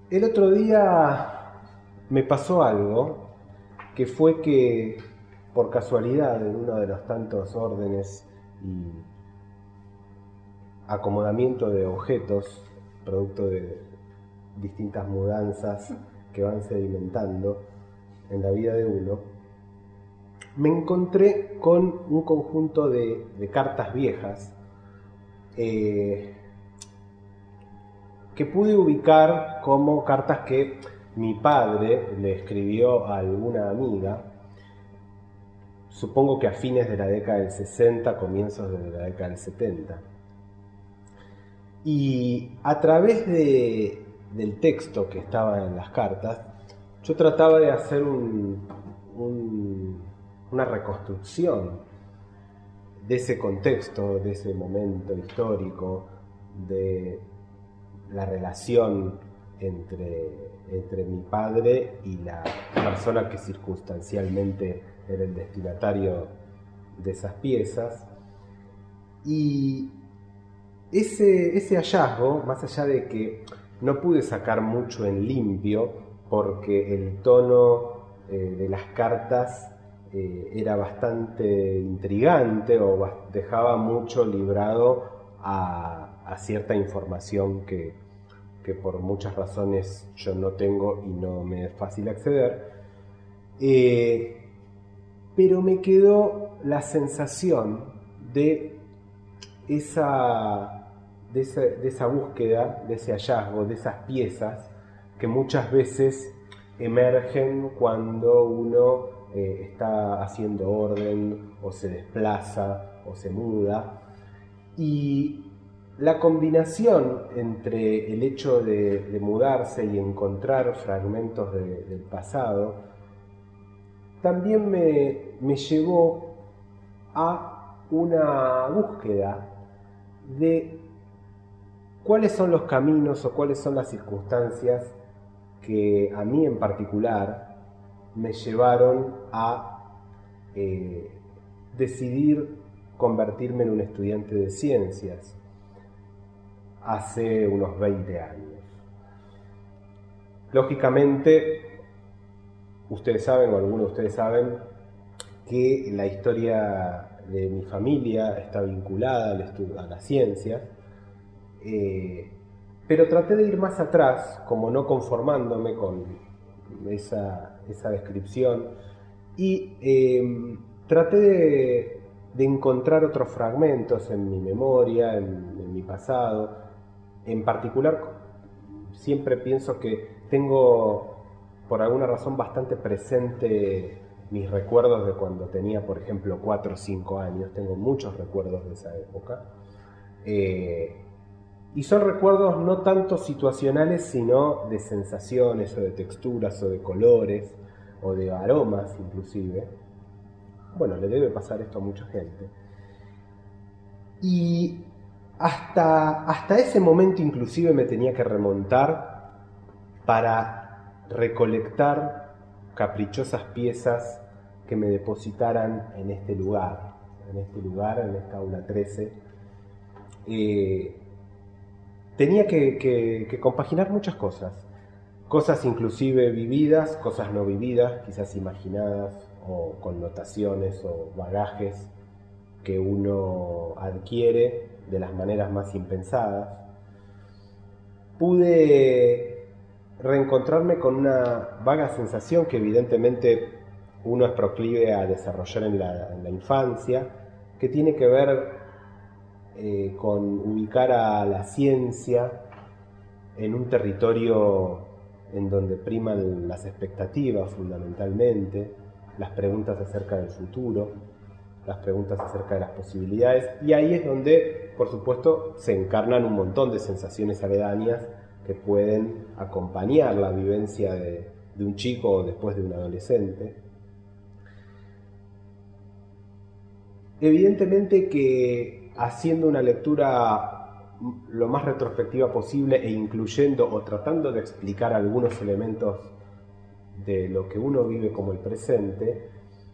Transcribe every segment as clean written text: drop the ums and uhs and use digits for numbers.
El otro día me pasó algo que fue que por casualidad en uno de los tantos órdenes y acomodamiento de objetos, producto de distintas mudanzas que van sedimentando en la vida de uno, me encontré con un conjunto de cartas viejas que pude ubicar como cartas que mi padre le escribió a alguna amiga, supongo que a fines de la década del 60, comienzos de la década del 70. Y a través del texto que estaba en las cartas, yo trataba de hacer una reconstrucción de ese contexto, de ese momento histórico, de la relación entre mi padre y la persona que circunstancialmente era el destinatario de esas piezas. Y ese hallazgo, más allá de que no pude sacar mucho en limpio, porque el tono de las cartas era bastante intrigante o dejaba mucho librado a cierta información que por muchas razones yo no tengo y no me es fácil acceder, pero me quedó la sensación de esa búsqueda, de ese hallazgo, de esas piezas que muchas veces emergen cuando uno está haciendo orden o se desplaza o se muda. Y la combinación entre el hecho de mudarse y encontrar fragmentos del pasado también me llevó a una búsqueda de cuáles son los caminos o cuáles son las circunstancias que a mí en particular me llevaron a decidir convertirme en un estudiante de ciencias hace unos 20 años. Lógicamente, ustedes saben, o algunos de ustedes saben, que la historia de mi familia está vinculada a la ciencia, pero traté de ir más atrás, como no conformándome con esa descripción, y traté de encontrar otros fragmentos en mi memoria, en mi pasado. En particular, siempre pienso que tengo, por alguna razón, bastante presente mis recuerdos de cuando tenía, por ejemplo, 4 o 5 años. Tengo muchos recuerdos de esa época. Y son recuerdos no tanto situacionales, sino de sensaciones, o de texturas, o de colores, o de aromas inclusive. Bueno, le debe pasar esto a mucha gente. Y hasta ese momento inclusive me tenía que remontar para recolectar caprichosas piezas que me depositaran en este lugar, en esta aula 13. Tenía que compaginar muchas cosas inclusive vividas, cosas no vividas, quizás imaginadas, o connotaciones o bagajes que uno adquiere de las maneras más impensadas. Pude reencontrarme con una vaga sensación que evidentemente uno es proclive a desarrollar en la infancia, que tiene que ver con ubicar a la ciencia en un territorio en donde priman las expectativas fundamentalmente, las preguntas acerca del futuro, las preguntas acerca de las posibilidades, y ahí es donde, por supuesto, se encarnan un montón de sensaciones aledañas que pueden acompañar la vivencia de un chico o después de un adolescente. Evidentemente que haciendo una lectura lo más retrospectiva posible e incluyendo o tratando de explicar algunos elementos de lo que uno vive como el presente,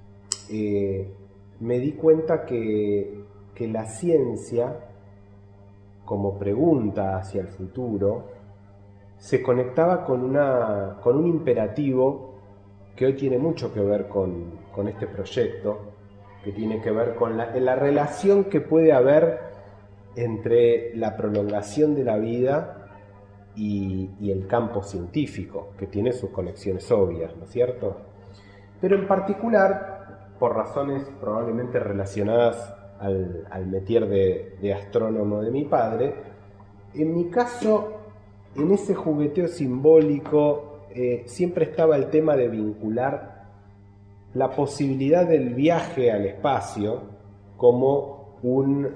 me di cuenta que la ciencia, como pregunta hacia el futuro, se conectaba con un imperativo que hoy tiene mucho que ver con este proyecto, que tiene que ver con la relación que puede haber entre la prolongación de la vida y el campo científico, que tiene sus conexiones obvias, ¿no es cierto? Pero en particular, por razones probablemente relacionadas al métier de astrónomo de mi padre, en mi caso, en ese jugueteo simbólico, siempre estaba el tema de vincular la posibilidad del viaje al espacio como un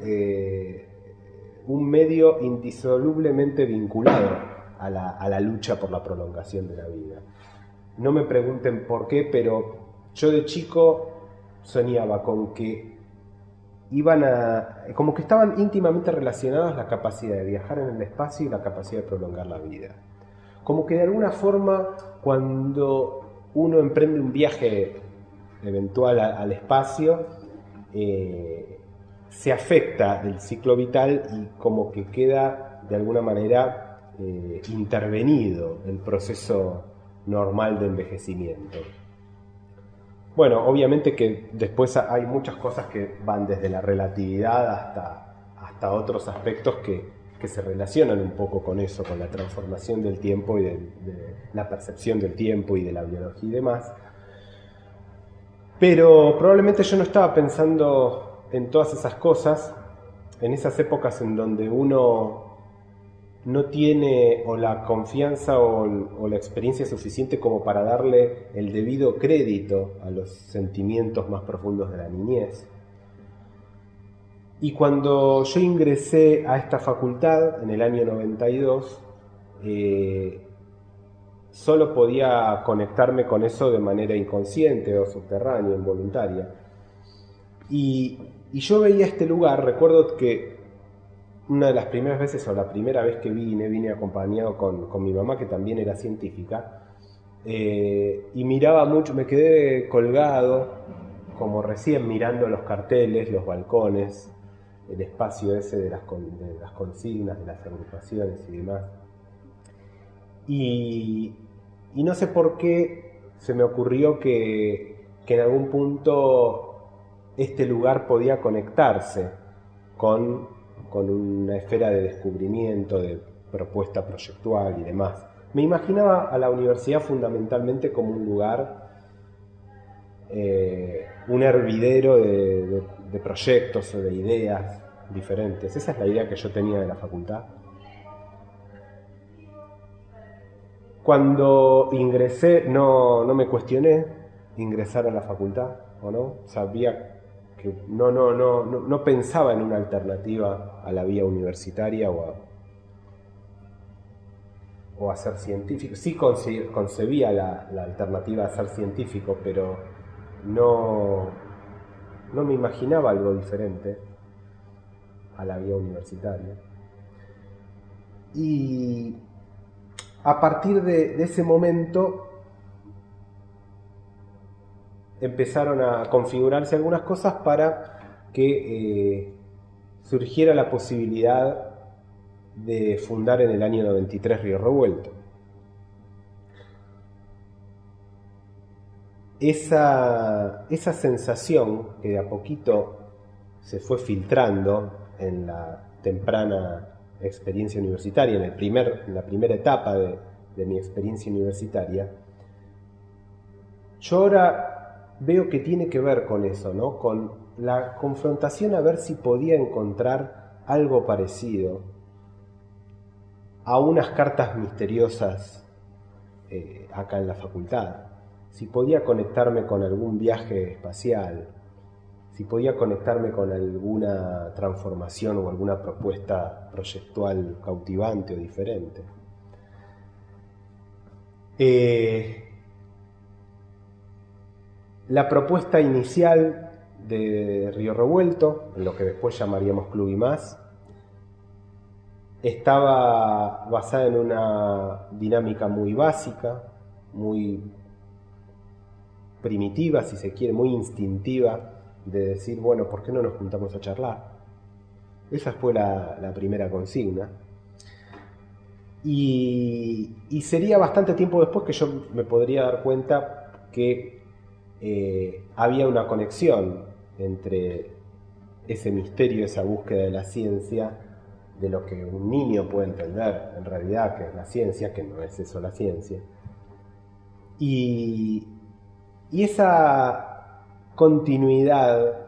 medio indisolublemente vinculado a la lucha por la prolongación de la vida. No me pregunten por qué, pero yo de chico soñaba con que como que estaban íntimamente relacionadas la capacidad de viajar en el espacio y la capacidad de prolongar la vida. Como que de alguna forma, cuando uno emprende un viaje eventual al espacio, se afecta el ciclo vital y como que queda de alguna manera intervenido el proceso normal de envejecimiento. Bueno, obviamente que después hay muchas cosas que van desde la relatividad hasta otros aspectos que se relacionan un poco con eso, con la transformación del tiempo y de la percepción del tiempo y de la biología y demás. Pero probablemente yo no estaba pensando en todas esas cosas en esas épocas en donde uno no tiene o la confianza o la experiencia suficiente como para darle el debido crédito a los sentimientos más profundos de la niñez. Y cuando yo ingresé a esta facultad en el año 92, solo podía conectarme con eso de manera inconsciente o subterránea, involuntaria. Y yo veía este lugar, recuerdo que una de las primeras veces, o la primera vez que vine acompañado con mi mamá, que también era científica, y miraba mucho, me quedé colgado, como recién mirando los carteles, los balcones, el espacio ese de las consignas, de las agrupaciones y demás. Y no sé por qué se me ocurrió que en algún punto este lugar podía conectarse con una esfera de descubrimiento, de propuesta proyectual y demás. Me imaginaba a la universidad fundamentalmente como un lugar, un hervidero de proyectos o de ideas diferentes. Esa es la idea que yo tenía de la facultad. Cuando ingresé no me cuestioné ingresar a la facultad o no. Sabía que no pensaba en una alternativa a la vía universitaria o a ser científico. Sí concebía la alternativa a ser científico, pero no me imaginaba algo diferente a la vía universitaria. Y a partir de ese momento empezaron a configurarse algunas cosas para que surgiera la posibilidad de fundar en el año 93 Río Revuelto. Esa sensación que de a poquito se fue filtrando en la temprana experiencia universitaria, en la primera etapa de mi experiencia universitaria, yo ahora veo que tiene que ver con eso, ¿no? Con la confrontación a ver si podía encontrar algo parecido a unas cartas misteriosas acá en la facultad. Si podía conectarme con algún viaje espacial, si podía conectarme con alguna transformación o alguna propuesta proyectual cautivante o diferente. La propuesta inicial de Río Revuelto, en lo que después llamaríamos Club y Más, estaba basada en una dinámica muy básica, muy primitiva, si se quiere, muy instintiva, de decir, bueno, ¿por qué no nos juntamos a charlar? Esa fue la primera consigna. Y sería bastante tiempo después que yo me podría dar cuenta que había una conexión entre ese misterio, esa búsqueda de la ciencia, de lo que un niño puede entender en realidad que es la ciencia, que no es eso la ciencia, y, y esa continuidad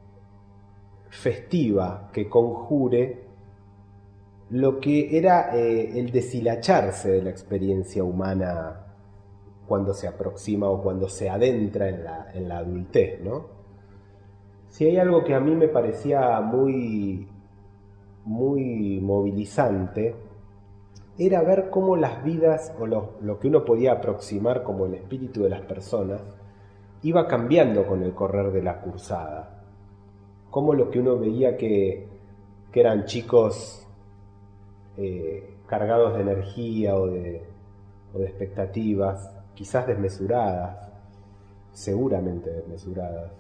festiva que conjure lo que era el deshilacharse de la experiencia humana cuando se aproxima o cuando se adentra en la adultez, ¿no? Si hay algo que a mí me parecía muy movilizante, era ver cómo las vidas o lo que uno podía aproximar como el espíritu de las personas iba cambiando con el correr de la cursada. Cómo lo que uno veía que eran chicos cargados de energía o de expectativas, quizás desmesuradas, seguramente desmesuradas,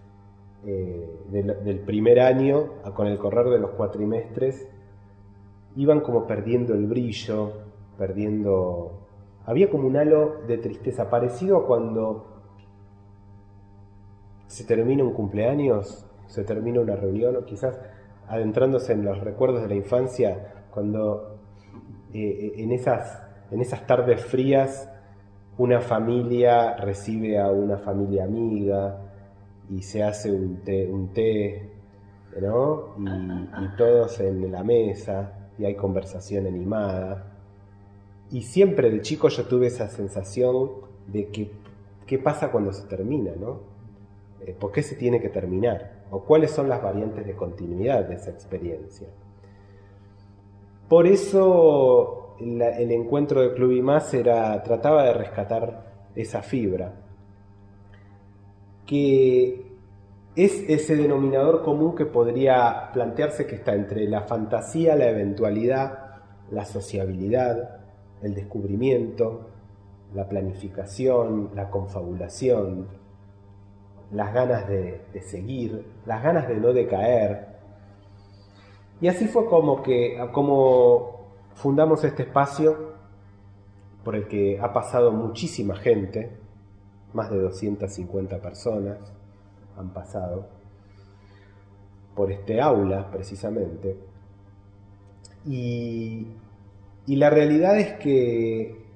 del primer año, con el correr de los cuatrimestres, iban como perdiendo el brillo, perdiendo... Había como un halo de tristeza, parecido a cuando se termina un cumpleaños, se termina una reunión, o quizás adentrándose en los recuerdos de la infancia, cuando en esas tardes frías una familia recibe a una familia amiga y se hace un té, ¿no? Y todos en la mesa y hay conversación animada. Y siempre de chico yo tuve esa sensación de que qué pasa cuando se termina, ¿no? ¿Por qué se tiene que terminar? ¿O cuáles son las variantes de continuidad de esa experiencia? Por eso el encuentro de Club y Más trataba de rescatar esa fibra, que es ese denominador común que podría plantearse que está entre la fantasía, la eventualidad, la sociabilidad, el descubrimiento, la planificación, la confabulación, las ganas de seguir, las ganas de no decaer. Y así fue como fundamos este espacio por el que ha pasado muchísima gente, más de 250 personas han pasado por este aula precisamente. Y la realidad es que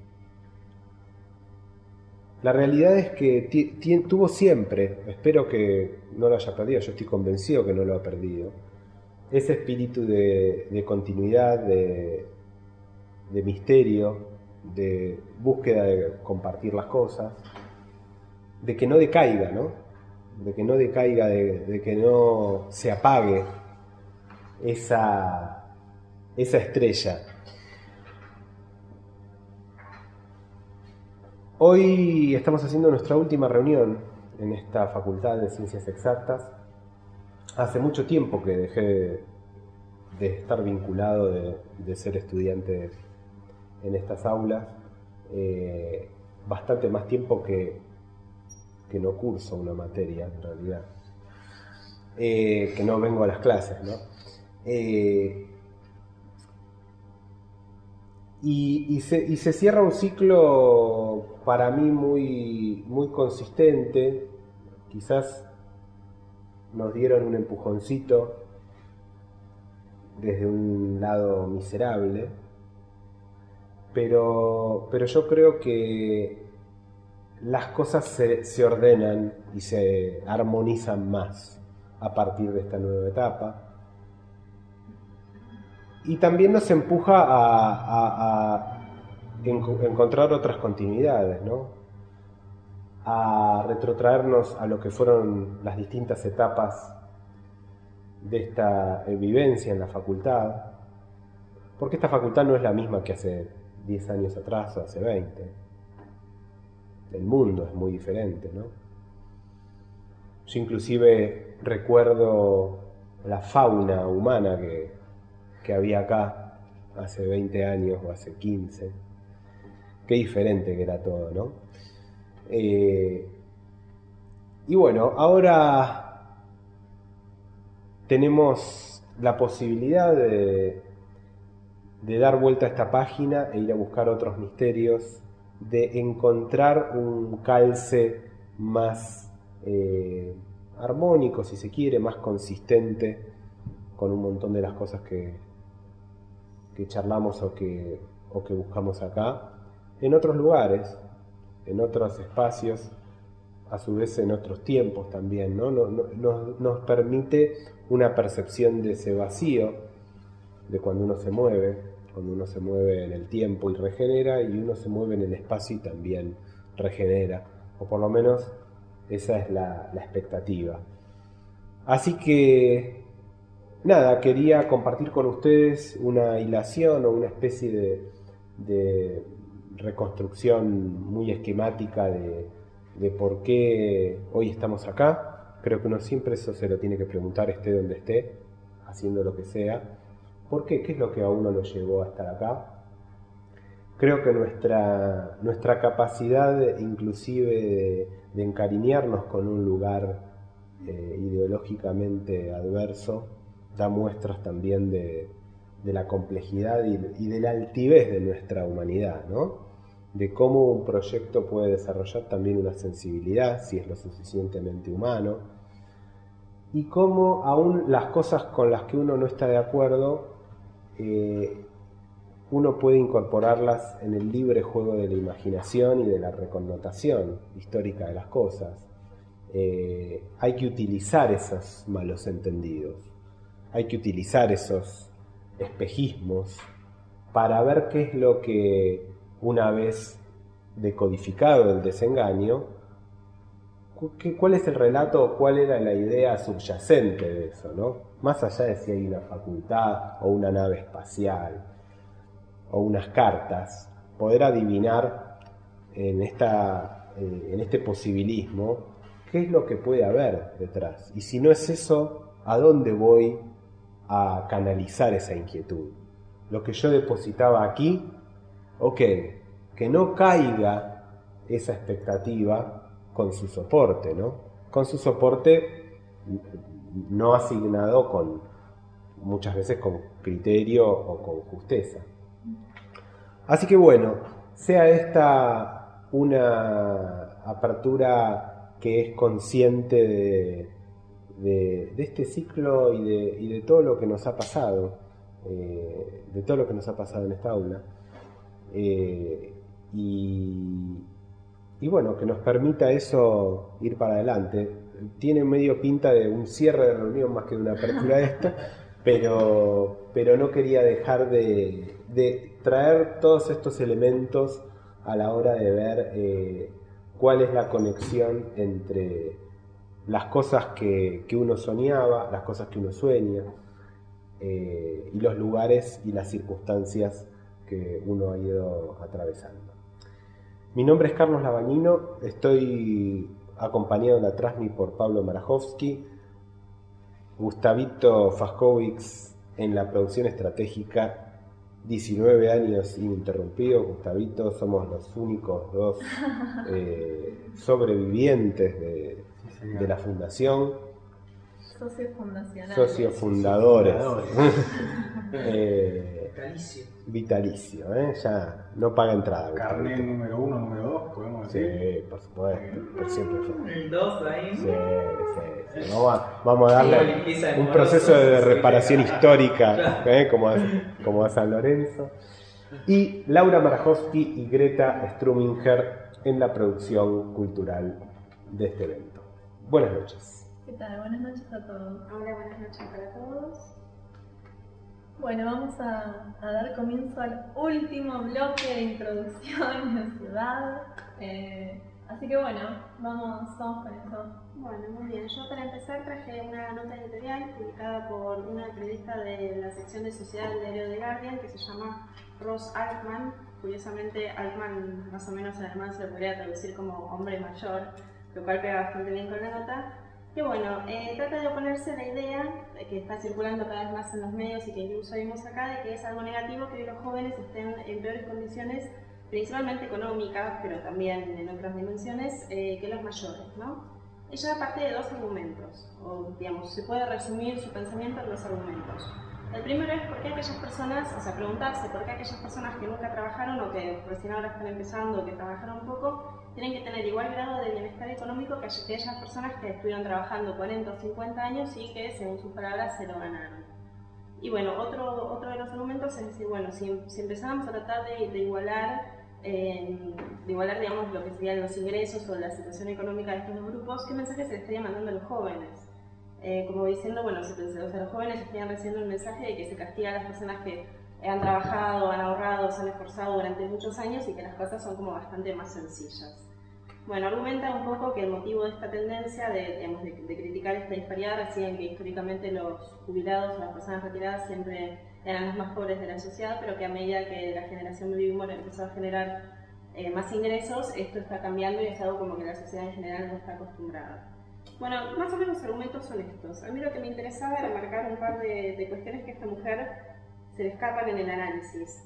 tuvo siempre, espero que no lo haya perdido, yo estoy convencido que no lo ha perdido, ese espíritu de continuidad, de misterio, de búsqueda de compartir las cosas, de que no decaiga, ¿no? De que no decaiga, de que no se apague esa estrella. Hoy estamos haciendo nuestra última reunión en esta Facultad de Ciencias Exactas. Hace mucho tiempo que dejé de estar vinculado, de ser estudiante en estas aulas. Bastante más tiempo que no curso una materia, en realidad. Que no vengo a las clases, ¿no? Y se cierra un ciclo para mí muy consistente. Quizás nos dieron un empujoncito desde un lado miserable, pero yo creo que las cosas se ordenan y se armonizan más a partir de esta nueva etapa. Y también nos empuja a encontrar otras continuidades, ¿no? A retrotraernos a lo que fueron las distintas etapas de esta vivencia en la facultad, porque esta facultad no es la misma que hace 10 años atrás o hace 20. El mundo es muy diferente, ¿no? Yo inclusive recuerdo la fauna humana que había acá hace 20 años o hace 15. Qué diferente que era todo, ¿no? Y bueno, ahora tenemos la posibilidad de de dar vuelta a esta página e ir a buscar otros misterios, de encontrar un calce más armónico, si se quiere, más consistente con un montón de las cosas que charlamos o que buscamos acá, en otros lugares, en otros espacios, a su vez en otros tiempos también, ¿no? Nos permite una percepción de ese vacío, de cuando uno se mueve en el tiempo y regenera, y uno se mueve en el espacio y también regenera, o por lo menos esa es la expectativa. Así que nada, quería compartir con ustedes una hilación o una especie de reconstrucción muy esquemática de por qué hoy estamos acá. Creo que uno siempre eso se lo tiene que preguntar, esté donde esté, haciendo lo que sea. ¿Por qué? ¿Qué es lo que a uno lo llevó a estar acá? Creo que nuestra capacidad inclusive de encariñarnos con un lugar ideológicamente adverso da muestras también de la complejidad y de la altivez de nuestra humanidad, ¿no? De cómo un proyecto puede desarrollar también una sensibilidad, si es lo suficientemente humano, y cómo aún las cosas con las que uno no está de acuerdo, uno puede incorporarlas en el libre juego de la imaginación y de la reconnotación histórica de las cosas. Hay que utilizar esos malos entendidos, hay que utilizar esos espejismos para ver qué es lo que, una vez decodificado el desengaño, cuál es el relato o cuál era la idea subyacente de eso, ¿no? Más allá de si hay una facultad o una nave espacial o unas cartas, poder adivinar en este posibilismo qué es lo que puede haber detrás. Y si no es eso, ¿a dónde voy a canalizar esa inquietud? Lo que yo depositaba aquí, ok, que no caiga esa expectativa con su soporte, ¿no? Con su soporte no asignado muchas veces con criterio o con justeza. Así que bueno, sea esta una apertura que es consciente de este ciclo y de todo lo que nos ha pasado, de todo lo que nos ha pasado en esta aula, y bueno, que nos permita eso ir para adelante. Tiene medio pinta de un cierre de reunión más que de una apertura de esto, pero no quería dejar de traer todos estos elementos a la hora de ver cuál es la conexión entre las cosas que uno soñaba, las cosas que uno sueña, y los lugares y las circunstancias que uno ha ido atravesando. Mi nombre es Carlos Labañino, estoy acompañado en la Trasmi por Pablo Marajowski, Gustavito Faskovics en la producción estratégica, 19 años ininterrumpidos. Gustavito, somos los únicos dos sobrevivientes de la fundación. Socios fundacionales. Socios fundadores. Vitalicio. Vitalicio, ya no paga entrada. Carnet número 1, número 2, podemos decir. Sí, por supuesto, por siempre fue. El 2 ahí. Sí. Vamos a darle un proceso de reparación histórica, como a San Lorenzo. Y Laura Marajowski y Greta Struminger en la producción cultural de este evento. Buenas noches. ¿Qué tal? Buenas noches a todos. Hola, buenas noches para todos. Bueno, vamos a dar comienzo al último bloque de introducción de ciudad. Así que bueno, vamos con eso. Bueno, muy bien. Yo para empezar traje una nota editorial publicada por una periodista de la sección de sociedad del diario The Guardian que se llama Ross Altman. Curiosamente, Altman más o menos en alemán se lo podría traducir como hombre mayor, lo cual pega bastante bien con la nota. Y bueno, trata de oponerse a la idea que está circulando cada vez más en los medios y que incluso vimos acá, de que es algo negativo que hoy los jóvenes estén en peores condiciones, principalmente económicas, pero también en otras dimensiones, que los mayores, ¿no? Ella parte de dos argumentos, o digamos, se puede resumir su pensamiento en dos argumentos. El primero es por qué aquellas personas, o sea, preguntarse por qué aquellas personas que nunca trabajaron o que recién ahora están empezando o que trabajaron un poco, tienen que tener igual grado de bienestar económico que aquellas personas que estuvieron trabajando 40 o 50 años y que, según sus palabras, se lo ganaron. Y bueno, otro de los argumentos es decir, bueno, si empezáramos a tratar de igualar, digamos, lo que serían los ingresos o la situación económica de estos dos grupos, ¿qué mensaje se le estaría mandando a los jóvenes? Como diciendo, bueno, los jóvenes estarían recibiendo el mensaje de que se castiga a las personas que han trabajado, han ahorrado, se han esforzado durante muchos años y que las cosas son como bastante más sencillas. Bueno, argumenta un poco que el motivo de esta tendencia de criticar esta disparidad reside en que históricamente los jubilados o las personas retiradas siempre eran los más pobres de la sociedad, pero que a medida que la generación baby boomer empezó a generar más ingresos, esto está cambiando y es algo como que la sociedad en general no está acostumbrada. Bueno, más o menos los argumentos son estos. A mí lo que me interesaba era marcar un par de cuestiones que a esta mujer se le escapan en el análisis.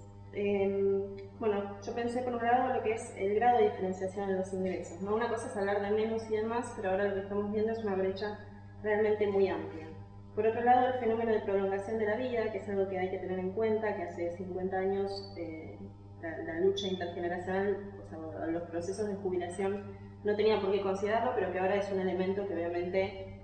Bueno, yo pensé por un lado lo que es el grado de diferenciación en los ingresos, ¿no? Una cosa es hablar de menos y demás, pero ahora lo que estamos viendo es una brecha realmente muy amplia. Por otro lado, el fenómeno de prolongación de la vida, que es algo que hay que tener en cuenta, que hace 50 años la lucha intergeneracional, o sea, los procesos de jubilación no tenía por qué considerarlo, pero que ahora es un elemento que obviamente,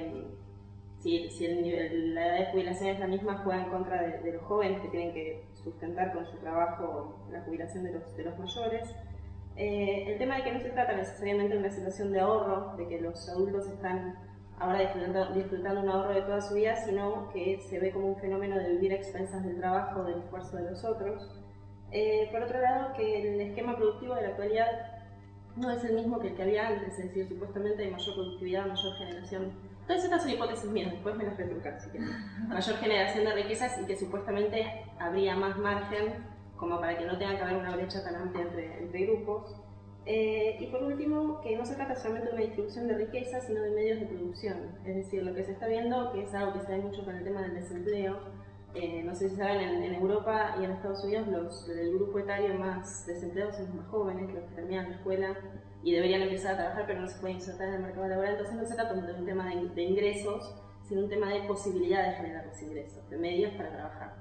si la edad de jubilación es la misma, juega en contra de los jóvenes que tienen que sustentar con su trabajo la jubilación de los mayores. El tema de que no se trata necesariamente de una situación de ahorro, de que los adultos están ahora disfrutando un ahorro de toda su vida, sino que se ve como un fenómeno de vivir a expensas del trabajo, del esfuerzo de los otros. Por otro lado, que el esquema productivo de la actualidad no es el mismo que el que había antes, es decir, supuestamente hay mayor productividad, mayor generación. Todas estas son hipótesis mías, después me las retrucan si quieren. Mayor generación de riquezas y que supuestamente habría más margen como para que no tenga que haber una brecha tan amplia entre grupos. Y por último, que no se trata solamente de una distribución de riqueza, sino de medios de producción. Es decir, lo que se está viendo, que es algo que se ve mucho con el tema del desempleo, no sé si saben, en Europa y en Estados Unidos el grupo etario más desempleados son los más jóvenes, los que terminan la escuela y deberían empezar a trabajar pero no se pueden insertar en el mercado laboral. Entonces no se trata de un tema de ingresos, sino un tema de posibilidad de generar los ingresos, de medios para trabajar.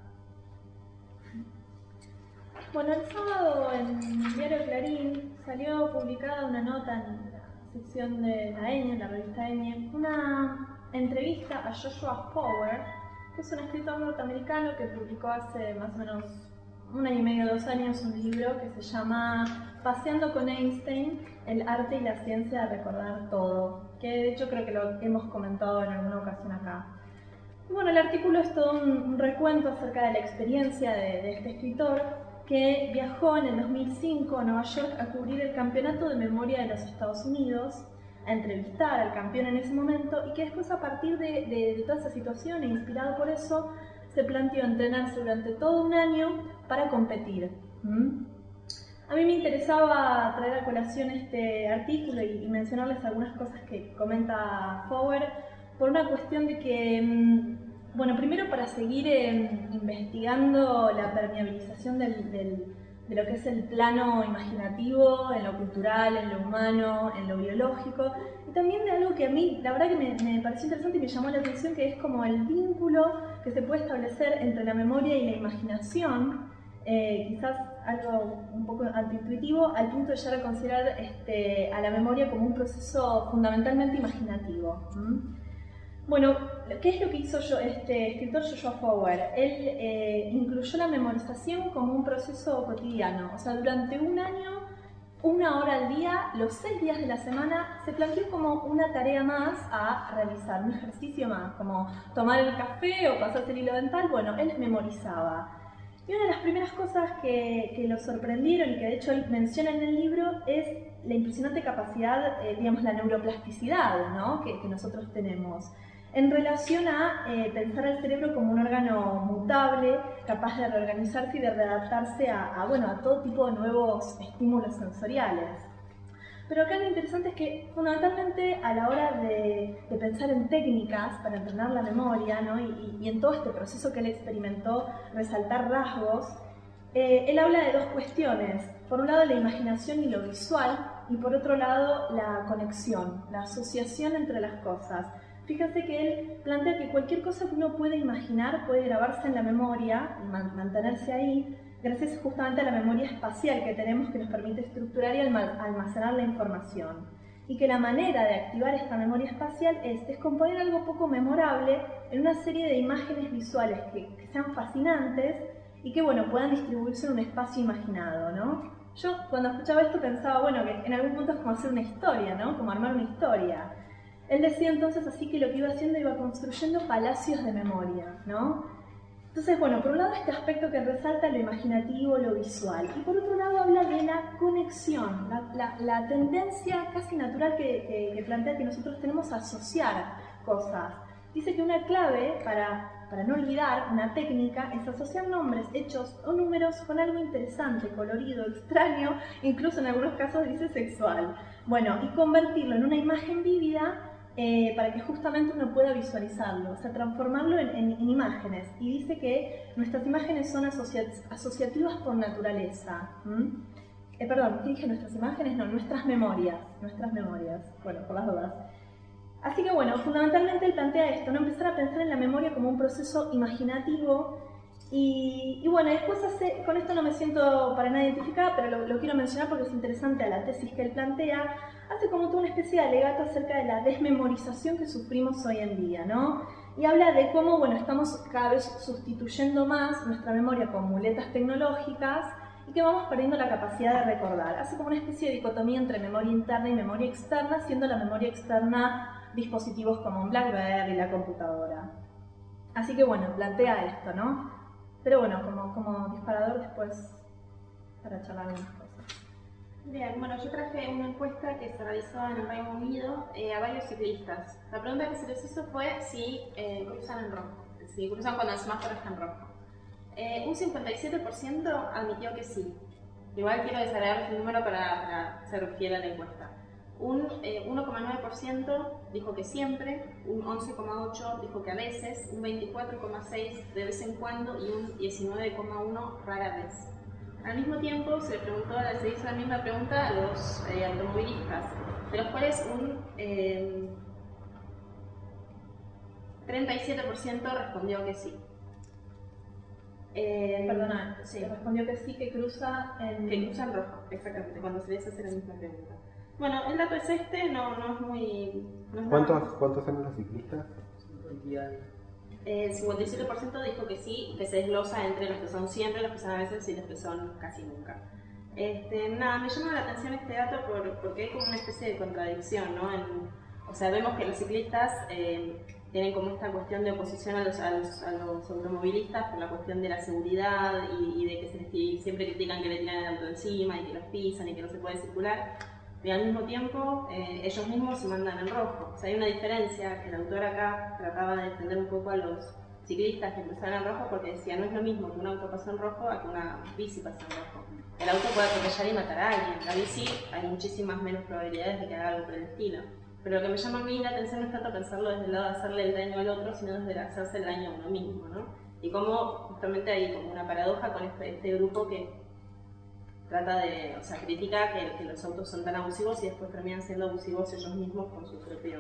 Bueno, el sábado en el diario Clarín salió publicada una nota en la sección de la ENIE, la revista ENIE, una entrevista a Joshua Foer, que es un escritor norteamericano que publicó hace más o menos 1 año y medio, 2 años, un libro que se llama Paseando con Einstein, el arte y la ciencia de recordar todo, que de hecho creo que lo hemos comentado en alguna ocasión acá. Y bueno, el artículo es todo un recuento acerca de la experiencia de este escritor, que viajó en el 2005 a Nueva York a cubrir el campeonato de memoria de los Estados Unidos, a entrevistar al campeón en ese momento, y que después, a partir de toda esa situación e inspirado por eso, se planteó entrenarse durante todo un año para competir. A mí me interesaba traer a colación este artículo y mencionarles algunas cosas que comenta Foer, por una cuestión de que, bueno, primero para seguir investigando la permeabilización de lo que es el plano imaginativo, en lo cultural, en lo humano, en lo biológico, y también de algo que a mí, la verdad que me pareció interesante y me llamó la atención, que es como el vínculo que se puede establecer entre la memoria y la imaginación, quizás algo un poco antiintuitivo, al punto de llegar a considerar a la memoria como un proceso fundamentalmente imaginativo. Bueno, ¿qué es lo que hizo este escritor Joshua Foer? Él incluyó la memorización como un proceso cotidiano, o sea, durante un año, 1 hora al día, los 6 días de la semana, se planteó como una tarea más a realizar, un ejercicio más, como tomar el café o pasarse el hilo dental. Bueno, él memorizaba. Y una de las primeras cosas que lo sorprendieron y que de hecho él menciona en el libro es la impresionante capacidad, digamos, la neuroplasticidad, ¿no?, que nosotros tenemos en relación a pensar al cerebro como un órgano mutable, capaz de reorganizarse y de readaptarse a todo tipo de nuevos estímulos sensoriales. Pero acá lo interesante es que fundamentalmente a la hora de pensar en técnicas para entrenar la memoria, ¿no?, y en todo este proceso que él experimentó, resaltar rasgos, él habla de 2 cuestiones. Por un lado, la imaginación y lo visual, y por otro lado, la conexión, la asociación entre las cosas. Fíjate que él plantea que cualquier cosa que uno puede imaginar puede grabarse en la memoria y mantenerse ahí, gracias justamente a la memoria espacial que tenemos, que nos permite estructurar y almacenar la información. Y que la manera de activar esta memoria espacial es descomponer algo poco memorable en una serie de imágenes visuales que sean fascinantes y que, bueno, puedan distribuirse en un espacio imaginado, ¿no? Yo cuando escuchaba esto pensaba, bueno, que en algún punto es como hacer una historia, ¿no? Como armar una historia. Él decía entonces así que lo que iba haciendo iba construyendo palacios de memoria, ¿no? Entonces, bueno, por un lado este aspecto que resalta lo imaginativo, lo visual, y por otro lado habla de la conexión, la tendencia casi natural que plantea que nosotros tenemos a asociar cosas. Dice que una clave para no olvidar, una técnica, es asociar nombres, hechos o números con algo interesante, colorido, extraño, incluso en algunos casos dice sexual. Bueno, y convertirlo en una imagen vívida para que justamente uno pueda visualizarlo, o sea, transformarlo en imágenes. Y dice que nuestras imágenes son asociativas por naturaleza. Perdón, ¿qué dije? ¿Nuestras imágenes? No, nuestras memorias, bueno, por las dudas. Así que bueno, fundamentalmente él plantea esto, ¿no? Empezar a pensar en la memoria como un proceso imaginativo y bueno, después con esto no me siento para nada identificada, pero lo quiero mencionar porque es interesante a la tesis que él plantea. Hace como toda una especie de alegato acerca de la desmemorización que sufrimos hoy en día, ¿no? Y habla de cómo, bueno, estamos cada vez sustituyendo más nuestra memoria con muletas tecnológicas y que vamos perdiendo la capacidad de recordar. Hace como una especie de dicotomía entre memoria interna y memoria externa, siendo la memoria externa dispositivos como un BlackBerry y la computadora. Así que bueno, plantea esto, ¿no? Pero bueno, como disparador después para charlar unas cosas. Bien, bueno, yo traje una encuesta que se realizó en el Reino Unido a varios ciclistas. La pregunta que se les hizo fue si cruzan en rojo, si cruzan cuando el semáforo está en rojo. Un 57% admitió que sí. Igual quiero desagregar el número para ser fiel a la encuesta. Un 1,9% dijo que siempre, un 11,8% dijo que a veces, un 24,6% de vez en cuando y un 19,1% rara vez. Al mismo tiempo se hizo la misma pregunta a los automovilistas, de los cuales un 37% respondió que sí. Perdona, sí. Respondió que sí, que cruza en rojo, exactamente, cuando se les hace la misma pregunta. Bueno, el dato es este, no es muy... ¿Cuántos son los ciclistas? El 57% dijo que sí, que se desglosa entre los que son siempre, los que son a veces y los que son casi nunca. Me llama la atención este dato porque hay como una especie de contradicción, ¿no? O sea, vemos que los ciclistas tienen como esta cuestión de oposición a los automovilistas por la cuestión de la seguridad y de que siempre critican que le tiran el auto encima y que los pisan y que no se puede circular. Y al mismo tiempo ellos mismos se mandan en rojo. O sea, hay una diferencia que el autor acá trataba de defender un poco a los ciclistas que cruzaban en rojo porque decía, no es lo mismo que un auto pase en rojo a que una bici pase en rojo. El auto puede atropellar y matar a alguien, la bici hay muchísimas menos probabilidades de que haga algo por el estilo. Pero lo que me llama a mí la atención no es tanto pensarlo desde el lado de hacerle el daño al otro, sino desde hacerse el daño a uno mismo, ¿no? Y cómo justamente hay como una paradoja con este grupo que trata de, o sea, critica que los autos son tan abusivos y después terminan siendo abusivos ellos mismos con su propio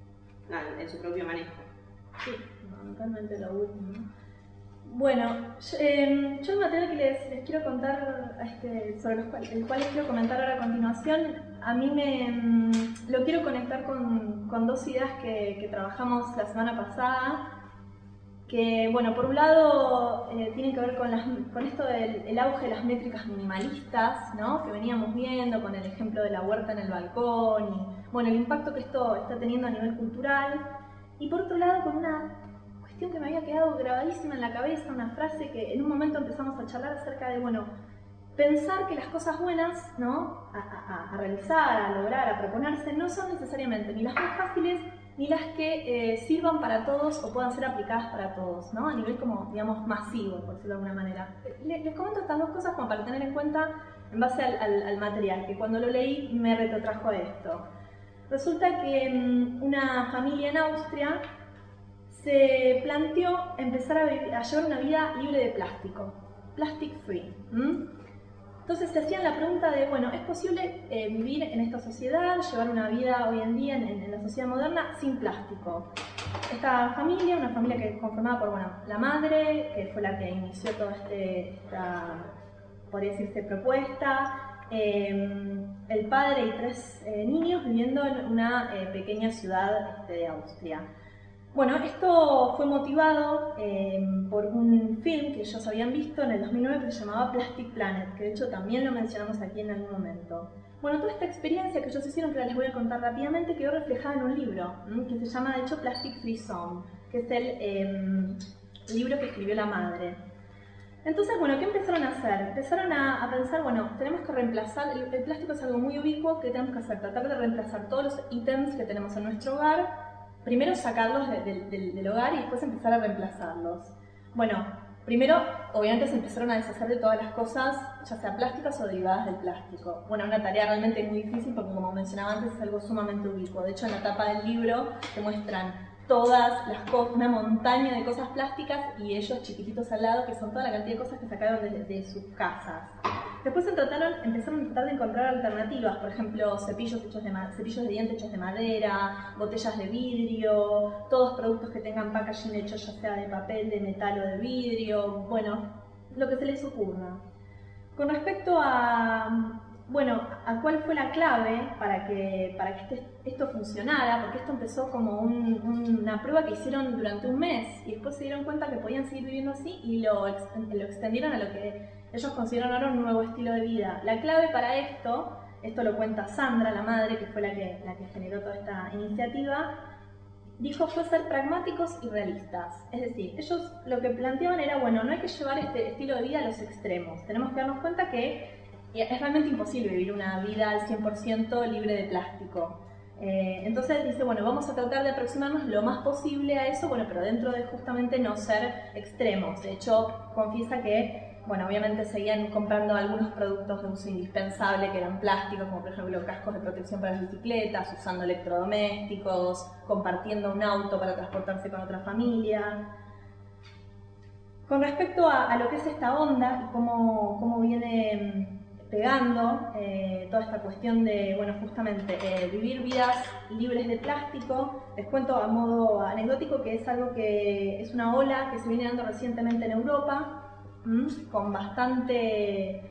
manejo. Sí, fundamentalmente lo último. Bueno, yo el material que les quiero contar, sobre el cual les quiero comentar ahora a continuación, a mí lo quiero conectar con dos ideas que trabajamos la semana pasada, que, bueno, por un lado tienen que ver con esto del auge de las métricas minimalistas, ¿no? Que veníamos viendo con el ejemplo de la huerta en el balcón y, bueno, el impacto que esto está teniendo a nivel cultural. Y por otro lado, con una cuestión que me había quedado grabadísima en la cabeza, una frase que en un momento empezamos a charlar acerca de, bueno, pensar que las cosas buenas, ¿no? a realizar, a lograr, a proponerse, no son necesariamente ni las más fáciles ni las que sirvan para todos o puedan ser aplicadas para todos, ¿no? A nivel como, digamos, masivo, por decirlo de alguna manera. Les comento estas dos cosas como para tener en cuenta en base al material, que cuando lo leí me retrotrajo a esto. Resulta que una familia en Austria se planteó empezar a llevar una vida libre de plástico, plastic free. Entonces se hacían la pregunta de, bueno, ¿es posible vivir en esta sociedad, llevar una vida hoy en día en la sociedad moderna sin plástico? Esta familia, una familia que es conformada por, bueno, la madre, que fue la que inició toda esta, podría decirse, propuesta, el padre y 3 niños viviendo en una pequeña ciudad de Austria. Bueno, esto fue motivado por un film que ellos habían visto en el 2009 que se llamaba Plastic Planet, que de hecho también lo mencionamos aquí en algún momento. Bueno, toda esta experiencia que ellos hicieron, que ahora les voy a contar rápidamente, quedó reflejada en un libro que se llama, de hecho, Plastic Free Zone, que es el libro que escribió la madre. Entonces, bueno, ¿qué empezaron a hacer? Empezaron a pensar, bueno, tenemos que reemplazar, el plástico es algo muy ubicuo, que tenemos que hacer? Tratar de reemplazar todos los ítems que tenemos en nuestro hogar. Primero sacarlos del hogar y después empezar a reemplazarlos. Bueno, primero obviamente se empezaron a deshacer de todas las cosas, ya sea plásticas o derivadas del plástico. Bueno, una tarea realmente muy difícil porque, como mencionaba antes, es algo sumamente ubicuo. De hecho, en la tapa del libro te muestran todas las cosas, una montaña de cosas plásticas y ellos chiquititos al lado, que son toda la cantidad de cosas que sacaron de sus casas. Después empezaron a tratar de encontrar alternativas, por ejemplo, cepillos de dientes hechos de madera, botellas de vidrio, todos productos que tengan packaging hecho ya sea de papel, de metal o de vidrio, bueno, lo que se les ocurra. Con respecto a cuál fue la clave para que esto funcionara, porque esto empezó como una prueba que hicieron durante un mes y después se dieron cuenta que podían seguir viviendo así y lo extendieron a lo que ellos consideran ahora un nuevo estilo de vida. La clave para esto lo cuenta Sandra, la madre, que fue la que generó toda esta iniciativa, dijo fue ser pragmáticos y realistas. Es decir, ellos lo que planteaban era, bueno, no hay que llevar este estilo de vida a los extremos. Tenemos que darnos cuenta que es realmente imposible vivir una vida al 100% libre de plástico. Entonces dice, bueno, vamos a tratar de aproximarnos lo más posible a eso, bueno, pero dentro de justamente no ser extremos. De hecho, confiesa que, bueno, obviamente seguían comprando algunos productos de uso indispensable que eran plásticos, como por ejemplo cascos de protección para las bicicletas, usando electrodomésticos, compartiendo un auto para transportarse con otra familia. Con respecto a lo que es esta onda y cómo viene pegando toda esta cuestión de, bueno, justamente vivir vidas libres de plástico, les cuento a modo anecdótico que es algo que es una ola que se viene dando recientemente en Europa, con bastante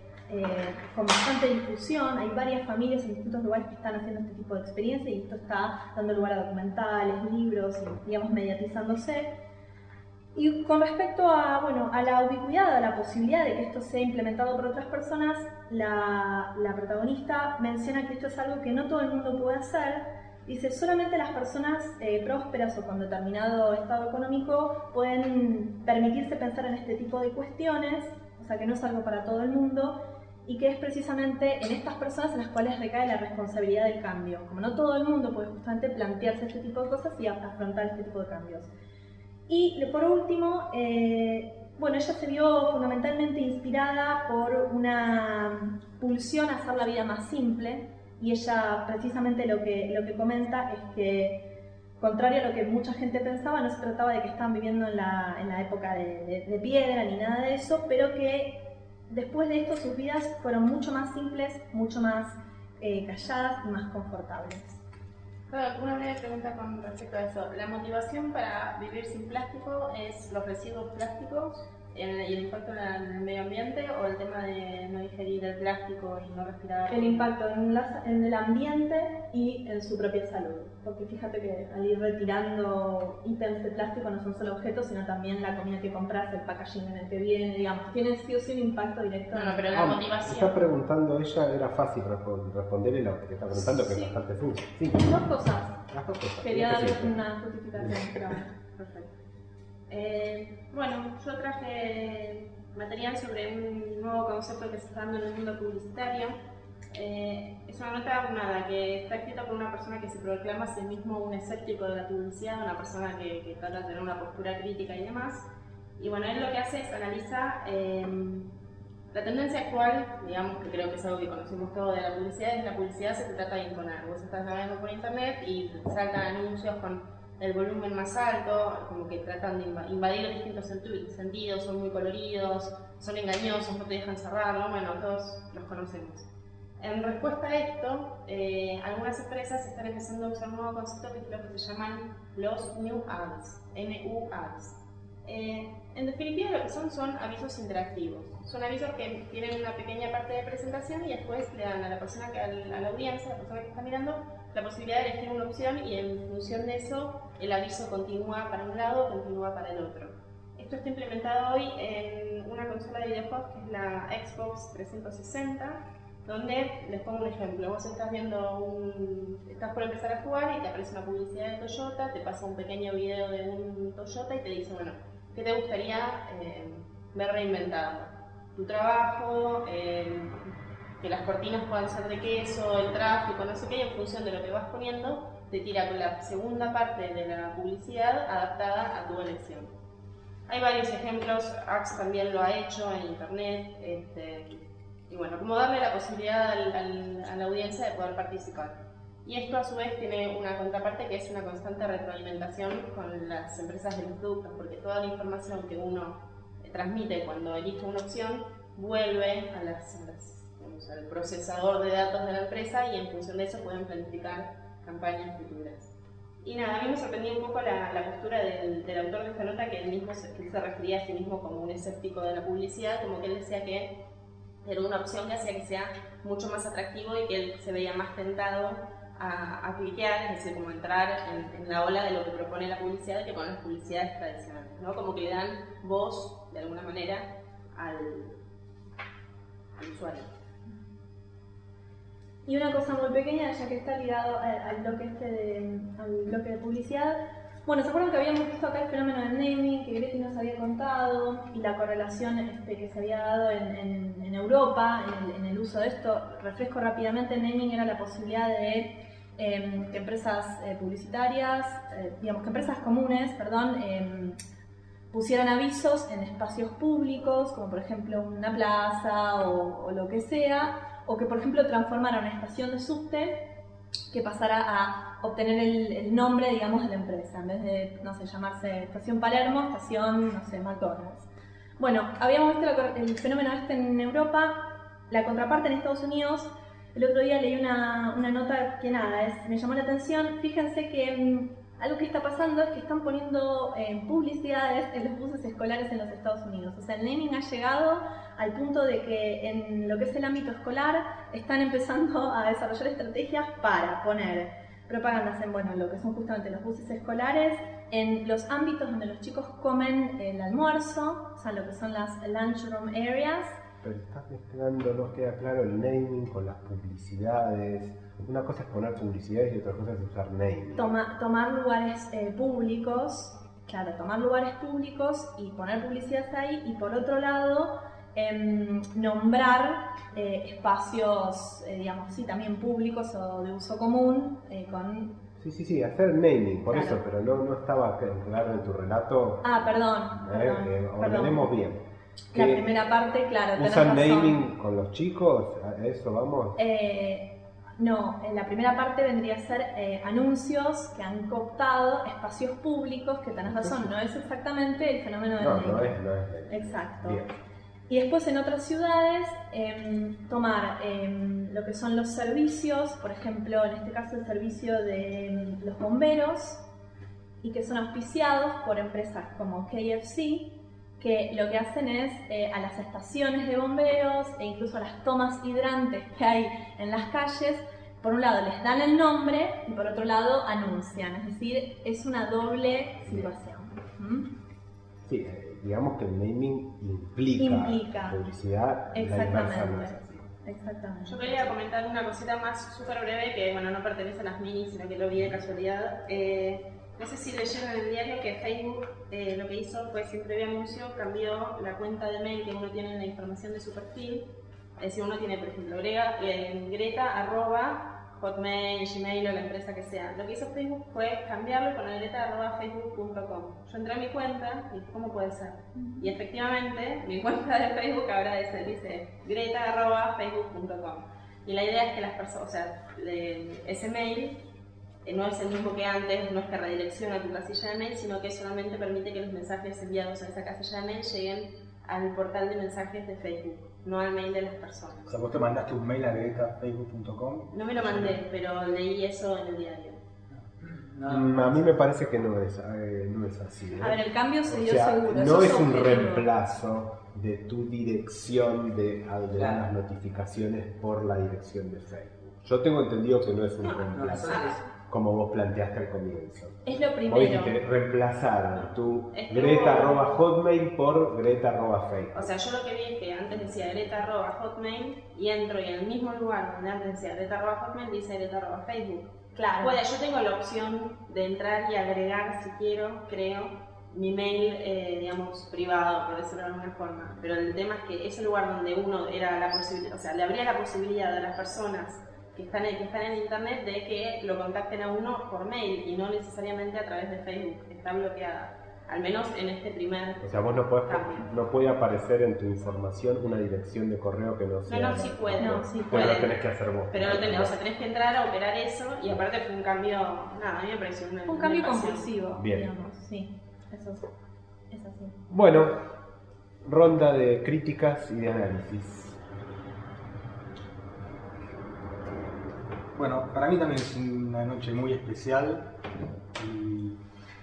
difusión. Hay varias familias en distintos lugares que están haciendo este tipo de experiencia y esto está dando lugar a documentales, libros, y, digamos, mediatizándose. Y con respecto a la ubicuidad, a la posibilidad de que esto sea implementado por otras personas, la protagonista menciona que esto es algo que no todo el mundo puede hacer. Dice, solamente las personas prósperas o con determinado estado económico pueden permitirse pensar en este tipo de cuestiones, o sea que no es algo para todo el mundo, y que es precisamente en estas personas en las cuales recae la responsabilidad del cambio. Como no todo el mundo puede justamente plantearse este tipo de cosas y afrontar este tipo de cambios. Y por último, ella se vio fundamentalmente inspirada por una pulsión a hacer la vida más simple, y ella precisamente lo que comenta es que, contrario a lo que mucha gente pensaba, no se trataba de que estaban viviendo en la época de piedra ni nada de eso, pero que después de esto sus vidas fueron mucho más simples, mucho más calladas y más confortables. Claro, una breve pregunta con respecto a eso. ¿La motivación para vivir sin plástico es los residuos plásticos y el impacto en el medio ambiente, o el tema de no ingerir el plástico y no respirar? El impacto en el ambiente y en su propia salud. Porque fíjate que al ir retirando ítems de plástico no son solo objetos, sino también la comida que compras, el packaging en el que viene, digamos, tiene sí o sí un impacto directo. No, pero la motivación. Está preguntando ella, era fácil responderle lo que te está preguntando, que es bastante simple. Sí. Dos cosas. Las dos cosas. Quería darle una justificación. Claro. Perfecto. Yo traje material sobre un nuevo concepto que se está dando en el mundo publicitario. Es una nota que está escrita por una persona que se proclama a sí mismo un escéptico de la publicidad, una persona que trata de tener una postura crítica y demás. Y bueno, él lo que hace es analiza la tendencia actual, digamos, que creo que es algo que conocemos todos de la publicidad, es que la publicidad se trata de imponer. Vos estás navegando por internet y saltan anuncios con el volumen más alto, como que tratan de invadir los distintos sentidos, son muy coloridos, son engañosos, no te dejan cerrarlo, bueno, todos los conocemos. En respuesta a esto, algunas empresas están empezando a usar un nuevo concepto que es lo que se llaman los New Ads, NU Ads. En definitiva, lo que son avisos interactivos. Son avisos que tienen una pequeña parte de presentación y después le dan a la persona, a la audiencia, a la persona que está mirando, la posibilidad de elegir una opción y en función de eso el aviso continúa para un lado o continúa para el otro. Esto está implementado hoy en una consola de videojuegos que es la Xbox 360, donde les pongo un ejemplo. Vos estás por empezar a jugar y te aparece una publicidad de Toyota, te pasa un pequeño video de un Toyota y te dice, bueno, ¿qué te gustaría ver reinventado? Tu trabajo, que las cortinas puedan ser de queso, el tráfico, no sé qué, y en función de lo que vas poniendo, te tira con la segunda parte de la publicidad adaptada a tu elección. Hay varios ejemplos, Axe también lo ha hecho en internet, y bueno, como darle la posibilidad a la audiencia de poder participar. Y esto a su vez tiene una contraparte que es una constante retroalimentación con las empresas de los productos, porque toda la información que uno transmite cuando elige una opción vuelve al procesador de datos de la empresa y en función de eso pueden planificar campañas futuras. Y nada, a mí me sorprendió un poco la postura del autor de esta nota, que él se refería a sí mismo como un escéptico de la publicidad, como que él decía que era una opción que hacía que sea mucho más atractivo y que él se veía más tentado a cliquear, es decir, como entrar en la ola de lo que propone la publicidad que con las publicidades tradicionales, ¿no? Como que le dan voz, de alguna manera, al usuario. Y una cosa muy pequeña, ya que está ligado al bloque de publicidad. Bueno, ¿se acuerdan que habíamos visto acá el fenómeno del naming que Greti nos había contado y la correlación que se había dado en Europa en el uso de esto? Refresco rápidamente, el naming era la posibilidad de que empresas publicitarias, digamos que empresas comunes, pusieran avisos en espacios públicos, como por ejemplo una plaza o lo que sea, o que por ejemplo transformaran una estación de subte que pasara a obtener el nombre, digamos, de la empresa, en vez de, no sé, llamarse Estación Palermo, Estación, no sé, McDonald's. Bueno, habíamos visto el fenómeno en Europa, la contraparte en Estados Unidos. El otro día leí una nota que me llamó la atención. Fíjense que algo que está pasando es que están poniendo publicidades en los buses escolares en los Estados Unidos. O sea, el naming ha llegado al punto de que en lo que es el ámbito escolar están empezando a desarrollar estrategias para poner propagandas en lo que son justamente los buses escolares, en los ámbitos donde los chicos comen el almuerzo, o sea, lo que son las lunchroom areas. Pero estás mezclando, no queda claro, el naming con las publicidades. Una cosa es poner publicidades y otra cosa es usar naming. Tomar lugares públicos, claro, tomar lugares públicos y poner publicidades ahí, y por otro lado, nombrar espacios, digamos, sí, también públicos o de uso común con... Sí, hacer naming, por claro. eso, pero no estaba claro en tu relato. Perdón. Ordenemos bien. La primera parte, claro, ¿Usan naming con los chicos? ¿A eso vamos? No, en la primera parte vendría a ser anuncios que han cooptado espacios públicos, que tenés razón, no es exactamente el fenómeno del naming. No es. Exacto. Bien. Y después en otras ciudades tomar lo que son los servicios, por ejemplo, en este caso el servicio de los bomberos, y que son auspiciados por empresas como KFC, que lo que hacen es a las estaciones de bomberos e incluso a las tomas hidrantes que hay en las calles, por un lado les dan el nombre y por otro lado anuncian, es decir, es una doble situación. Sí, digamos que el naming implica publicidad. Exactamente. Yo quería comentar una cosita más súper breve que no pertenece a las minis, sino que lo vi de casualidad. No sé si leyeron en el diario que Facebook lo que hizo fue, sin previo anuncio, cambió la cuenta de mail que uno tiene en la información de su perfil. Es decir, uno tiene, por ejemplo, Greta@Hotmail, Gmail o la empresa que sea. Lo que hizo Facebook fue cambiarlo con Greta@facebook.com. Yo entré a mi cuenta y dije, ¿cómo puede ser? Y efectivamente, mi cuenta de Facebook ahora dice Greta@Facebook.com. Y la idea es que las personas, ese mail no es el mismo que antes, no es que redirecciona tu casilla de mail, sino que solamente permite que los mensajes enviados a esa casilla de mail lleguen al portal de mensajes de Facebook, no al mail de las personas. O sea, vos te mandaste un mail a gretafacebook.com. No me lo mandé, pero leí eso en el diario. A mí me parece que no es así. A ver, el cambio se O dio sea, seguro. no eso es un objetivo. reemplazo de tu dirección de las notificaciones por la dirección de Facebook. Yo tengo entendido que no es un reemplazo, como vos planteaste al comienzo. Es lo Vos primero. dijiste reemplazar tu Es que Greta@hotmail por Greta@Facebook. O sea, yo lo que vi es que antes decía Greta@hotmail y entro y en el mismo lugar donde antes decía Greta@hotmail dice Greta@Facebook. Claro. Bueno, yo tengo la opción de entrar y agregar, si quiero, creo, mi mail, digamos, privado, por decirlo de alguna forma. Pero el tema es que ese lugar donde uno era la posibilidad, o sea, le abría la posibilidad a las personas que están en internet de que lo contacten a uno por mail y no necesariamente a través de Facebook. Está bloqueada. Al menos en este primer O sea, vos cambio. no puede aparecer en tu información una dirección de correo que no sea. No, sí puede. No, sí Pero puede. lo tenés que hacer vos. Pero lo tenés, o sea, tenés que entrar a operar eso y aparte fue un cambio, nada, a mí me pareció Un cambio invasión. compulsivo, Bien. digamos, sí. Eso es así. Bueno, ronda de críticas y de análisis. Bueno, para mí también es una noche muy especial y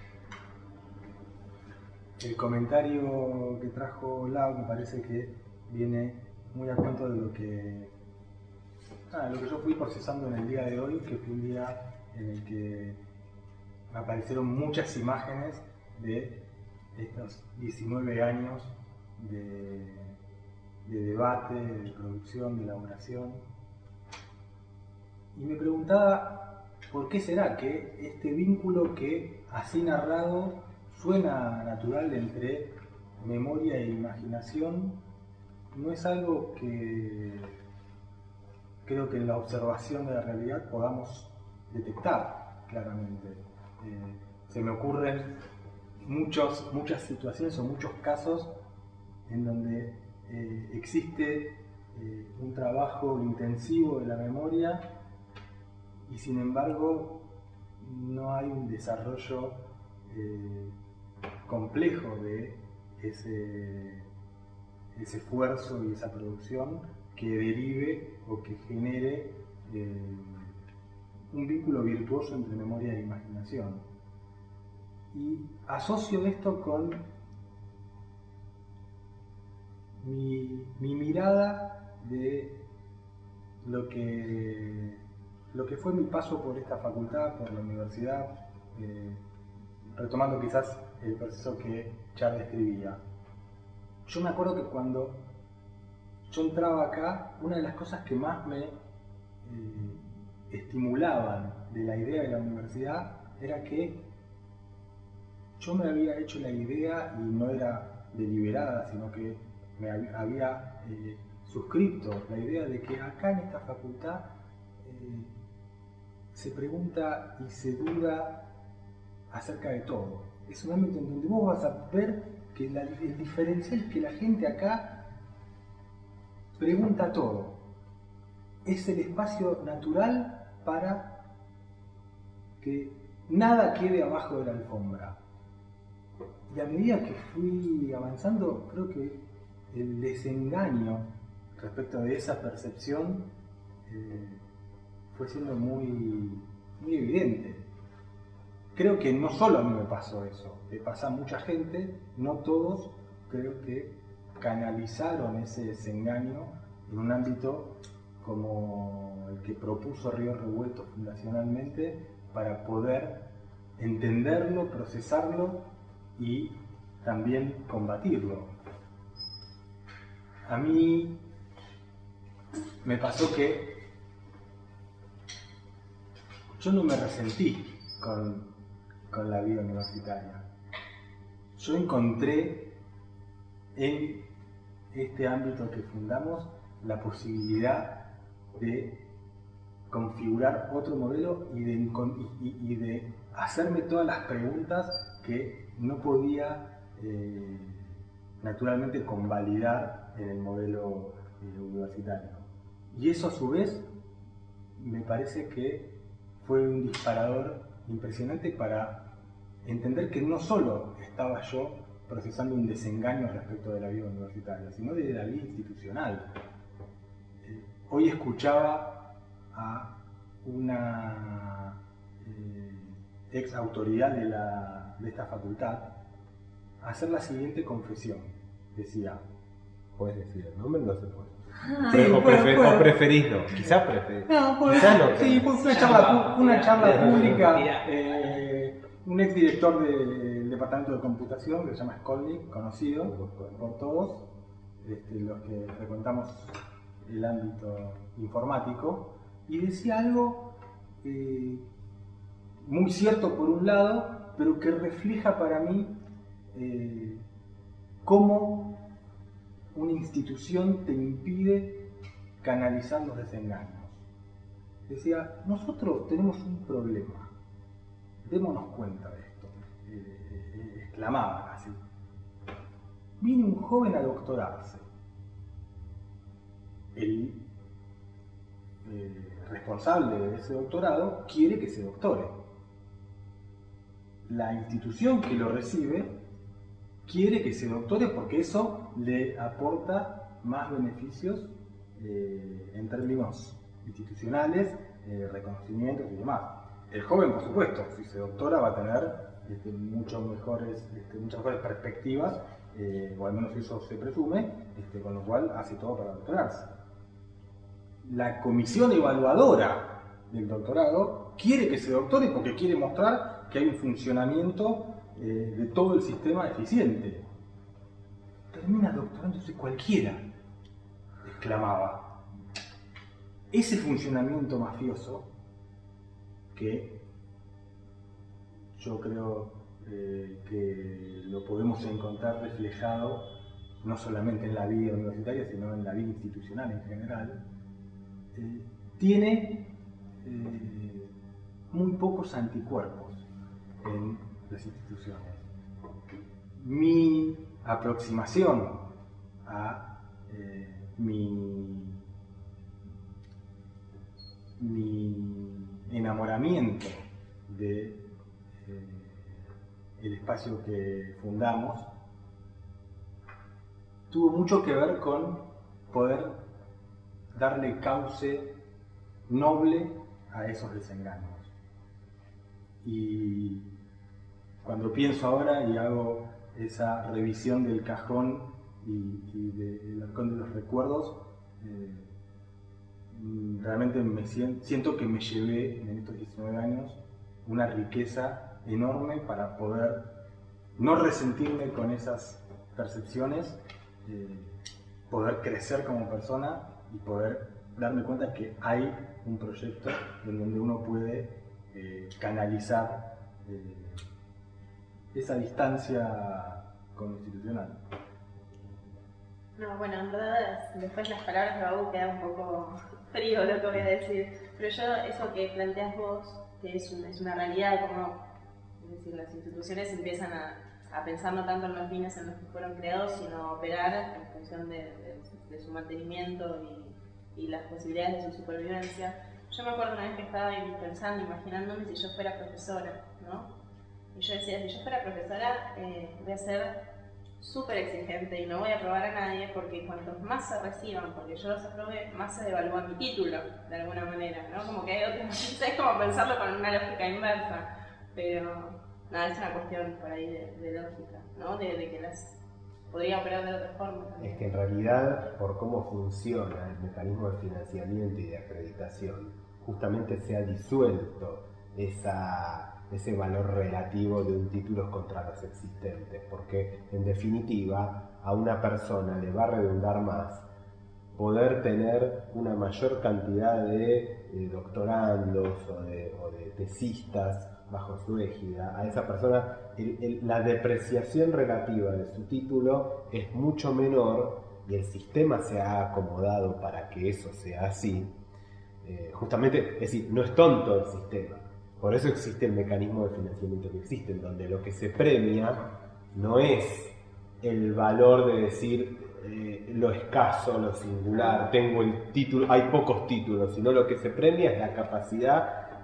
el comentario que trajo Lau me parece que viene muy a cuento de lo que yo fui procesando en el día de hoy, que fue un día en el que me aparecieron muchas imágenes de estos 19 años de debate, de producción, de elaboración. Y me preguntaba por qué será que este vínculo que así narrado suena natural entre memoria e imaginación no es algo que creo que en la observación de la realidad podamos detectar claramente. Se me ocurren muchas situaciones o muchos casos en donde existe un trabajo intensivo de la memoria y sin embargo no hay un desarrollo complejo de ese esfuerzo y esa producción que derive o que genere un vínculo virtuoso entre memoria e imaginación. Y asocio esto con mi mirada de lo que fue mi paso por esta facultad, por la universidad, retomando quizás el proceso que Char describía. Yo me acuerdo que cuando yo entraba acá, una de las cosas que más me estimulaban de la idea de la universidad era que yo me había hecho la idea, y no era deliberada, sino que me había suscrito la idea de que acá en esta facultad se pregunta y se duda acerca de todo. Es un ámbito en donde vos vas a ver que el diferencial es que la gente acá pregunta todo. Es el espacio natural para que nada quede abajo de la alfombra. Y a medida que fui avanzando, creo que el desengaño respecto de esa percepción fue siendo muy evidente. Creo que no solo a mí me pasó eso, le pasa a mucha gente, no todos creo que canalizaron ese desengaño en un ámbito como el que propuso Ríos Revueltos fundacionalmente para poder entenderlo, procesarlo y también combatirlo. A mí me pasó que yo no me resentí con la vida universitaria. Yo encontré en este ámbito que fundamos la posibilidad de configurar otro modelo y de hacerme todas las preguntas que no podía naturalmente convalidar en el modelo universitario. Y eso a su vez me parece que fue un disparador impresionante para entender que no solo estaba yo procesando un desengaño respecto de la vida universitaria, sino de la vida institucional. Hoy escuchaba a una ex autoridad de esta facultad hacer la siguiente confesión. Decía, ¿puedes decir el nombre? No se puede. Sí, o preferís no, quizás preferís. No, quizás no. Sí, fue una charla pública. Un ex director del departamento de computación que se llama Skolnik, conocido por todos, los que frecuentamos el ámbito informático, y decía algo muy cierto por un lado, pero que refleja para mí cómo una institución te impide canalizar los desengaños. Decía, nosotros tenemos un problema, démonos cuenta de esto, exclamaba así. Viene un joven a doctorarse, el responsable de ese doctorado quiere que se doctore. La institución que lo recibe quiere que se doctore porque eso le aporta más beneficios en términos institucionales, reconocimientos y demás. El joven, por supuesto, si se doctora va a tener muchas mejores perspectivas, o al menos eso se presume, con lo cual hace todo para doctorarse. La comisión evaluadora del doctorado quiere que se doctore porque quiere mostrar que hay un funcionamiento de todo el sistema eficiente. Termina doctorándose cualquiera, exclamaba. Ese funcionamiento mafioso que yo creo que lo podemos encontrar reflejado no solamente en la vida universitaria, sino en la vida institucional en general, tiene muy pocos anticuerpos en las instituciones. Mi aproximación a mi enamoramiento de el espacio que fundamos tuvo mucho que ver con poder darle cauce noble a esos desengaños. Y cuando pienso ahora y hago esa revisión del cajón y del arcón de los recuerdos, realmente siento que me llevé en estos 19 años una riqueza enorme para poder no resentirme con esas percepciones, poder crecer como persona y poder darme cuenta que hay un proyecto en donde uno puede canalizar esa distancia con lo institucional. No, bueno, en verdad después las palabras de Babu queda un poco frío lo que voy a decir, pero yo eso que planteas vos, que es una realidad, como es decir, las instituciones empiezan a pensar no tanto en los fines en los que fueron creados, sino a operar en función de su mantenimiento y las posibilidades de su supervivencia. Yo me acuerdo una vez que estaba pensando, imaginándome si yo fuera profesora, ¿no? Y yo decía, si yo fuera profesora, voy a ser súper exigente y no voy a aprobar a nadie porque cuantos más se reciban, porque yo los aprobé, más se devalúa mi título, de alguna manera, ¿no? Como que hay otros, es como pensarlo con una lógica inversa, pero nada, es una cuestión por ahí de lógica, ¿no? De que las podría operar de otra forma también. Es que en realidad, por cómo funciona el mecanismo de financiamiento y de acreditación, justamente se ha disuelto ese valor relativo de un título contra los existentes, porque en definitiva a una persona le va a redundar más poder tener una mayor cantidad de doctorandos o de tesistas bajo su égida. A esa persona la depreciación relativa de su título es mucho menor y el sistema se ha acomodado para que eso sea así. Justamente, es decir, no es tonto el sistema. Por eso existe el mecanismo de financiamiento que existe, en donde lo que se premia no es el valor de decir lo escaso, lo singular, tengo el título, hay pocos títulos, sino lo que se premia es la capacidad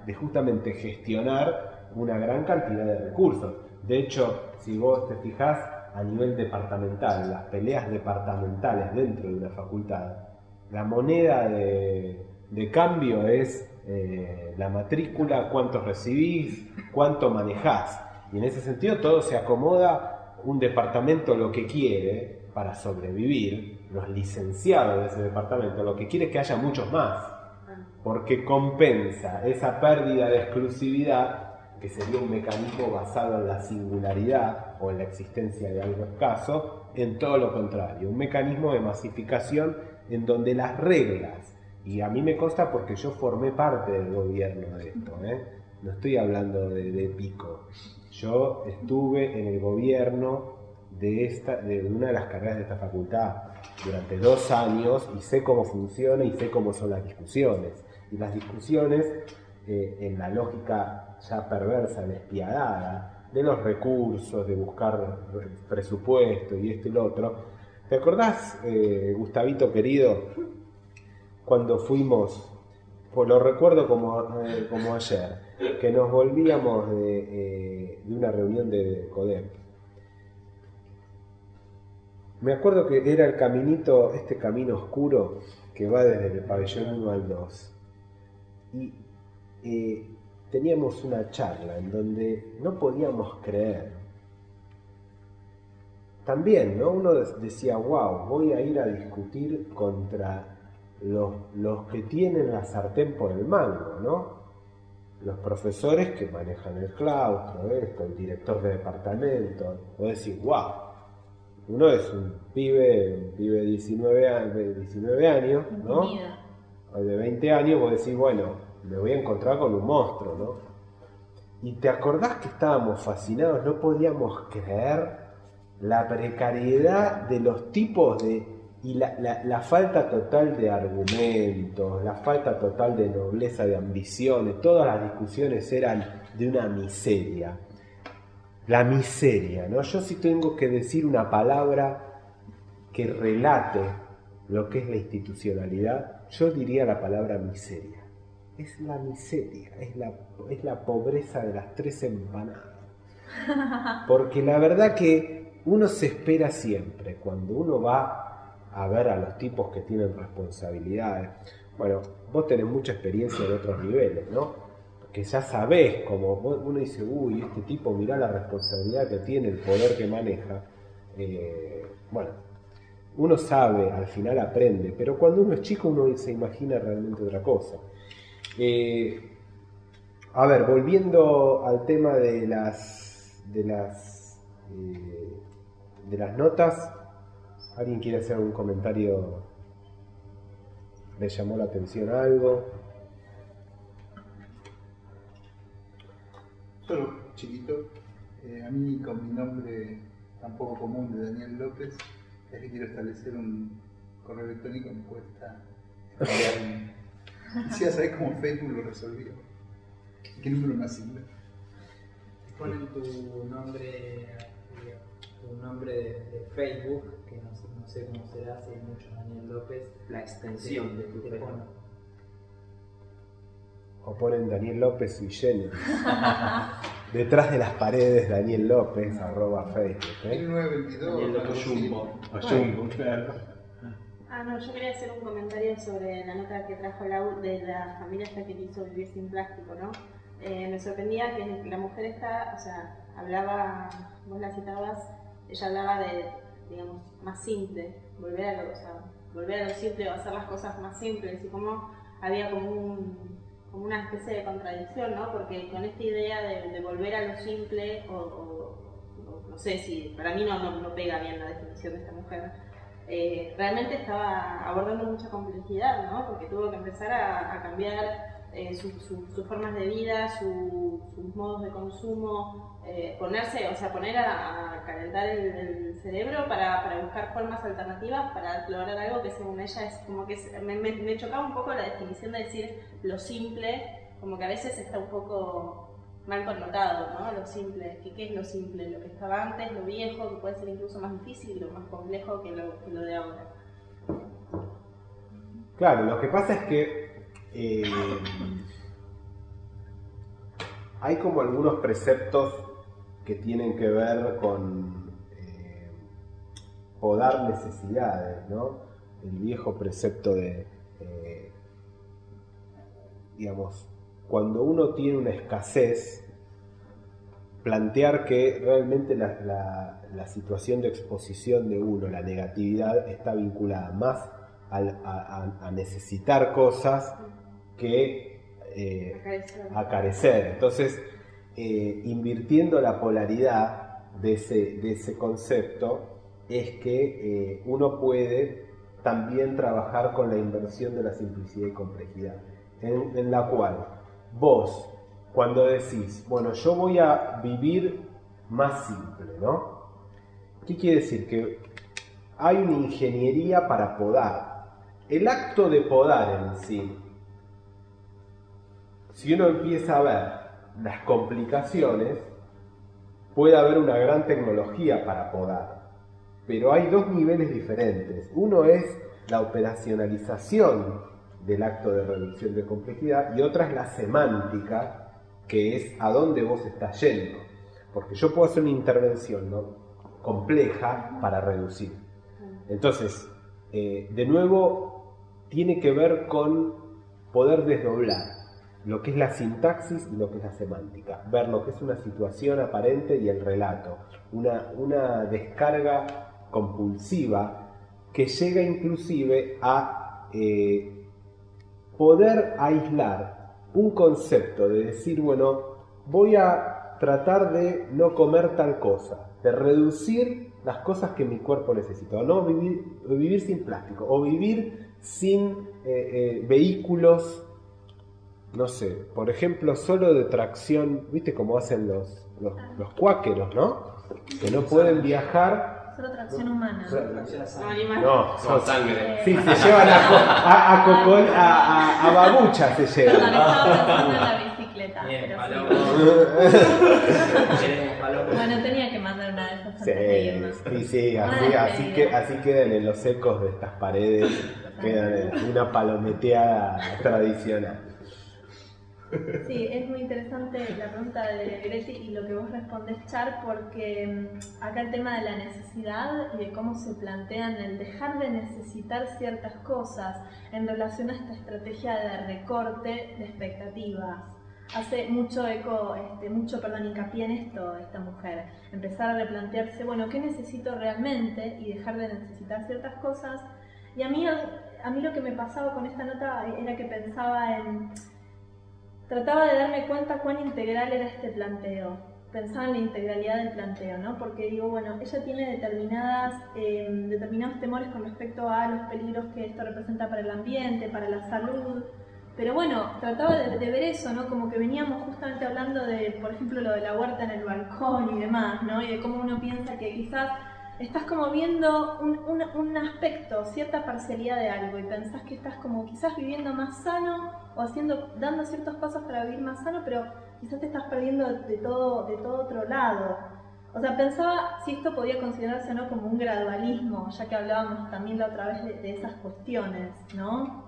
de justamente gestionar una gran cantidad de recursos. De hecho, si vos te fijás a nivel departamental, las peleas departamentales dentro de una facultad, la moneda de cambio es la matrícula, cuánto recibís, cuánto manejás. Y en ese sentido todo se acomoda, un departamento lo que quiere para sobrevivir, los licenciados de ese departamento lo que quiere es que haya muchos más, porque compensa esa pérdida de exclusividad, que sería un mecanismo basado en la singularidad o en la existencia de algo escaso, en todo lo contrario, un mecanismo de masificación en donde las reglas, y a mí me consta porque yo formé parte del gobierno de esto, no estoy hablando de pico, yo estuve en el gobierno de una de las carreras de esta facultad durante 2 años y sé cómo funciona y sé cómo son las discusiones. Y las discusiones, en la lógica ya perversa, despiadada, de los recursos, de buscar presupuesto y esto y lo otro. ¿Te acordás, Gustavito querido, cuando fuimos, pues lo recuerdo como ayer, que nos volvíamos de una reunión de CODEP? Me acuerdo que era el caminito, este camino oscuro que va desde el pabellón 1 al 2. Y teníamos una charla en donde no podíamos creer. También, ¿no? Uno decía, wow, voy a ir a discutir contra los que tienen la sartén por el mango, ¿no? Los profesores que manejan el claustro, el director de departamento. Vos decís, wow. Uno es un pibe de 19 años, ¿no? O de 20 años, vos decís, bueno, me voy a encontrar con un monstruo, ¿no? Y te acordás que estábamos fascinados, no podíamos creer la precariedad de los tipos y la falta total de argumentos, la falta total de nobleza, de ambiciones, todas las discusiones eran de una miseria. La miseria, ¿no? Yo sí tengo que decir una palabra que relate lo que es la institucionalidad, yo diría la palabra miseria. Es la miseria, es la pobreza de las 3 empanadas. Porque la verdad que uno se espera siempre, cuando uno va a ver a los tipos que tienen responsabilidades. Bueno, vos tenés mucha experiencia en otros niveles, ¿no? Que ya sabés, como uno dice, uy, este tipo, mirá la responsabilidad que tiene, el poder que maneja. Bueno, uno sabe, al final aprende, pero cuando uno es chico uno se imagina realmente otra cosa. A ver, volviendo al tema de las notas, ¿alguien quiere hacer algún comentario? ¿Le llamó la atención algo? Solo chiquito, a mí con mi nombre tan poco común de Daniel López, es que quiero establecer un correo electrónico, me cuesta quisiera saber cómo Facebook lo resolvió. ¿Qué número más simple? Ponen tu nombre de Facebook, que no sé cómo será, si hay mucho Daniel López. La extensión de tu teléfono. O ponen Daniel López y Jenny. Detrás de las paredes Daniel López, @Facebook. 1922. Daniel López Jumbo, claro. No, yo quería hacer un comentario sobre la nota que trajo Lau de la familia esta que quiso vivir sin plástico, ¿no? Me sorprendía que la mujer esta, o sea, hablaba, vos la citabas, ella hablaba de, digamos, más simple, volver a lo simple o hacer las cosas más simples, y como había como una especie de contradicción, ¿no? Porque con esta idea de volver a lo simple, o no sé si, para mí no pega bien la definición de esta mujer, realmente estaba abordando mucha complejidad, ¿no? Porque tuvo que empezar a cambiar sus formas de vida, sus modos de consumo, poner a calentar el cerebro para buscar formas alternativas para lograr algo que según ella es como que me chocaba un poco la definición de decir lo simple, como que a veces está un poco mal connotado, ¿no? Lo simple, ¿qué es lo simple? Lo que estaba antes, lo viejo, que puede ser incluso más difícil y lo más complejo que lo de ahora. Claro, lo que pasa es que hay como algunos preceptos que tienen que ver con podar necesidades, ¿no? El viejo precepto de, digamos, cuando uno tiene una escasez, plantear que realmente la situación de exposición de uno, la negatividad, está vinculada más a necesitar cosas que a carecer. Entonces, invirtiendo la polaridad de ese concepto, es que uno puede también trabajar con la inversión de la simplicidad y complejidad, en la cual vos, cuando decís, bueno, yo voy a vivir más simple, ¿no? ¿Qué quiere decir? Que hay una ingeniería para podar. El acto de podar en sí, si uno empieza a ver las complicaciones, puede haber una gran tecnología para podar, pero hay dos niveles diferentes. Uno es la operacionalización del acto de reducción de complejidad y otra es la semántica, que es a dónde vos estás yendo. Porque yo puedo hacer una intervención, ¿no?, compleja para reducir. Entonces, de nuevo, tiene que ver con poder desdoblar lo que es la sintaxis y lo que es la semántica. Ver lo que es una situación aparente y el relato. Una descarga compulsiva que llega inclusive a poder aislar un concepto de decir, bueno, voy a tratar de no comer tal cosa, de reducir las cosas que mi cuerpo necesita, o no vivir sin plástico, o vivir sin vehículos, no sé, por ejemplo, solo de tracción, ¿viste cómo hacen los cuáqueros, no? Que no pueden viajar. Solo tracción humana. No, son sangre. Sí, se llevan a babucha se llevan. Perdón, estaba pensando en la bicicleta. Bien, pero Palomo. sí. Bueno, tenía que mandar una de esas antes de irnos. Sí, así quedan en los ecos de estas paredes, quedan una palometeada tradicional. Sí, es muy interesante la pregunta de Greti y lo que vos respondés, Char, porque acá el tema de la necesidad y de cómo se plantean el dejar de necesitar ciertas cosas en relación a esta estrategia de recorte de expectativas. Hace mucho hincapié en esto esta mujer, empezar a replantearse, bueno, ¿qué necesito realmente? Y dejar de necesitar ciertas cosas. Y a mí lo que me pasaba con esta nota era que pensaba trataba de darme cuenta cuán integral era este planteo. Pensaba en la integralidad del planteo, ¿no? Porque digo, bueno, ella tiene determinados temores con respecto a los peligros que esto representa para el ambiente, para la salud. Pero bueno, trataba de ver eso, ¿no? Como que veníamos justamente hablando de, por ejemplo, lo de la huerta en el balcón y demás, ¿no? Y de cómo uno piensa que quizás estás como viendo un aspecto, cierta parcialidad de algo y pensás que estás como quizás viviendo más sano o dando ciertos pasos para vivir más sano, pero quizás te estás perdiendo de todo otro lado. O sea, pensaba si esto podía considerarse o no como un gradualismo, ya que hablábamos también la otra vez de esas cuestiones, ¿no?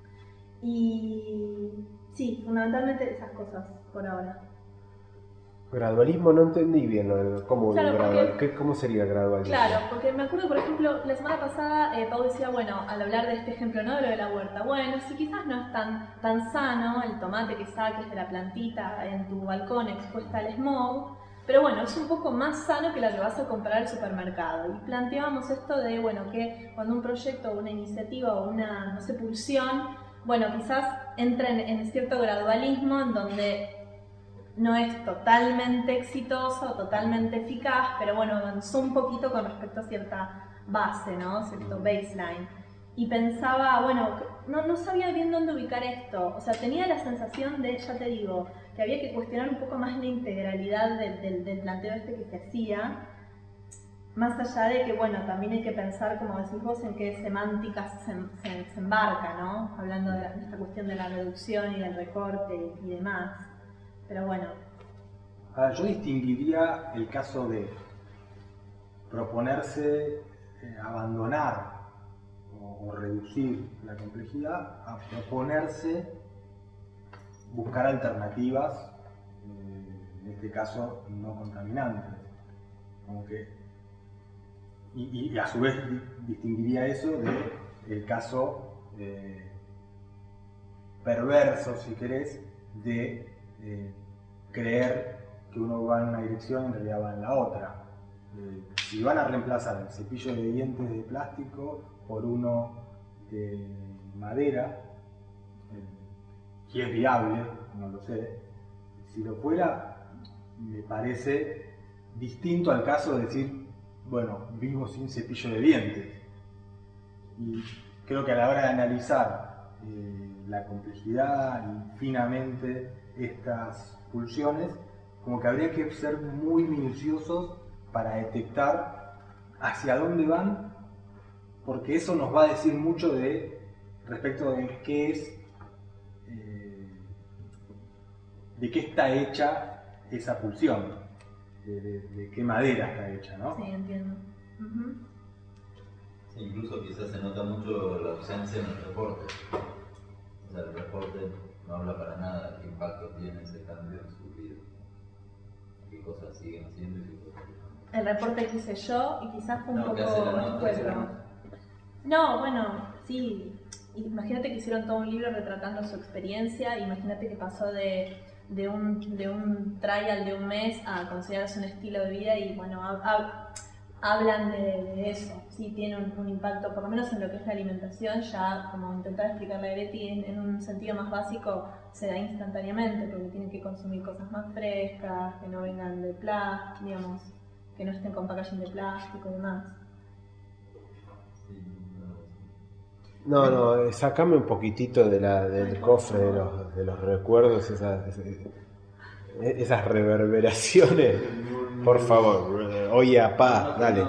Y sí, fundamentalmente esas cosas por ahora. Gradualismo no entendí bien cómo, claro, ¿cómo sería gradualismo? Claro, porque me acuerdo, por ejemplo, la semana pasada Pau decía, bueno, al hablar de este ejemplo, ¿no?, de lo de la huerta, bueno, si quizás no es tan sano el tomate que saques de la plantita en tu balcón expuesta al smog, pero bueno, es un poco más sano que la que vas a comprar al supermercado. Y planteábamos esto de, bueno, que cuando un proyecto o una iniciativa o una, no sé, pulsión, bueno, quizás entra en cierto gradualismo en donde no es totalmente exitoso, totalmente eficaz, pero bueno, avanzó un poquito con respecto a cierta base, ¿no? Cierto baseline. Y pensaba, bueno, no sabía bien dónde ubicar esto. O sea, tenía la sensación de, ya te digo, que había que cuestionar un poco más la integralidad del planteo que se hacía. Más allá de que, bueno, también hay que pensar, como decís vos, en qué semánticas se embarca, ¿no? Hablando de esta cuestión de la reducción y del recorte y demás. Pero bueno. Yo distinguiría el caso de proponerse abandonar o reducir la complejidad a proponerse buscar alternativas en este caso no contaminantes. Como que, y a su vez distinguiría eso del caso perverso, si querés, de creer que uno va en una dirección y en realidad va en la otra. Si van a reemplazar el cepillo de dientes de plástico por uno de madera, que es viable, no lo sé, si lo fuera, me parece distinto al caso de decir, bueno, vivo sin cepillo de dientes. Y creo que a la hora de analizar la complejidad y finamente estas pulsiones, como que habría que ser muy minuciosos para detectar hacia dónde van, porque eso nos va a decir mucho respecto de qué es, de qué está hecha esa pulsión, de qué madera está hecha, ¿no? Sí, entiendo. Uh-huh. Sí, incluso quizás se nota mucho la ausencia en el reporte. O sea, el reporte no habla para nada de qué impacto tiene ese cambio en su vida. Qué cosas siguen haciendo y qué cosas no. El reporte que hice yo y quizás fue un poco que hace la nota, escueto. No, bueno, sí. Imagínate que hicieron todo un libro retratando su experiencia. Imagínate que pasó de un trial de un mes a considerarse un estilo de vida y bueno, hablan de eso. Sí, tiene un impacto, por lo menos en lo que es la alimentación, ya como intentar explicarle a Betty en un sentido más básico, se da instantáneamente porque tienen que consumir cosas más frescas, que no vengan de plástico, digamos, que no estén con packaging de plástico y demás. No, sacame un poquitito del cofre de los recuerdos, esas reverberaciones, por favor. Oye, apá, dale.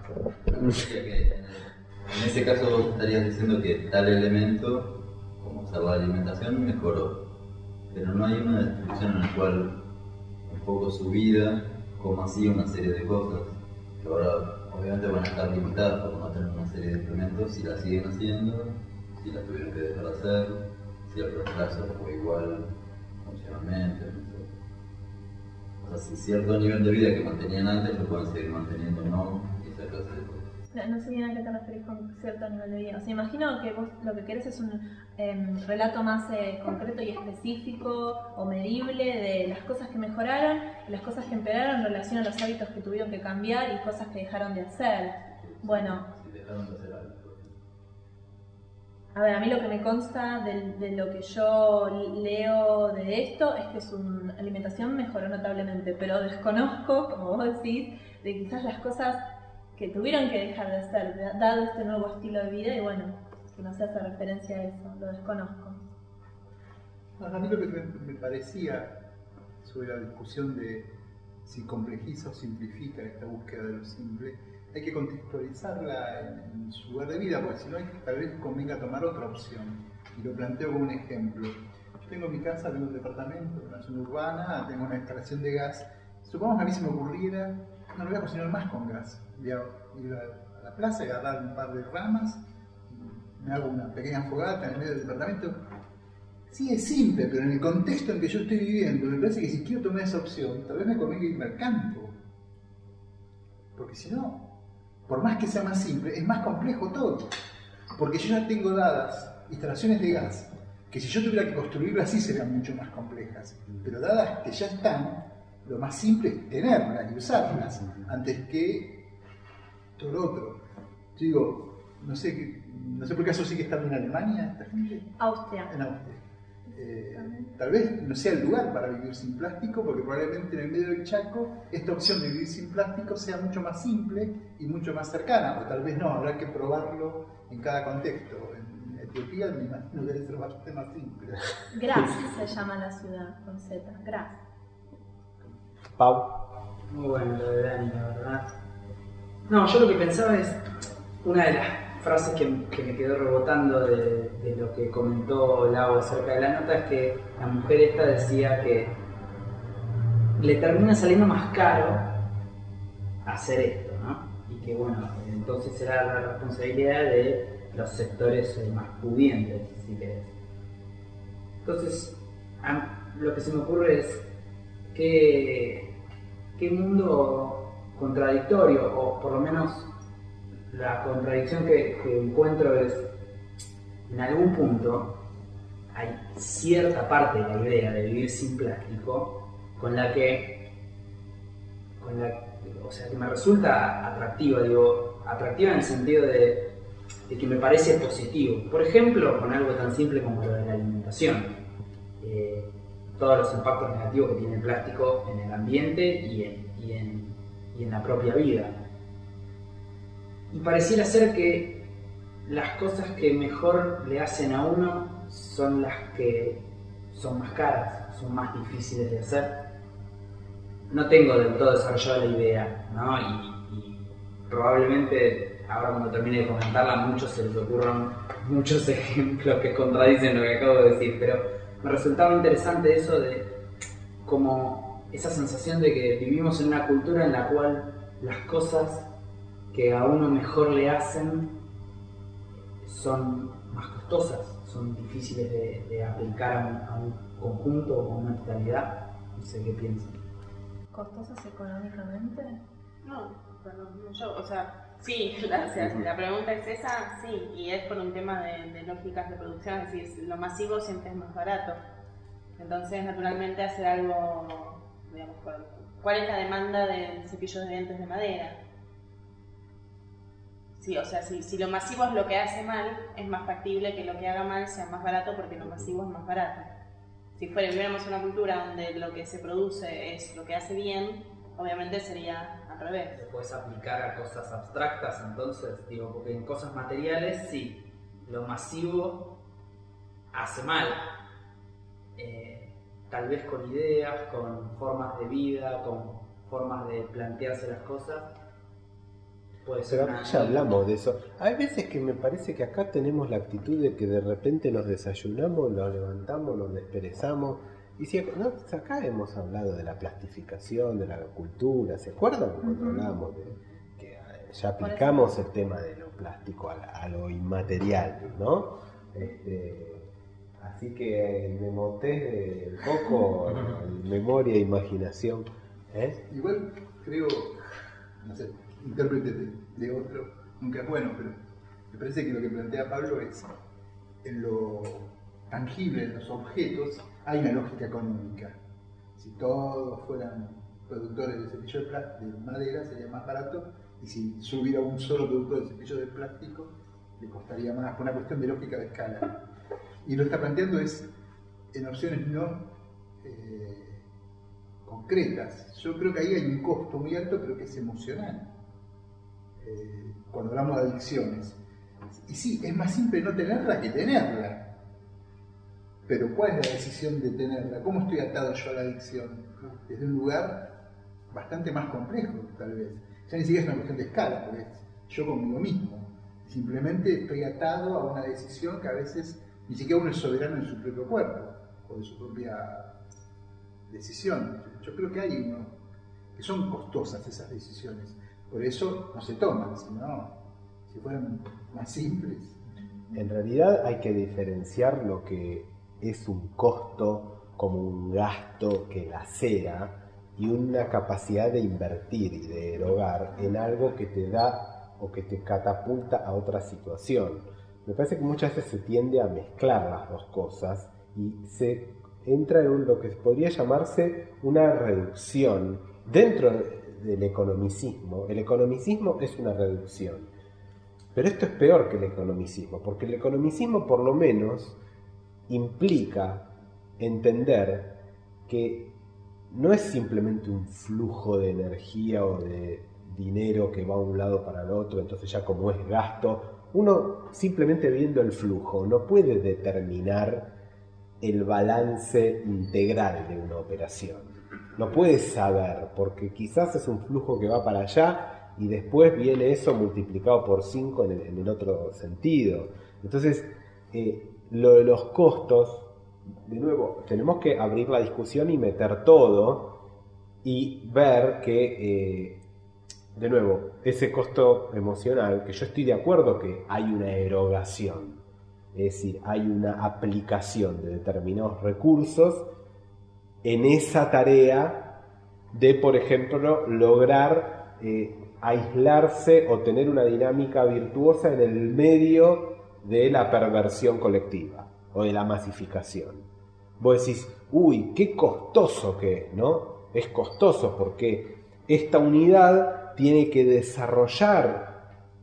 En ese caso vos estarías diciendo que tal elemento, como ser la alimentación, mejoró. Pero no hay una descripción en la cual un poco su vida, como hacía una serie de cosas, que ahora obviamente van a estar limitadas por no tener una serie de implementos, si la siguen haciendo, si la tuvieron que dejar de hacer, si el reemplazo fue igual funcionalmente, no sé. O sea, si cierto nivel de vida que mantenían antes lo pueden seguir manteniendo o no, y esa clase de cosas. No sé bien a qué te referís con cierto nivel de vida. O sea, imagino que vos lo que querés es un relato más concreto y específico o medible de las cosas que mejoraron y las cosas que empeoraron en relación a los hábitos que tuvieron que cambiar y cosas que dejaron de hacer. Bueno. Si dejaron de hacer algo. A ver, a mí lo que me consta de lo que yo leo de esto es que su alimentación mejoró notablemente, pero desconozco, como vos decís, de quizás las cosas que tuvieron que dejar de hacer, dado este nuevo estilo de vida, y bueno, que no se hace referencia a eso, lo desconozco. A mí lo que me parecía sobre la discusión de si complejiza o simplifica esta búsqueda de lo simple, hay que contextualizarla en su lugar de vida, porque si no, tal vez convenga tomar otra opción. Y lo planteo como un ejemplo. Yo tengo mi casa, tengo un departamento, una zona urbana, tengo una instalación de gas. Supongamos que a mí se me ocurriera, no lo voy a cocinar más con gas. Voy a ir a la plaza, agarrar un par de ramas, me hago una pequeña fogata en el medio del departamento. Sí, es simple, pero en el contexto en que yo estoy viviendo, me parece que si quiero tomar esa opción, tal vez me convenga irme al campo. Porque si no, por más que sea más simple, es más complejo todo. Porque yo ya tengo dadas instalaciones de gas, que si yo tuviera que construirlas sí serían mucho más complejas. Pero dadas que ya están, lo más simple es tenerlas y usarlas, antes que todo lo otro. Yo digo, no sé por qué eso sí que está en Alemania, esta gente. Austria. En Austria. Tal vez no sea el lugar para vivir sin plástico, porque probablemente en el medio del Chaco esta opción de vivir sin plástico sea mucho más simple y mucho más cercana, o tal vez no, habrá que probarlo en cada contexto. En Etiopía me imagino que debe ser bastante más simple. Graz se llama la ciudad, con Z, Graz. Pau. Muy bueno lo de Dani, la verdad. No, yo lo que pensaba es una de las frases que me quedó rebotando de lo que comentó Lau acerca de la nota, es que la mujer esta decía que le termina saliendo más caro hacer esto, ¿no? Y que bueno, entonces será la responsabilidad de los sectores más pudientes, si querés. Entonces, lo que se me ocurre es que qué mundo contradictorio, o por lo menos la contradicción que encuentro es, en algún punto hay cierta parte de la idea de vivir sin plástico con la que o sea, que me resulta atractiva, atractiva en el sentido de que me parece positivo. Por ejemplo, con algo tan simple como lo de la alimentación. Todos los impactos negativos que tiene el plástico en el ambiente y en la propia vida. Y pareciera ser que las cosas que mejor le hacen a uno son las que son más caras, son más difíciles de hacer. No tengo del todo desarrollada la idea, ¿no? Y probablemente ahora cuando termine de comentarla a muchos se les ocurran muchos ejemplos que contradicen lo que acabo de decir, pero me resultaba interesante eso de como esa sensación de que vivimos en una cultura en la cual las cosas que a uno mejor le hacen son más costosas, son difíciles de aplicar a un conjunto o a una totalidad. No sé qué piensan. ¿Costosas económicamente? No, perdón, yo, o sea, sí, si la pregunta es esa, sí, y es por un tema de lógicas de producción, es decir, lo masivo siempre es más barato. Entonces, naturalmente, hacer algo, digamos, ¿cuál es la demanda de cepillos de dientes de madera? Sí, o sea, si lo masivo es lo que hace mal, es más factible que lo que haga mal sea más barato porque lo masivo es más barato. Si viviéramos en una cultura donde lo que se produce es lo que hace bien, obviamente sería al revés. ¿Te puedes aplicar a cosas abstractas entonces? Digo, porque en cosas materiales sí, lo masivo hace mal. Tal vez con ideas, con formas de vida, con formas de plantearse las cosas. Puede ser. Pero ya hablamos de eso. Hay veces que me parece que acá tenemos la actitud de que de repente nos desayunamos, nos levantamos, nos desperezamos. Y si acá hemos hablado de la plastificación, de la cultura, ¿se acuerdan cuando hablábamos de que ya aplicamos el tema de lo plástico a lo inmaterial, ¿no? Así que me monté un poco en memoria e imaginación. Igual creo, no sé, intérprete de otro, nunca es bueno, pero me parece que lo que plantea Pablo es en lo tangible, en los objetos, hay una lógica económica. Si todos fueran productores de cepillo de madera sería más barato, y si yo hubiera un solo productor de cepillo de plástico le costaría más, por una cuestión de lógica de escala. Y lo que está planteando es en opciones no concretas. Yo creo que ahí hay un costo muy alto, pero que es emocional. Cuando hablamos de adicciones. Y sí, es más simple no tenerla que tenerla. Pero ¿cuál es la decisión de tenerla? ¿Cómo estoy atado yo a la adicción? Desde un lugar bastante más complejo, tal vez. Ya ni siquiera es una cuestión de escala, porque es yo conmigo mismo. Simplemente estoy atado a una decisión que a veces ni siquiera uno es soberano en su propio cuerpo o de su propia decisión. Yo creo que hay que son costosas esas decisiones. Por eso no se toman, sino si fueran más simples. En realidad hay que diferenciar lo que es un costo como un gasto que lacera y una capacidad de invertir y de erogar en algo que te da o que te catapulta a otra situación. Me parece que muchas veces se tiende a mezclar las dos cosas y se entra en lo que podría llamarse una reducción. Dentro del economicismo, el economicismo es una reducción. Pero esto es peor que el economicismo, porque el economicismo por lo menos implica entender que no es simplemente un flujo de energía o de dinero que va a un lado para el otro, entonces ya como es gasto, uno simplemente viendo el flujo no puede determinar el balance integral de una operación. No puede saber, porque quizás es un flujo que va para allá y después viene eso multiplicado por 5 en el otro sentido. Entonces, lo de los costos, de nuevo, tenemos que abrir la discusión y meter todo y ver que, de nuevo, ese costo emocional, que yo estoy de acuerdo que hay una erogación, es decir, hay una aplicación de determinados recursos en esa tarea de, por ejemplo, lograr aislarse o tener una dinámica virtuosa en el medio de la perversión colectiva o de la masificación. Vos decís, uy, qué costoso que es, ¿no? Es costoso porque esta unidad tiene que desarrollar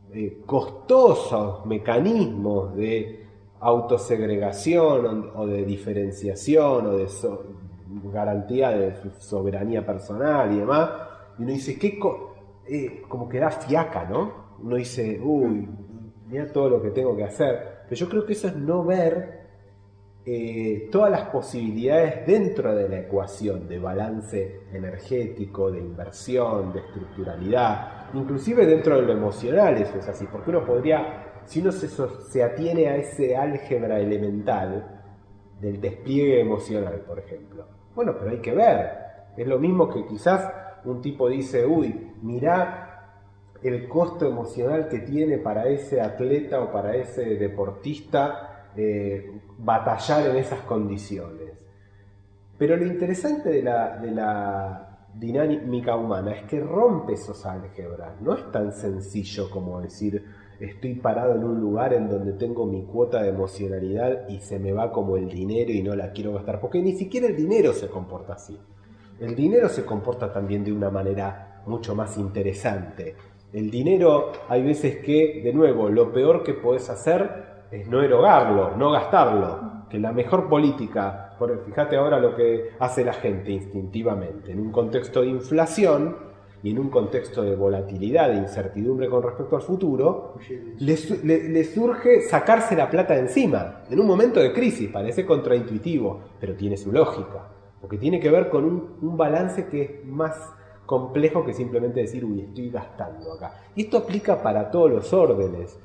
costosos mecanismos de autosegregación o de diferenciación o de garantía de su soberanía personal y demás. Y uno dice, como que da fiaca, ¿no? Uno dice, uy, mira todo lo que tengo que hacer. Pero yo creo que eso es no ver todas las posibilidades dentro de la ecuación de balance energético, de inversión, de estructuralidad, inclusive dentro de lo emocional. Eso es así, porque uno podría, si uno se atiene a ese álgebra elemental del despliegue emocional, por ejemplo, bueno, pero hay que ver, es lo mismo que quizás un tipo dice, uy, mirá el costo emocional que tiene para ese atleta o para ese deportista batallar en esas condiciones. Pero lo interesante de la dinámica humana es que rompe esos álgebras. No es tan sencillo como decir, estoy parado en un lugar en donde tengo mi cuota de emocionalidad y se me va como el dinero y no la quiero gastar, porque ni siquiera el dinero se comporta así. El dinero se comporta también de una manera mucho más interesante. El dinero, hay veces que, de nuevo, lo peor que podés hacer es no erogarlo, no gastarlo. Que la mejor política, fíjate ahora lo que hace la gente instintivamente, en un contexto de inflación y en un contexto de volatilidad, de incertidumbre con respecto al futuro, le surge sacarse la plata de encima, en un momento de crisis. Parece contraintuitivo, pero tiene su lógica, porque tiene que ver con un balance que es más complejo que simplemente decir, uy, estoy gastando acá. Y esto aplica para todos los órdenes,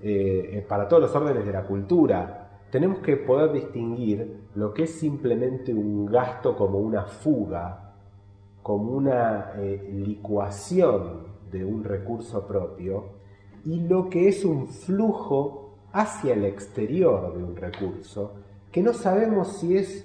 de la cultura. Tenemos que poder distinguir lo que es simplemente un gasto como una fuga, como una licuación de un recurso propio, y lo que es un flujo hacia el exterior de un recurso, que no sabemos si es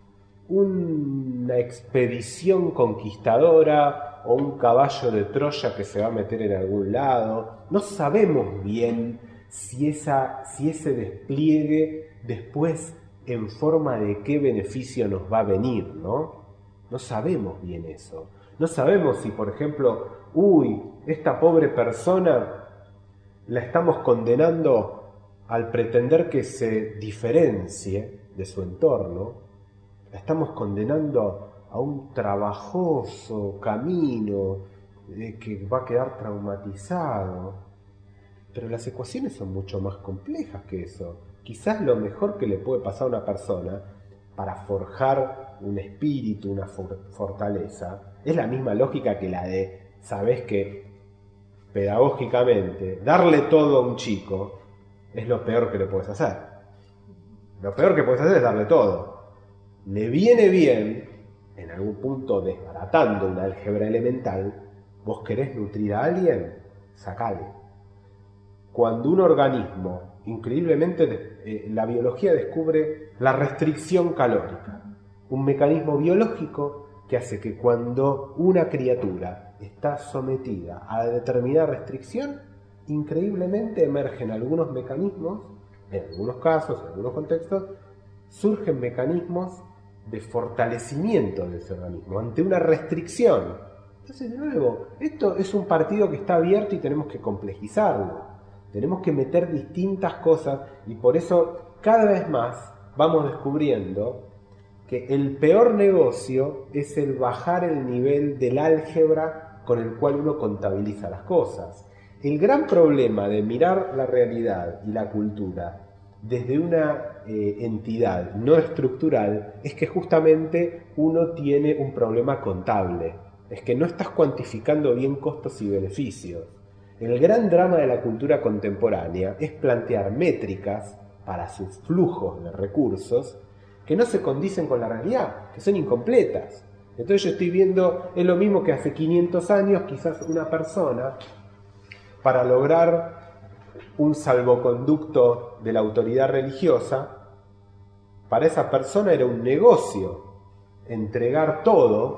una expedición conquistadora o un caballo de Troya que se va a meter en algún lado. No sabemos bien si ese despliegue después en forma de qué beneficio nos va a venir, ¿no? No sabemos bien eso. No sabemos si, por ejemplo, esta pobre persona la estamos condenando al pretender que se diferencie de su entorno. La estamos condenando a un trabajoso camino que va a quedar traumatizado. Pero las ecuaciones son mucho más complejas que eso. Quizás lo mejor que le puede pasar a una persona para forjar un espíritu, una fortaleza, es la misma lógica que la de, sabés que pedagógicamente darle todo a un chico es lo peor que le puedes hacer. Lo peor que puedes hacer es darle todo. Le viene bien, en algún punto desbaratando un álgebra elemental, vos querés nutrir a alguien, sacale. Cuando un organismo, increíblemente, la biología descubre la restricción calórica, un mecanismo biológico que hace que cuando una criatura está sometida a determinada restricción, increíblemente emergen algunos mecanismos, en algunos casos, en algunos contextos, surgen mecanismos de fortalecimiento de ese organismo ante una restricción. Entonces, de nuevo, esto es un partido que está abierto y tenemos que complejizarlo. Tenemos que meter distintas cosas y por eso cada vez más vamos descubriendo que el peor negocio es el bajar el nivel del álgebra con el cual uno contabiliza las cosas. El gran problema de mirar la realidad y la cultura desde una entidad no estructural es que justamente uno tiene un problema contable. Es que no estás cuantificando bien costos y beneficios. El gran drama de la cultura contemporánea es plantear métricas para sus flujos de recursos que no se condicen con la realidad, que son incompletas. Entonces yo estoy viendo, es lo mismo que hace 500 años, quizás una persona, para lograr un salvoconducto de la autoridad religiosa, para esa persona era un negocio entregar todo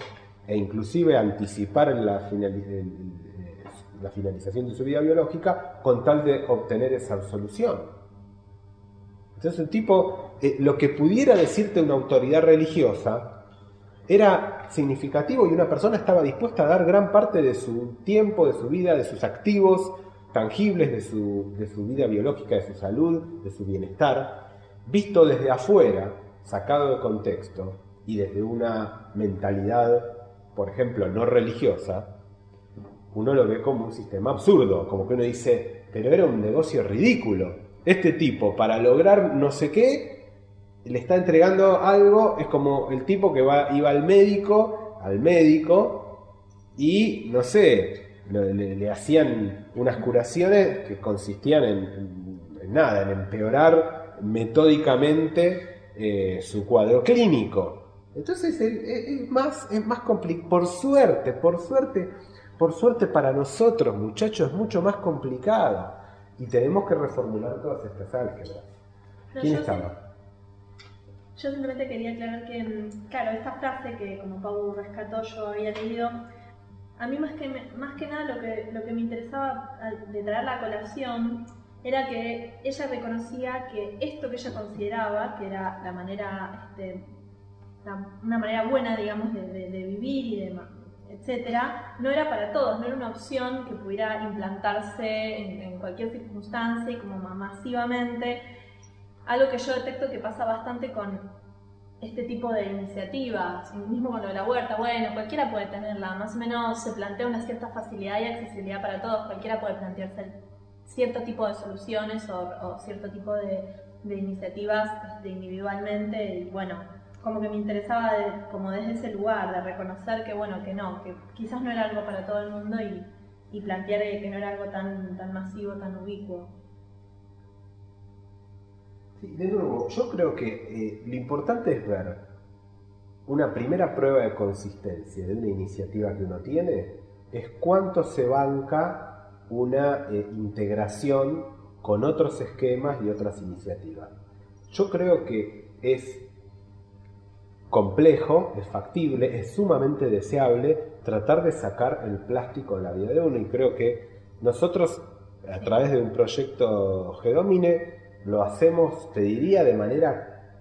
e inclusive anticipar la finalización de su vida biológica con tal de obtener esa absolución. Entonces un tipo, lo que pudiera decirte una autoridad religiosa era significativo, y una persona estaba dispuesta a dar gran parte de su tiempo, de su vida, de sus activos tangibles, de su vida biológica, de su salud, de su bienestar, visto desde afuera, sacado de contexto, y desde una mentalidad, por ejemplo, no religiosa, uno lo ve como un sistema absurdo, como que uno dice, pero era un negocio ridículo. Este tipo, para lograr no sé qué, le está entregando algo, es como el tipo que iba al médico, y, no sé, le hacían unas curaciones que consistían en nada, en empeorar metódicamente su cuadro clínico. Entonces es más complicado. Por suerte para nosotros, muchachos, es mucho más complicado. Y tenemos que reformular todas estas álgebras. ¿Quién estaba? Yo simplemente quería aclarar que, claro, esta frase que como Pau rescató yo había leído, a mí más que nada lo que me interesaba de traer la colación era que ella reconocía que esto que ella consideraba que era la manera, una manera buena, digamos, de vivir y de etcétera, no era para todos, no era una opción que pudiera implantarse en cualquier circunstancia y como masivamente. Algo que yo detecto que pasa bastante con este tipo de iniciativas, mismo con lo de la huerta, bueno, cualquiera puede tenerla, más o menos se plantea una cierta facilidad y accesibilidad para todos, cualquiera puede plantearse cierto tipo de soluciones o cierto tipo de iniciativas individualmente, y bueno, como que me interesaba como desde ese lugar, de reconocer que bueno, que no, que quizás no era algo para todo el mundo y plantear que no era algo tan masivo, tan ubicuo. De nuevo, yo creo que lo importante es ver una primera prueba de consistencia de una iniciativa que uno tiene, es cuánto se banca una integración con otros esquemas y otras iniciativas. Yo creo que es complejo, es factible, es sumamente deseable tratar de sacar el plástico de la vida de uno, y creo que nosotros, a través de un proyecto G-Domine, lo hacemos, te diría, de manera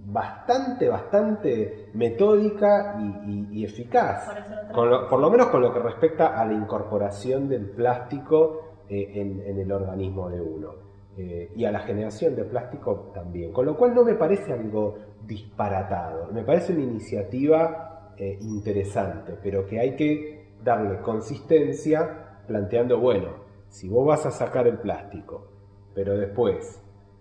bastante metódica y eficaz, por lo menos con lo que respecta a la incorporación del plástico en el organismo de uno, y a la generación de plástico también, con lo cual no me parece algo disparatado, me parece una iniciativa interesante, pero que hay que darle consistencia planteando, bueno, si vos vas a sacar el plástico, pero después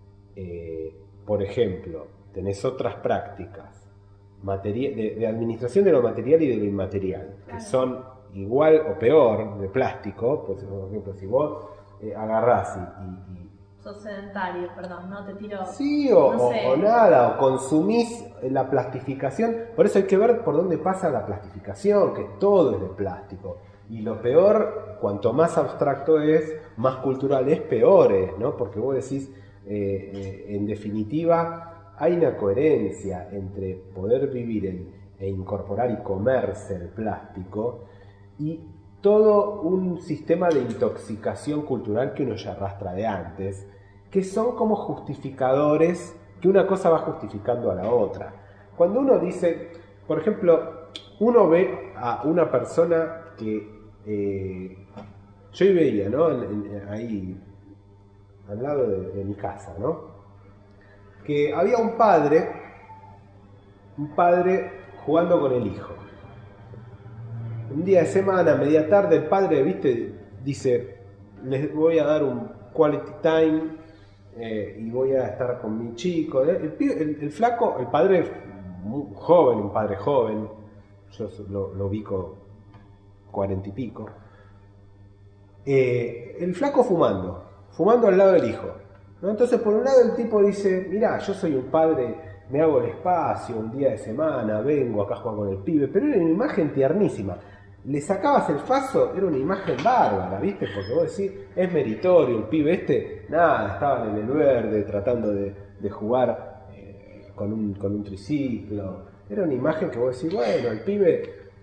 por ejemplo, tenés otras prácticas de administración de lo material y de lo inmaterial, que son igual o peor de plástico. Pues, por ejemplo, si vos agarrás y sos sedentario, perdón, no te tiro... Sí, no sé. o nada, o consumís la plastificación. Por eso hay que ver por dónde pasa la plastificación, que todo es de plástico. Y lo peor, cuanto más abstracto es, más cultural es, peor es, ¿no? Porque vos decís, en definitiva, hay una coherencia entre poder vivir e incorporar y comerse el plástico y todo un sistema de intoxicación cultural que uno ya arrastra de antes, que son como justificadores, que una cosa va justificando a la otra. Cuando uno dice, por ejemplo, uno ve a una persona que yo veía, ¿no? Ahí al lado de mi casa, ¿no? Que había un padre jugando con el hijo. Un día de semana, media tarde, el padre, dice, les voy a dar un quality time y voy a estar con mi chico. El flaco, el padre muy joven, un padre joven, yo lo ubico 40 y pico. El flaco fumando al lado del hijo, ¿no? Entonces, por un lado, el tipo dice, mirá, yo soy un padre, me hago el espacio un día de semana, vengo acá a jugar con el pibe, pero era una imagen tiernísima. Le sacabas el faso, era una imagen bárbara, ¿viste? Porque vos decís, es meritorio, el pibe nada, estaban en el verde tratando de jugar con un triciclo. Era una imagen que vos decís, bueno, el pibe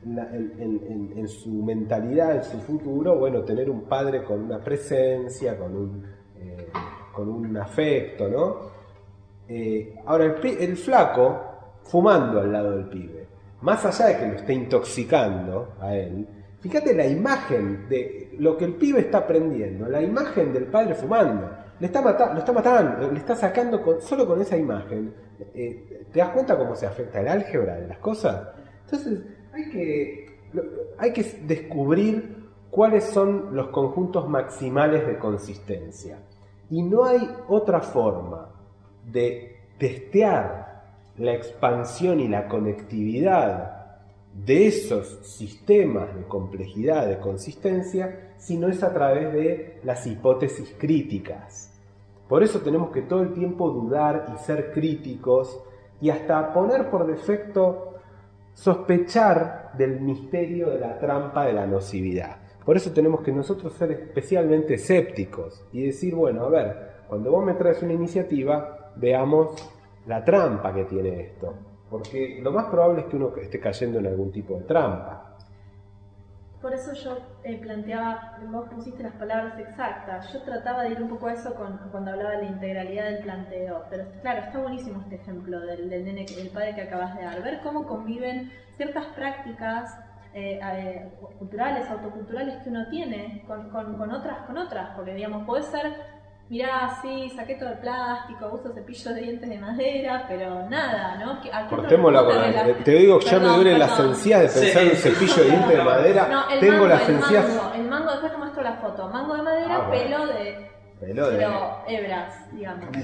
en su mentalidad, en su futuro, bueno, tener un padre con una presencia, con un afecto, ¿no? Ahora, el flaco fumando al lado del pibe, más allá de que lo esté intoxicando a él, fíjate la imagen de lo que el pibe está aprendiendo, la imagen del padre fumando, lo está matando, le está sacando solo con esa imagen. ¿Te das cuenta cómo se afecta el álgebra de las cosas? Entonces hay que descubrir cuáles son los conjuntos maximales de consistencia. Y no hay otra forma de testear la expansión y la conectividad de esos sistemas de complejidad, de consistencia, sino es a través de las hipótesis críticas. Por eso tenemos que todo el tiempo dudar y ser críticos y hasta poner por defecto sospechar del misterio de la trampa de la nocividad. Por eso tenemos que nosotros ser especialmente escépticos y decir, bueno, a ver, cuando vos me traes una iniciativa, veamos la trampa que tiene esto. Porque lo más probable es que uno esté cayendo en algún tipo de trampa. Por eso yo planteaba, vos pusiste las palabras exactas, yo trataba de ir un poco a eso cuando hablaba de la integralidad del planteo, pero claro, está buenísimo este ejemplo del nene, del padre que acabas de dar, ver cómo conviven ciertas prácticas culturales, autoculturales que uno tiene con otras, porque digamos, puede ser, mirá, sí, saqué todo el plástico, uso cepillo de dientes de madera, pero nada, ¿no? Cortémosla con te digo que ya me duelen las encías de pensar en un cepillo de dientes de madera. No, Tengo las encías. El mango, después te muestro la foto. Mango de madera, bueno. Pero hebras, digamos.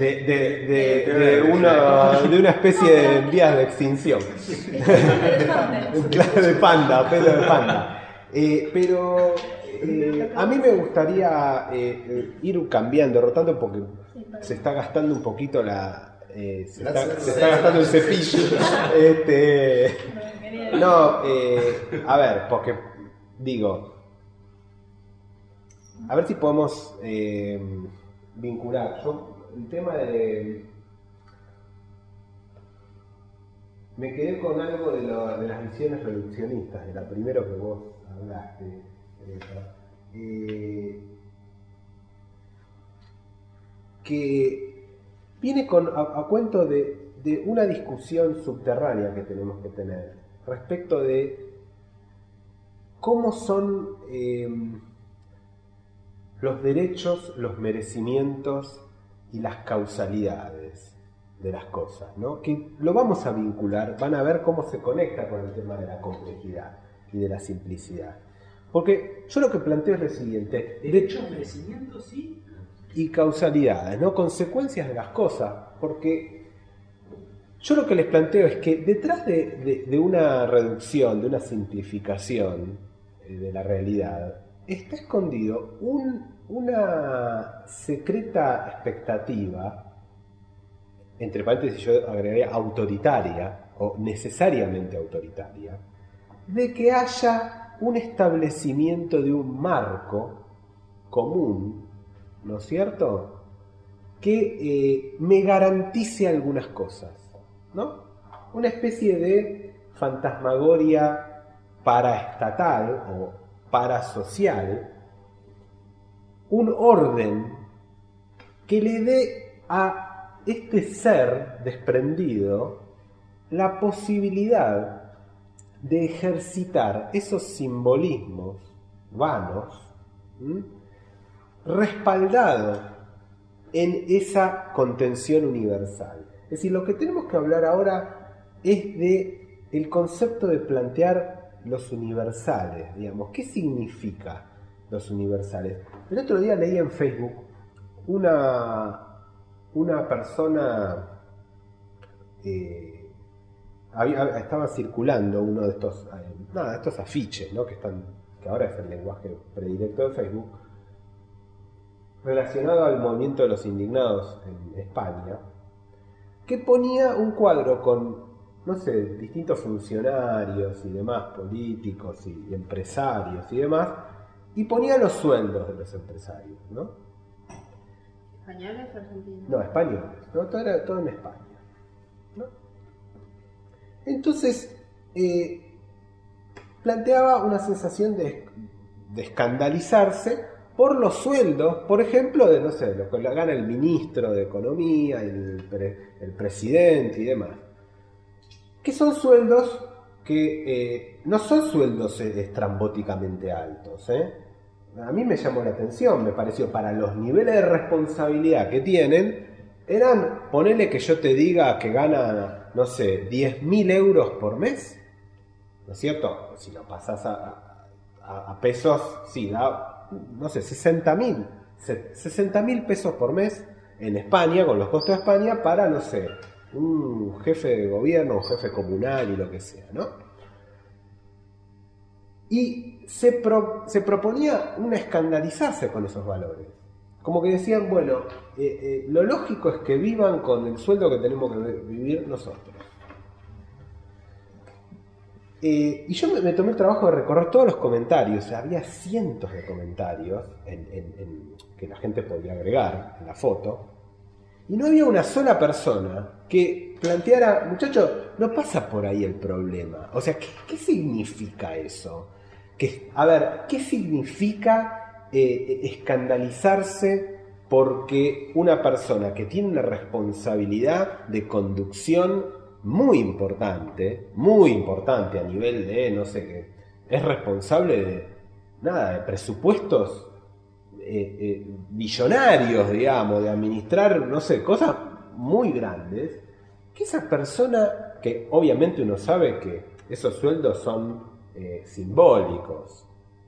De una especie de vías de extinción. Claro, de panda, pelo de panda. Pero a mí me gustaría ir cambiando, rotando, porque se está gastando un poquito se está gastando el cepillo. A ver, porque digo, a ver si podemos vincular. Yo, el tema de... Me quedé con algo de las visiones reduccionistas, de la primero que vos hablaste, que viene a cuento de una discusión subterránea que tenemos que tener respecto de cómo son los derechos, los merecimientos y las causalidades de las cosas, ¿no? Que lo vamos a vincular, van a ver cómo se conecta con el tema de la complejidad y de la simplicidad. Porque yo lo que planteo es lo siguiente: derechos, merecimientos, sí, y causalidades, ¿no? Consecuencias de las cosas. Porque yo lo que les planteo es que detrás de una reducción, de una simplificación de la realidad, está escondido una secreta expectativa, entre paréntesis yo agregaría autoritaria o necesariamente autoritaria, de que haya un establecimiento de un marco común, ¿no es cierto?, que me garantice algunas cosas, ¿no? Una especie de fantasmagoria paraestatal o parasocial, un orden que le dé a este ser desprendido la posibilidad de ejercitar esos simbolismos vanos, respaldado en esa contención universal. Es decir, lo que tenemos que hablar ahora es de el concepto de plantear los universales, digamos. ¿Qué significa los universales? El otro día leí en Facebook una persona, estaba circulando uno de estos afiches, ¿no? que ahora es el lenguaje predilecto de Facebook, relacionado al movimiento de los indignados en España, que ponía un cuadro con, no sé, distintos funcionarios y demás, políticos y empresarios y demás, y ponía los sueldos de los empresarios, ¿no? ¿Españoles o argentinos? No, españoles, ¿no? Todo en España, ¿no? Entonces, planteaba una sensación de escandalizarse por los sueldos, por ejemplo, de, no sé, lo que gana el ministro de Economía, el presidente y demás. Que son sueldos que no son sueldos estrambóticamente altos, ¿eh? A mí me llamó la atención, me pareció, para los niveles de responsabilidad que tienen, eran, ponele que yo te diga que gana, no sé, 10.000 euros por mes, ¿no es cierto? Si lo pasás a pesos, sí, da, no sé, 60.000 pesos por mes en España, con los costos de España, para, no sé, un jefe de gobierno, un jefe comunal y lo que sea, ¿no? Y se proponía escandalizarse con esos valores. Como que decían, bueno, lo lógico es que vivan con el sueldo que tenemos que vivir nosotros. Y yo me tomé el trabajo de recorrer todos los comentarios. O sea, había cientos de comentarios que la gente podía agregar en la foto. Y no había una sola persona que planteara, muchachos, no pasa por ahí el problema. O sea, ¿qué significa eso? A ver, ¿qué significa escandalizarse porque una persona que tiene una responsabilidad de conducción muy importante a nivel de, no sé qué, es responsable de presupuestos billonarios, digamos, de administrar, no sé, cosas muy grandes, que esa persona, que obviamente uno sabe que esos sueldos son simbólicos,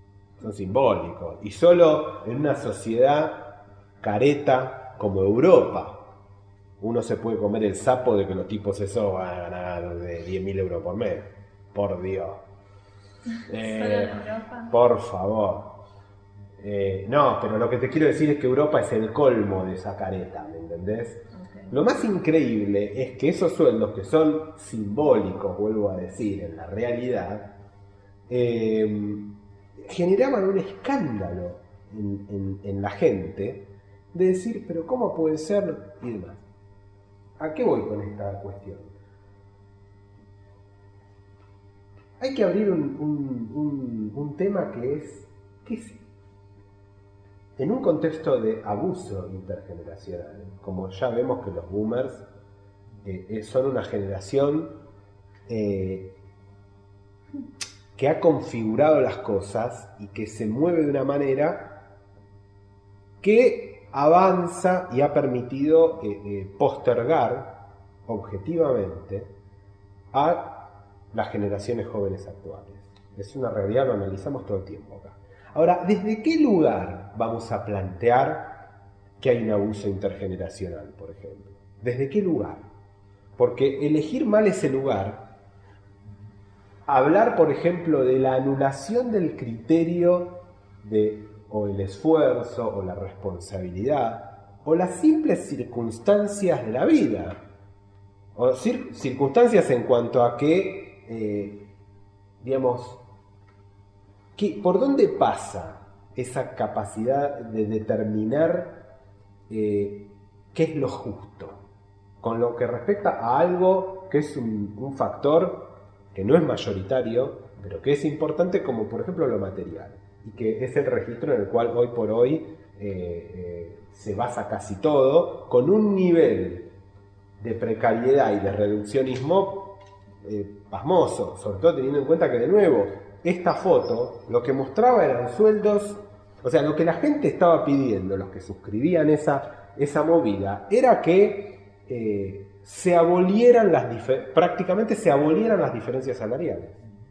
y solo en una sociedad careta como Europa uno se puede comer el sapo de que los tipos esos van a ganar de 10.000 euros por mes, por Dios. Por favor. No, pero lo que te quiero decir es que Europa es el colmo de esa careta, ¿me entendés? Okay. Lo más increíble es que esos sueldos, que son simbólicos, vuelvo a decir, en la realidad, generaban un escándalo en la gente de decir, pero ¿cómo puede ser? Y demás. ¿A qué voy con esta cuestión? Hay que abrir un tema que es en un contexto de abuso intergeneracional. Como ya vemos que los boomers son una generación que ha configurado las cosas y que se mueve de una manera que avanza y ha permitido postergar objetivamente a las generaciones jóvenes actuales. Es una realidad, lo analizamos todo el tiempo acá. Ahora, ¿desde qué lugar vamos a plantear que hay un abuso intergeneracional, por ejemplo? ¿Desde qué lugar? Porque elegir mal ese lugar, hablar, por ejemplo, de la anulación del criterio o el esfuerzo, o la responsabilidad, o las simples circunstancias de la vida, o circunstancias en cuanto a que, digamos, ¿por dónde pasa esa capacidad de determinar qué es lo justo? Con lo que respecta a algo que es un factor que no es mayoritario, pero que es importante, como por ejemplo lo material, y que es el registro en el cual hoy por hoy se basa casi todo, con un nivel de precariedad y de reduccionismo pasmoso, sobre todo teniendo en cuenta que, de nuevo, esta foto lo que mostraba eran sueldos, o sea, lo que la gente estaba pidiendo, los que suscribían esa movida, era que se abolieran prácticamente se abolieran las diferencias salariales.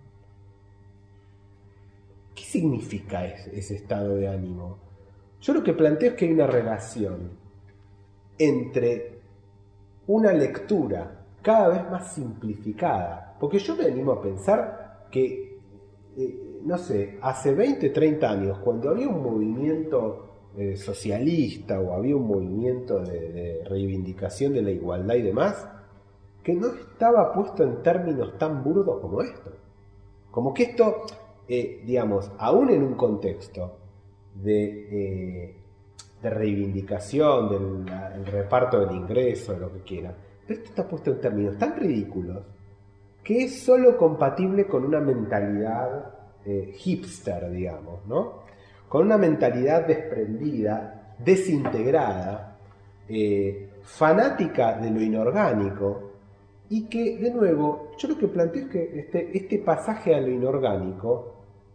¿Qué significa ese estado de ánimo? Yo lo que planteo es que hay una relación entre una lectura cada vez más simplificada, porque yo me animo a pensar que, no sé, hace 20, 30 años, cuando había un movimiento socialista o había un movimiento de reivindicación de la igualdad y demás, que no estaba puesto en términos tan burdos como esto. Como que esto, digamos, aún en un contexto de reivindicación del reparto del ingreso, de lo que quiera, pero esto está puesto en términos tan ridículos que es solo compatible con una mentalidad hipster, digamos, ¿no? Con una mentalidad desprendida, desintegrada, fanática de lo inorgánico, y que, de nuevo, yo lo que planteo es que este pasaje a lo inorgánico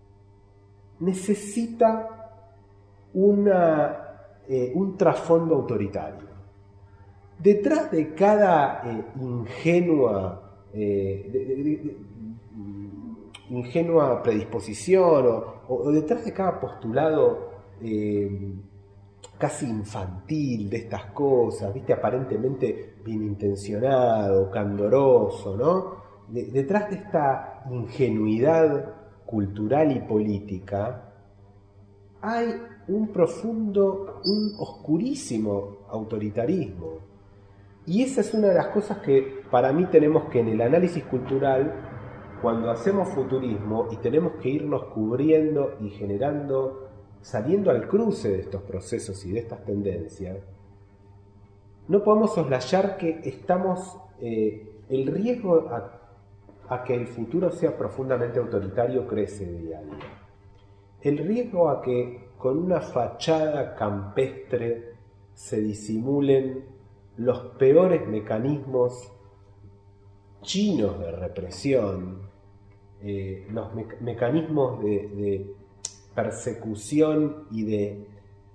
necesita un trasfondo autoritario. Detrás de cada ingenua predisposición o detrás de cada postulado casi infantil de estas cosas, ¿viste? Aparentemente bien intencionado, candoroso, ¿no? Detrás de esta ingenuidad cultural y política hay un profundo, un oscurísimo autoritarismo. Y esa es una de las cosas que para mí tenemos que en el análisis cultural, cuando hacemos futurismo y tenemos que irnos cubriendo y generando, saliendo al cruce de estos procesos y de estas tendencias, no podemos soslayar que estamos, el riesgo a que el futuro sea profundamente autoritario crece día a día. El riesgo a que con una fachada campestre se disimulen los peores mecanismos chinos de represión, los mecanismos de persecución y de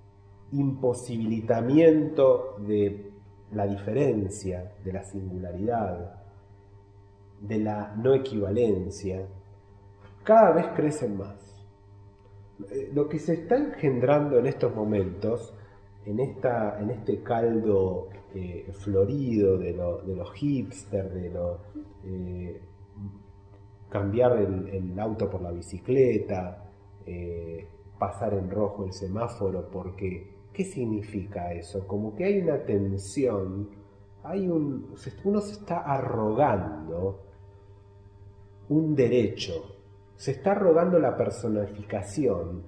imposibilitamiento de la diferencia, de la singularidad, de la no equivalencia, cada vez crecen más. Lo que se está engendrando en estos momentos, en este caldo florido de los hipsters, de cambiar el auto por la bicicleta, pasar en rojo el semáforo, porque ¿qué significa eso? Como que hay una tensión, uno se está arrogando un derecho, se está arrogando la personificación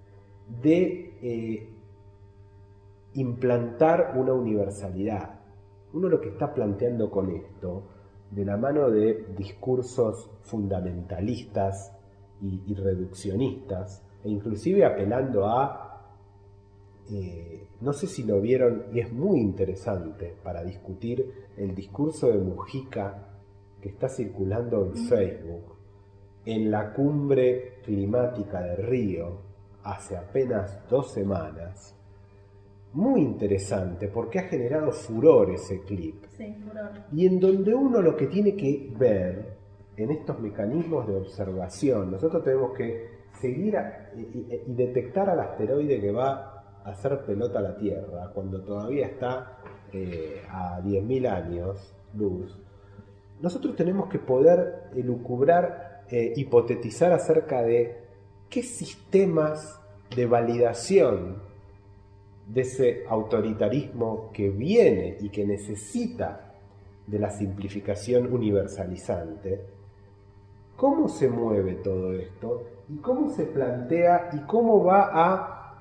de implantar una universalidad. Uno lo que está planteando con esto, de la mano de discursos fundamentalistas y reduccionistas, e inclusive apelando a, no sé si lo vieron, y es muy interesante para discutir el discurso de Mujica que está circulando en Facebook, en la cumbre climática de Río, hace apenas 2 semanas. Muy interesante porque ha generado furor ese clip. Sí, furor. Y en donde uno lo que tiene que ver en estos mecanismos de observación, nosotros tenemos que seguir y detectar al asteroide que va a hacer pelota a la Tierra cuando todavía está a 10.000 años luz. Nosotros tenemos que poder elucubrar, hipotetizar acerca de qué sistemas de validación de ese autoritarismo que viene y que necesita de la simplificación universalizante, cómo se mueve todo esto y cómo se plantea y cómo va a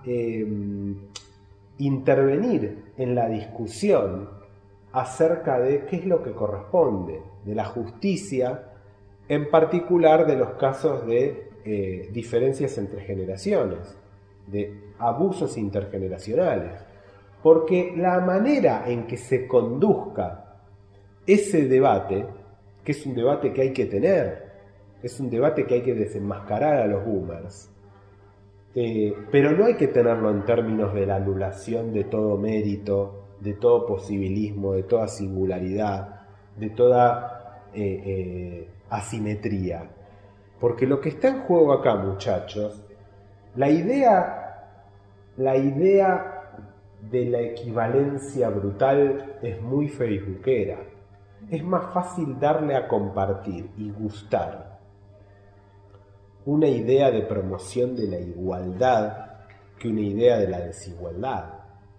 intervenir en la discusión acerca de qué es lo que corresponde, de la justicia, en particular de los casos de diferencias entre generaciones, de abusos intergeneracionales, porque la manera en que se conduzca ese debate, que es un debate que hay que tener, es un debate que hay que desenmascarar a los boomers, pero no hay que tenerlo en términos de la anulación de todo mérito, de todo posibilismo, de toda singularidad, de toda asimetría, porque lo que está en juego acá, muchachos, la idea de la equivalencia brutal es muy facebookera. Es más fácil darle a compartir y gustar una idea de promoción de la igualdad que una idea de la desigualdad.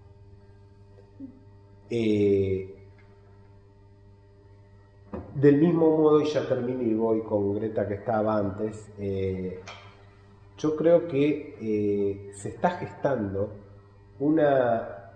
Del mismo modo, y ya termino y voy con Greta que estaba antes, yo creo que se está gestando una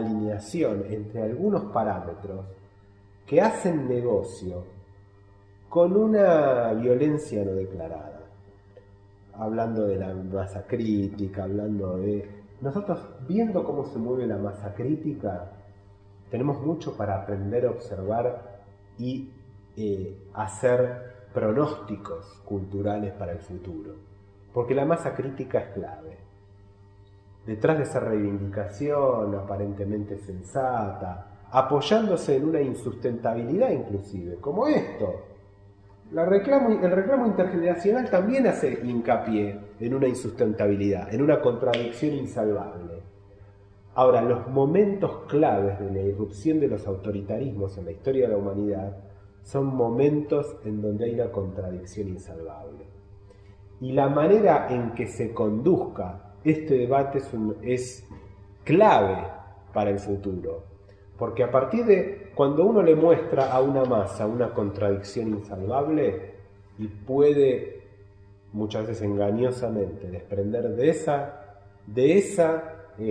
alineación entre algunos parámetros que hacen negocio con una violencia no declarada. Hablando de la masa crítica, hablando de... Nosotros, viendo cómo se mueve la masa crítica, tenemos mucho para aprender a observar y hacer pronósticos culturales para el futuro. Porque la masa crítica es clave. Detrás de esa reivindicación aparentemente sensata, apoyándose en una insustentabilidad inclusive, como esto. El reclamo intergeneracional también hace hincapié en una insustentabilidad, en una contradicción insalvable. Ahora, los momentos claves de la irrupción de los autoritarismos en la historia de la humanidad son momentos en donde hay una contradicción insalvable. Y la manera en que se conduzca este debate es clave para el futuro. Porque a partir de cuando uno le muestra a una masa una contradicción insalvable y puede muchas veces engañosamente desprender de esa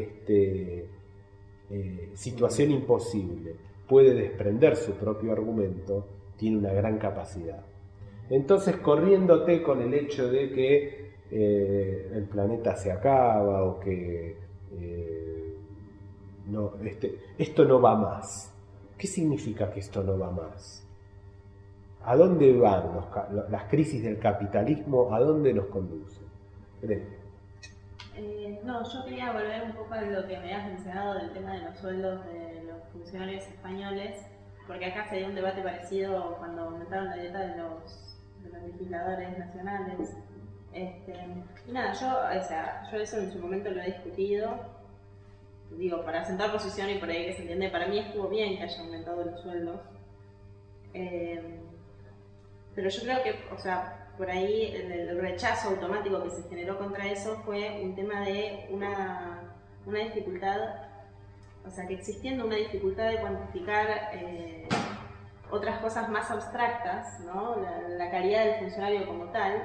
situación imposible, puede desprender su propio argumento, tiene una gran capacidad. Entonces, corriéndote con el hecho de que el planeta se acaba o que esto no va más. ¿Qué significa que esto no va más? ¿A dónde van las crisis del capitalismo? ¿A dónde nos conducen? No, yo quería volver un poco a lo que me has mencionado del tema de los sueldos de los funcionarios españoles, porque acá se dio un debate parecido cuando aumentaron la dieta de los legisladores nacionales. Y nada, yo eso en su momento lo he discutido, digo, para sentar posición y por ahí que se entiende, para mí estuvo bien que haya aumentado los sueldos, pero yo creo que, por ahí el rechazo automático que se generó contra eso fue un tema de una dificultad, que existiendo una dificultad de cuantificar otras cosas más abstractas, ¿no? La calidad del funcionario como tal.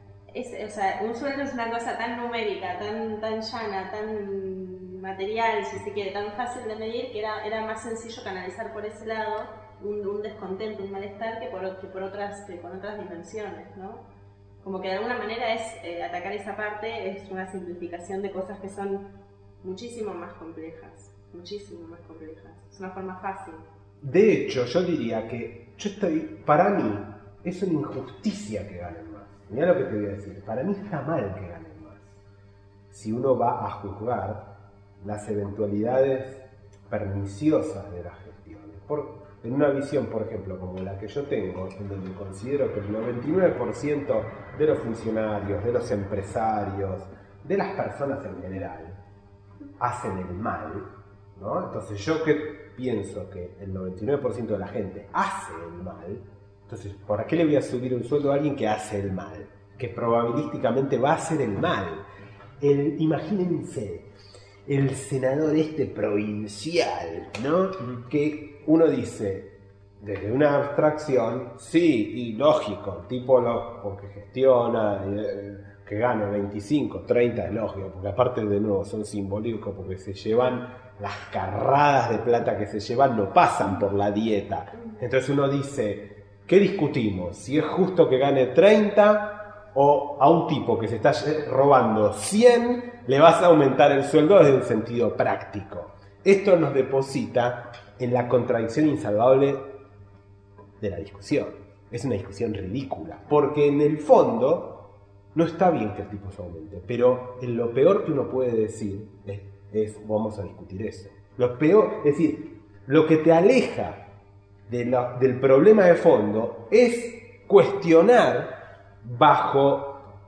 Un sueldo es una cosa tan numérica, tan llana, tan material, si se quiere, tan fácil de medir, que era más sencillo canalizar por ese lado un descontento, un malestar que con otras dimensiones, ¿no? Como que de alguna manera atacar esa parte es una simplificación de cosas que son muchísimo más complejas, es una forma fácil. De hecho, yo diría que para mí es una injusticia que ganen más. Mirá lo que te voy a decir, para mí está mal que ganen más. Si uno va a juzgar las eventualidades perniciosas de las gestiones. En una visión, por ejemplo, como la que yo tengo, en donde considero que el 99% de los funcionarios, de los empresarios, de las personas en general, hacen el mal, ¿no? Entonces yo que pienso que el 99% de la gente hace el mal, entonces ¿por qué le voy a subir un sueldo a alguien que hace el mal? Que probabilísticamente va a hacer el mal. Imagínense el senador provincial, ¿no? Que uno dice, desde una abstracción, sí, y lógico, porque gestiona, que gane 25, 30, es lógico, porque aparte de nuevo son simbólicos, porque se llevan las carradas de plata que se llevan, no pasan por la dieta. Entonces uno dice, ¿qué discutimos? Si es justo que gane 30 o a un tipo que se está robando 100 le vas a aumentar el sueldo desde un sentido práctico. Esto nos deposita en la contradicción insalvable de la discusión. Es una discusión ridícula, porque en el fondo no está bien que el tipo se aumente, pero lo peor que uno puede decir es vamos a discutir eso. Lo peor, es decir, lo que te aleja del problema de fondo es cuestionar bajo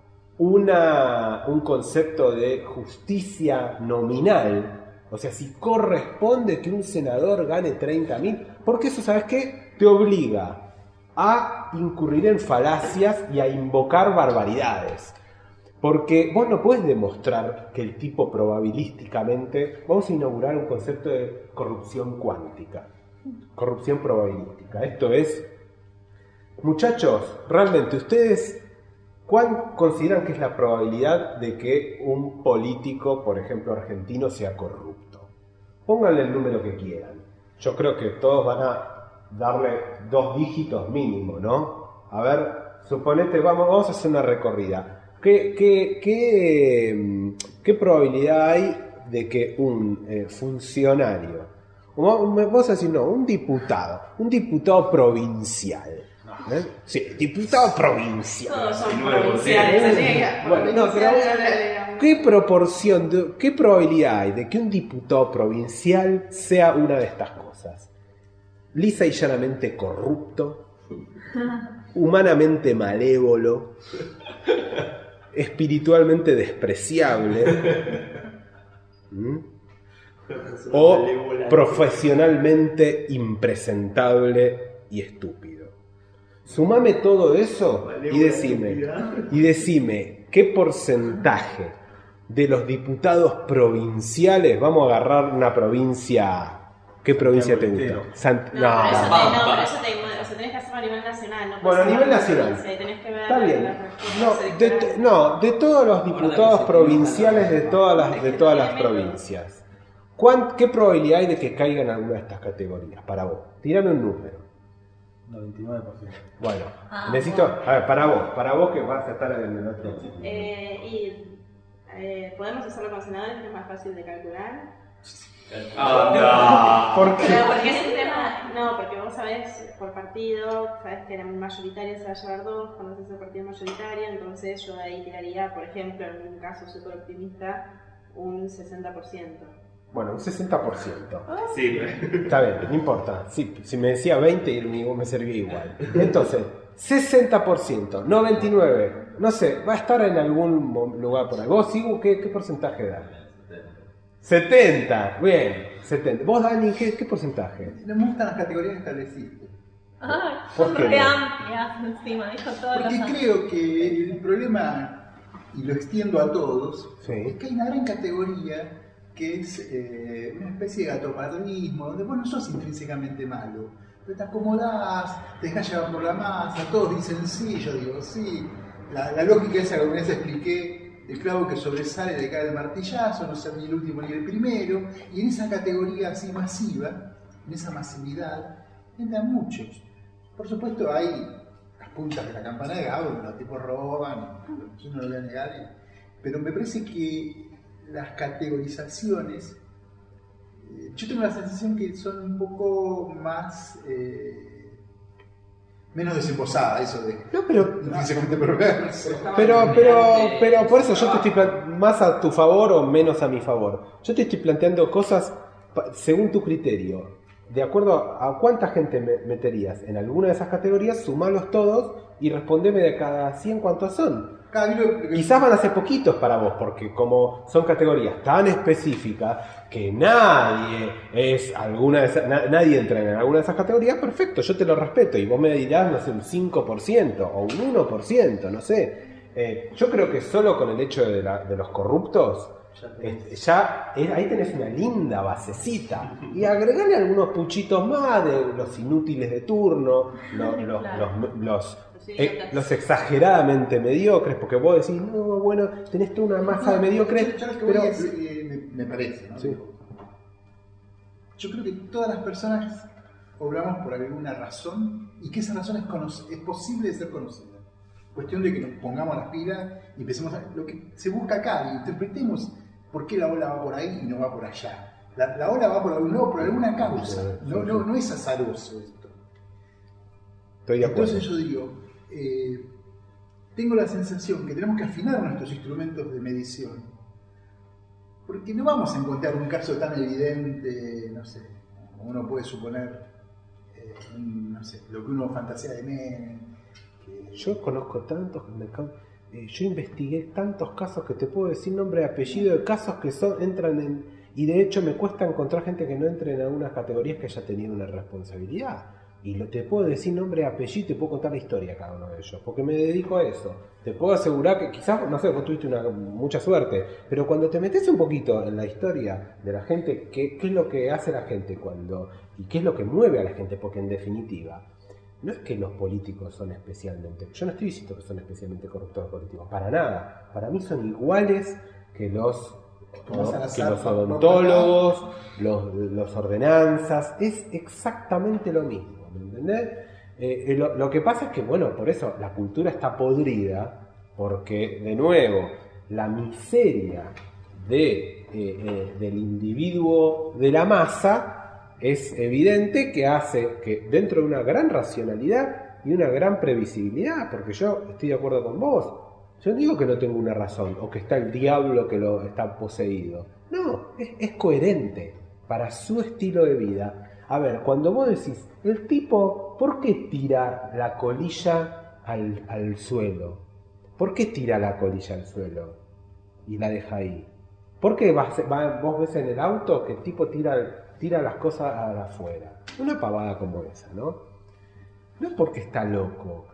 un concepto de justicia nominal. O sea, si corresponde que un senador gane 30.000, porque eso, ¿sabes qué? Te obliga a incurrir en falacias y a invocar barbaridades. Porque vos no puedes demostrar que el tipo probabilísticamente... Vamos a inaugurar un concepto de corrupción cuántica, corrupción probabilística. Esto es, muchachos, realmente ustedes... ¿Cuál consideran que es la probabilidad de que un político, por ejemplo argentino, sea corrupto? Pónganle el número que quieran. Yo creo que todos van a darle 2 dígitos mínimo, ¿no? A ver, suponete, vamos a hacer una recorrida. ¿Qué probabilidad hay de que un funcionario, vamos a decir, no, un diputado provincial, sí, diputado provincial. Todos son provinciales. Bueno, no, pero ¿qué probabilidad hay de que un diputado provincial sea una de estas cosas? Lisa y llanamente corrupto, humanamente malévolo, espiritualmente despreciable, o profesionalmente impresentable y estúpido. Sumame todo eso y decime qué porcentaje de los diputados provinciales, vamos a agarrar una provincia. ¿Qué provincia te gusta? No, pero eso tenés que hacerlo a nivel nacional. No bueno, a nivel nacional. Está bien. De todos los diputados provinciales de todas las provincias, ¿qué probabilidad hay de que caigan alguna de estas categorías para vos? Tírame un número. 99%. Bueno, necesito. A ver, para vos que vas a estar en el otro. Podemos hacerlo con senadores, que es más fácil de calcular. ¿Por qué? Porque es un tema, porque vos sabés por partido, sabés que la mayoritaria se va a llevar 2, conoces el partido mayoritario, entonces yo de ahí tiraría, por ejemplo, en un caso súper optimista, un 60%. Bueno, un 60%. Sí. Está bien, no importa. Sí, si me decía 20 me servía igual. Entonces, 60%, 99%, no sé, va a estar en algún lugar por ahí. ¿Vos, Sigu, qué porcentaje da? 70, bien, 70. ¿Vos, Dani, qué porcentaje? No me gustan las categorías que estableciste. Ay, ¿Por son qué re no? amplias encima, dijo todos Porque los creo que el problema, y lo extiendo a todos, Sí. es que hay una gran categoría que es una especie de gatopardonismo, donde vos no sos intrínsecamente malo, pero te acomodás, te dejás llevar por la masa, todos dicen sí, yo digo sí. La lógica esa que alguna vez expliqué, el clavo que sobresale le cae el martillazo, no ser ni el último ni el primero, y en esa categoría así masiva, en esa masividad, entran muchos. Por supuesto hay las puntas de la campana de Gauss, los tipos roban, yo no lo voy a negar, pero me parece que las categorizaciones, yo tengo la sensación que son un poco más menos desembosadas, eso de No, pero intrínsecamente perverso. Pero por eso yo te estoy más a tu favor o menos a mi favor. Yo te estoy planteando cosas según tu criterio. De acuerdo a cuánta gente meterías en alguna de esas categorías, sumalos todos y respondeme de cada 100 cuántos son. Quizás van a ser poquitos para vos, porque como son categorías tan específicas que nadie entra en alguna de esas categorías, perfecto, yo te lo respeto y vos me dirás, no sé, un 5% o un 1%, no sé. Yo creo que solo con el hecho de los corruptos, ahí tenés una linda basecita y agregarle algunos puchitos más de los inútiles de turno, los exageradamente mediocres, porque vos decís, no, bueno, tenés toda una masa de mediocres, pero me parece, ¿no? Sí. Yo creo que todas las personas obramos por alguna razón y que esa razón es posible de ser conocida. Cuestión de que nos pongamos las pilas y empecemos a lo que se busca acá y interpretemos por qué la ola va por ahí y no va por allá. La ola va por algún lado, por alguna causa. No es azaroso esto. Estoy de acuerdo. Entonces yo digo, tengo la sensación que tenemos que afinar nuestros instrumentos de medición. Porque no vamos a encontrar un caso tan evidente, no sé, como uno puede suponer, no sé, lo que uno fantasea de Menem. Yo conozco tantos, yo investigué tantos casos que te puedo decir nombre y apellido de casos que entran en... Y de hecho me cuesta encontrar gente que no entre en algunas categorías que haya tenido una responsabilidad. Y te puedo decir nombre y apellido y te puedo contar la historia de cada uno de ellos, porque me dedico a eso. Te puedo asegurar que quizás, no sé, vos tuviste mucha suerte, pero cuando te metes un poquito en la historia de la gente, qué es lo que hace la gente y qué es lo que mueve a la gente, porque en definitiva, no es que los políticos son especialmente... Yo no estoy diciendo que son especialmente corruptos políticos, para nada. Para mí son iguales que los odontólogos, los ordenanzas. Es exactamente lo mismo, ¿me entendés? Lo que pasa es que, bueno, por eso la cultura está podrida, porque, de nuevo, la miseria del individuo de la masa es evidente que hace que dentro de una gran racionalidad y una gran previsibilidad, porque yo estoy de acuerdo con vos, yo no digo que no tengo una razón o que está el diablo que lo está poseído, no, es coherente para su estilo de vida. A ver, cuando vos decís, el tipo, ¿por qué tira la colilla al suelo? ¿Por qué tira la colilla al suelo y la deja ahí? ¿Por qué vos ves en el auto que el tipo tira las cosas afuera? Una pavada como esa, ¿no? No es porque está loco.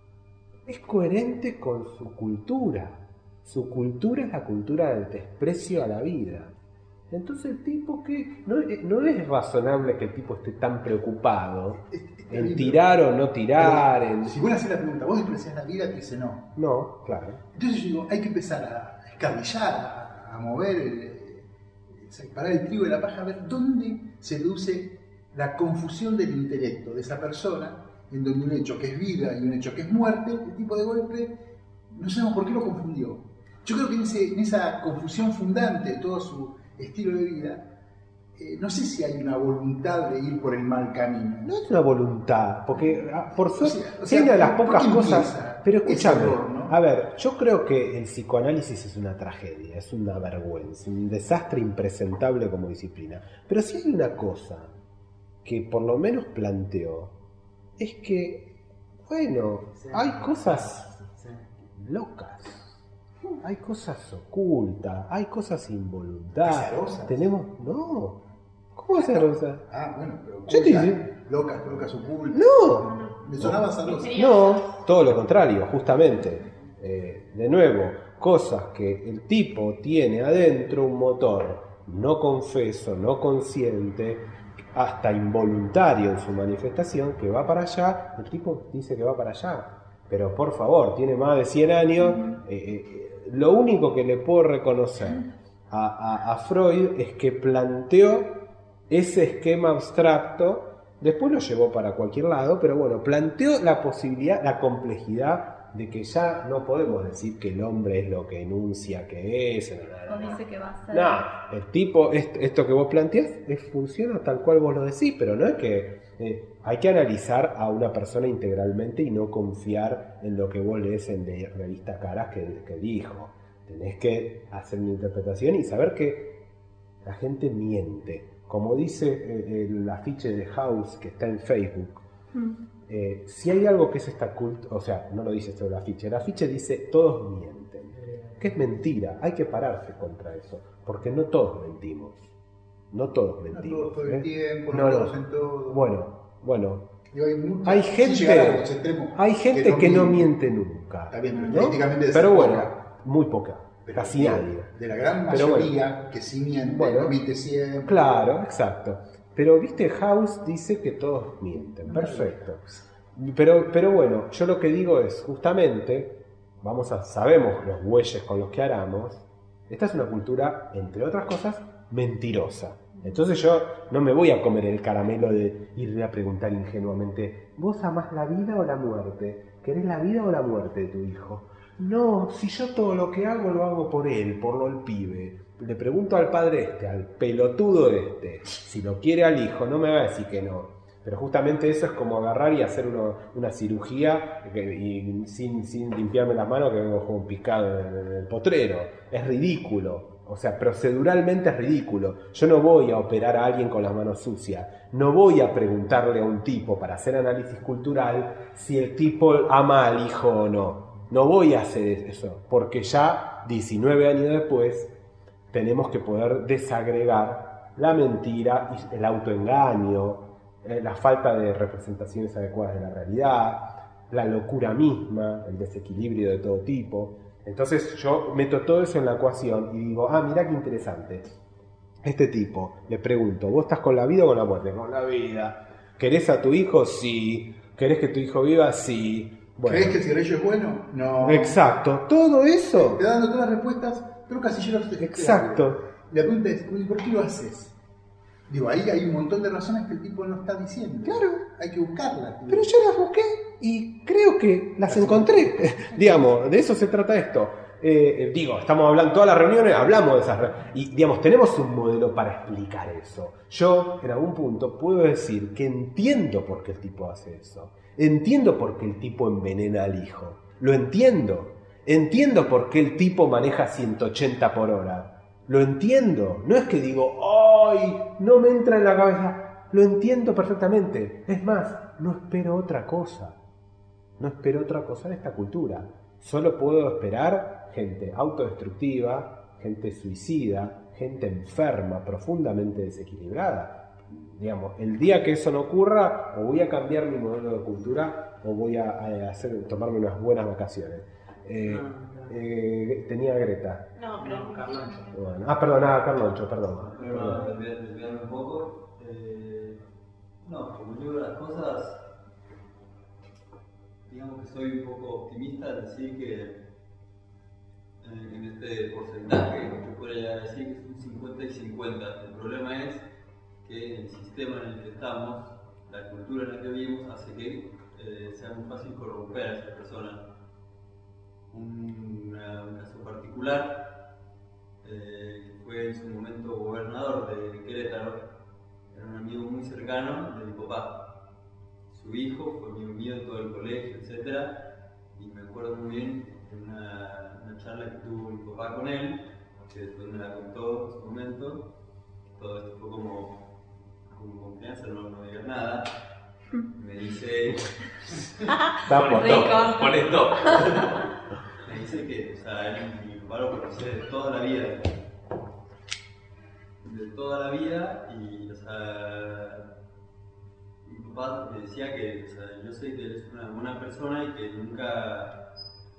Es coherente con su cultura. Su cultura es la cultura del desprecio a la vida. Entonces el tipo que... No es razonable que el tipo esté tan preocupado en tirar o no tirar. Si vos le haces la pregunta, ¿vos despreciás la vida? Te dice no. No, claro. Entonces yo digo, hay que empezar a escabillar, a mover, separar el trigo de la paja, a ver dónde se produce la confusión del intelecto de esa persona, en donde un hecho que es vida y un hecho que es muerte, el tipo de golpe, no sabemos por qué lo confundió. Yo creo que en esa confusión fundante de todo su estilo de vida, no sé si hay una voluntad de ir por el mal camino. No es una voluntad, porque por suerte o sea, una de las pocas cosas. empieza Pero escúchame, ese error, ¿no? a ver, yo creo que el psicoanálisis es una tragedia, es una vergüenza, un desastre impresentable como disciplina. Pero si hay una cosa que por lo menos planteó, es que, bueno, hay cosas locas. Hay cosas ocultas, hay cosas involuntarias. ¿Azarosas? Tenemos. No. ¿Cómo azarosa? Bueno, pero Yo te digo. locas ocultas. No. Me sonaba azarosa. No, todo lo contrario, justamente. De nuevo, cosas que el tipo tiene adentro, un motor no confeso, no consciente, hasta involuntario en su manifestación, que va para allá. El tipo dice que va para allá. Pero por favor, tiene más de 100 años. Lo único que le puedo reconocer a Freud es que planteó ese esquema abstracto, después lo llevó para cualquier lado, pero bueno, planteó la posibilidad, la complejidad de que ya no podemos decir que el hombre es lo que enuncia que es. O dice que va a ser. No, el tipo, esto que vos planteás, funciona tal cual vos lo decís, pero no es que... hay que analizar a una persona integralmente y no confiar en lo que vos lees en revista Caras que dijo. Tenés que hacer una interpretación y saber que la gente miente. Como dice el afiche de House que está en Facebook, si hay algo que es esta cultura, o sea, no lo dice esto el afiche dice todos mienten, que es mentira, hay que pararse contra eso, porque no todos mentimos. No todos mentimos. No todos todo el tiempo, no todos en todo. Bueno. Hay gente que no miente nunca. Está bien, pero ¿no? estadísticamente pero bueno, poca. muy poca. Pero casi nadie. De la gran Pero mayoría bueno, que sí miente, bueno, no miente siempre. Claro, exacto. Pero viste, House dice que todos mienten. Perfecto. Pero bueno, yo lo que digo es, justamente, sabemos los bueyes con los que aramos. Esta es una cultura, entre otras cosas, mentirosa. Entonces yo no me voy a comer el caramelo de irle a preguntar ingenuamente, ¿vos amás la vida o la muerte? ¿Querés la vida o la muerte de tu hijo? No, si yo todo lo que hago lo hago por él, por el pibe. Le pregunto al padre al pelotudo si lo quiere al hijo, no me va a decir que no. Pero justamente eso es como agarrar y hacer una cirugía y sin limpiarme las manos que vengo como picado en el potrero. Es ridículo. O sea, proceduralmente es ridículo. Yo no voy a operar a alguien con las manos sucias. No voy a preguntarle a un tipo para hacer análisis cultural si el tipo ama al hijo o no. No voy a hacer eso, porque ya 19 años después tenemos que poder desagregar la mentira, el autoengaño, la falta de representaciones adecuadas de la realidad, la locura misma, el desequilibrio de todo tipo. Entonces yo meto todo eso en la ecuación y digo, mirá qué interesante. Este tipo, le pregunto, ¿vos estás con la vida o con la muerte? Con la vida. ¿Querés a tu hijo? Sí. ¿Querés que tu hijo viva? Sí. Bueno. ¿Crees que el cigarrillo es bueno? No. Exacto. Todo eso. Te dando todas las respuestas, pero casilleros. Exacto. La pregunta es, ¿por qué lo haces? Digo, ahí hay un montón de razones que el tipo no está diciendo. Claro. Hay que buscarlas. Pero yo las busqué y creo que las encontré. Digamos, de eso se trata esto. Estamos hablando, todas las reuniones hablamos de esas y digamos, tenemos un modelo para explicar eso. Yo en algún punto puedo decir que entiendo por qué el tipo hace eso. Entiendo por qué el tipo envenena al hijo. Lo entiendo. Entiendo por qué el tipo maneja 180 por hora. Lo entiendo. No es que digo, ¡ay! No me entra en la cabeza. Lo entiendo perfectamente. Es más, no espero otra cosa. No espero otra cosa en esta cultura. Solo puedo esperar gente autodestructiva, gente suicida, gente enferma, profundamente desequilibrada. Digamos, el día que eso no ocurra, o voy a cambiar mi modelo de cultura, o voy a tomarme unas buenas vacaciones. Tenía Greta. No, pero Carloncho. Bueno. Carloncho, perdón. Desviando un poco. Como yo veo las cosas, digamos que soy un poco optimista al decir que en este porcentaje yo podría decir que es un 50 y 50. El problema es que el sistema en el que estamos, la cultura en la que vivimos, hace que sea muy fácil corromper a esa persona. Un caso particular, fue en su momento gobernador de Querétaro, era un amigo muy cercano de mi papá. Su hijo fue amigo mío de todo el colegio, etc. Y me acuerdo muy bien de una charla que tuvo mi papá con él, que después me la contó en su momento. Todo esto fue como confianza, no digas nada. Me dice... Pon stop. Me dice que, mi papá lo conocía de toda la vida. Y, mi papá me decía que, yo sé que él es una buena persona y que nunca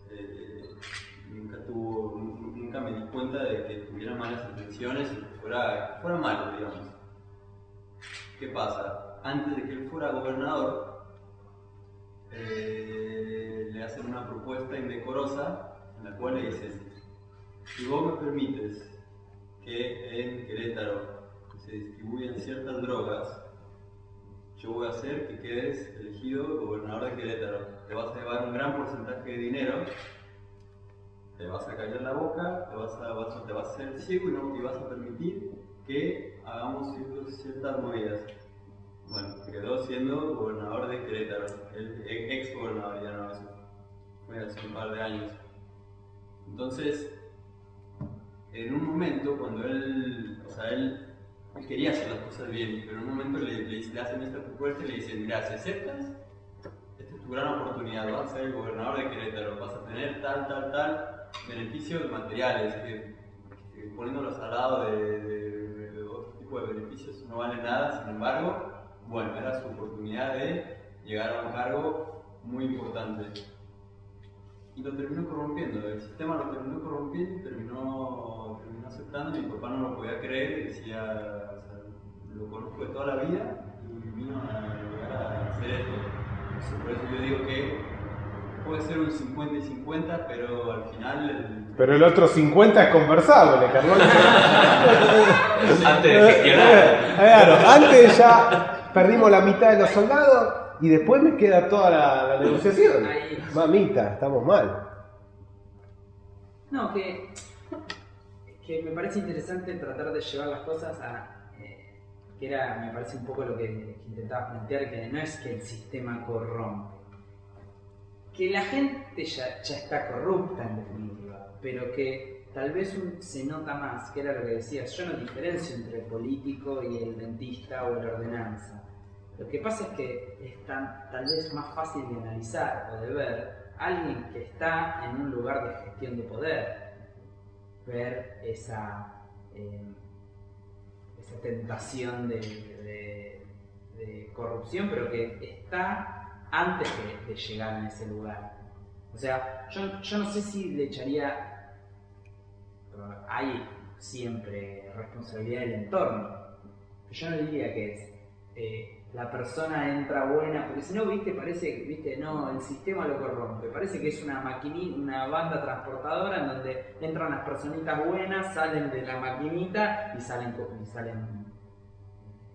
me di cuenta de que tuviera malas intenciones y que fuera malo, digamos. ¿Qué pasa? Antes de que él fuera gobernador, le hacen una propuesta indecorosa en la cual le dicen: si vos me permites que en Querétaro se distribuyan ciertas drogas, yo voy a hacer que quedes elegido gobernador de Querétaro. Te vas a llevar un gran porcentaje de dinero, te vas a callar la boca, te vas a hacer ciego y vas a permitir que hagamos ciertas movidas. Bueno, quedó siendo gobernador de Querétaro, el ex gobernador, ya no, eso fue hace un par de años. Entonces, en un momento, cuando él quería hacer las cosas bien, pero en un momento le hacen esta propuesta y le dicen: mira, si aceptas, esta es tu gran oportunidad, vas a ser el gobernador de Querétaro, vas a tener tal beneficios materiales, que poniéndolos al lado de otro tipo de beneficios no vale nada. Sin embargo, bueno, era su oportunidad de llegar a un cargo muy importante. Y lo terminó corrompiendo, el sistema lo terminó corrompiendo y terminó aceptando, y mi papá no lo podía creer y decía, lo conozco de toda la vida y vino a llegar a hacer esto. Entonces, por eso yo digo que puede ser un 50 y 50, pero al final... Pero el otro 50 es conversable, Carloncho. Antes de gestionar. Claro, antes ya perdimos la mitad de los soldados y después me queda toda la negociación. Mamita, estamos mal. No, que me parece interesante tratar de llevar las cosas a... me parece un poco lo que intentaba plantear, que no es que el sistema corrompe. Que la gente ya está corrupta en definitiva, pero que tal vez se nota más, que era lo que decías, yo no diferencio entre el político y el dentista o la ordenanza. Lo que pasa es que es tal vez más fácil de analizar o de ver alguien que está en un lugar de gestión de poder, ver esa tentación de corrupción, pero que está antes de llegar a ese lugar. O sea, yo no sé si le echaría... Hay siempre responsabilidad del entorno. Yo no diría que es la persona entra buena, porque si no, parece, no, el sistema lo corrompe. Parece que es una banda transportadora en donde entran las personitas buenas, salen de la maquinita y salen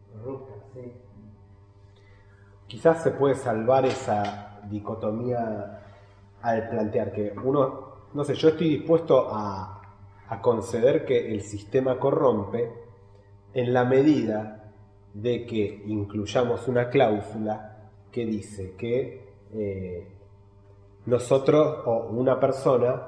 corrupta, sí. Quizás se puede salvar esa dicotomía al plantear que uno, no sé, yo estoy dispuesto a conceder que el sistema corrompe en la medida de que incluyamos una cláusula que dice que nosotros o una persona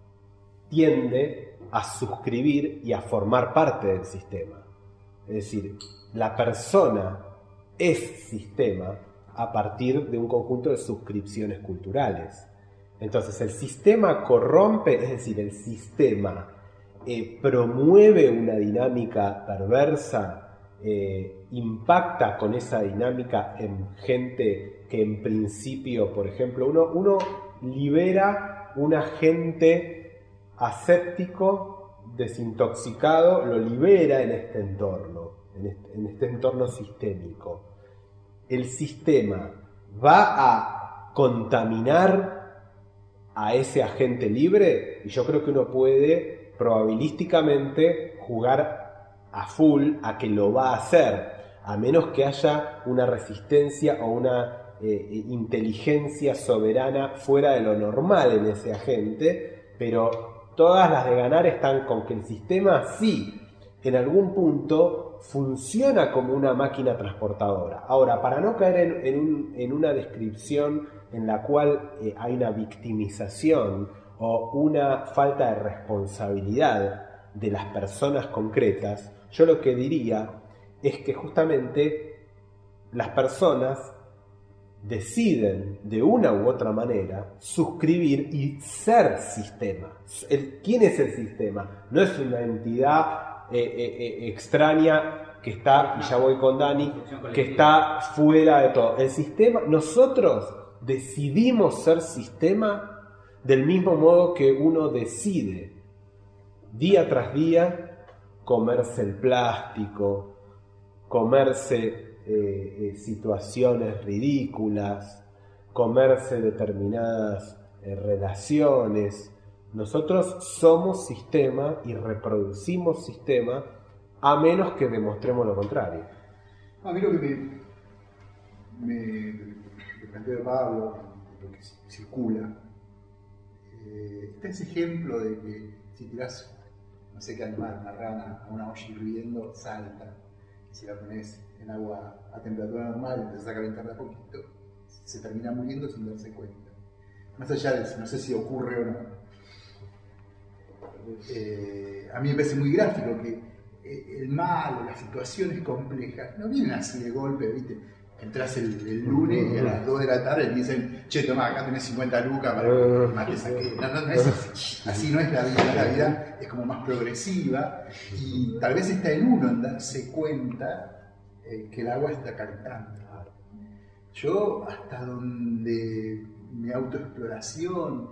tiende a suscribir y a formar parte del sistema. Es decir, la persona es sistema a partir de un conjunto de suscripciones culturales. Entonces el sistema corrompe, es decir, el sistema promueve una dinámica perversa, impacta con esa dinámica en gente que en principio, por ejemplo, uno libera un agente aséptico, desintoxicado, lo libera en este entorno, en este entorno sistémico. El sistema va a contaminar a ese agente libre, y yo creo que uno puede probabilísticamente jugar a full a que lo va a hacer, a menos que haya una resistencia o una inteligencia soberana fuera de lo normal en ese agente, pero todas las de ganar están con que el sistema sí, en algún punto, funciona como una máquina transportadora. Ahora, para no caer en una descripción en la cual hay una victimización o una falta de responsabilidad de las personas concretas, yo lo que diría es que justamente las personas deciden de una u otra manera suscribir y ser sistema. ¿Quién es el sistema? No es una entidad extraña que está, y ya voy con Dani, que está fuera de todo. El sistema, nosotros decidimos ser sistema del mismo modo que uno decide día tras día comerse el plástico, comerse situaciones ridículas, comerse determinadas relaciones. Nosotros somos sistema y reproducimos sistema a menos que demostremos lo contrario. A mí lo que me plantea Pablo, lo que circula, está ese ejemplo de que si tirás, no sé qué animal, una rana, a una olla hirviendo, salta. Y si la pones en agua a temperatura normal y empiezas a calentarla poquito, se termina muriendo sin darse cuenta. Más allá de eso, no sé si ocurre o no. A mí me parece muy gráfico que el mal o las situaciones complejas no vienen así de golpe, ¿viste? Entrás el lunes y a las 2 de la tarde te dicen, che, tomá, acá tenés 50 lucas para que mates aquí. No es así. Así no es la vida. La vida es como más progresiva y tal vez está en uno en darse cuenta que el agua está calentando. Yo, hasta donde mi autoexploración,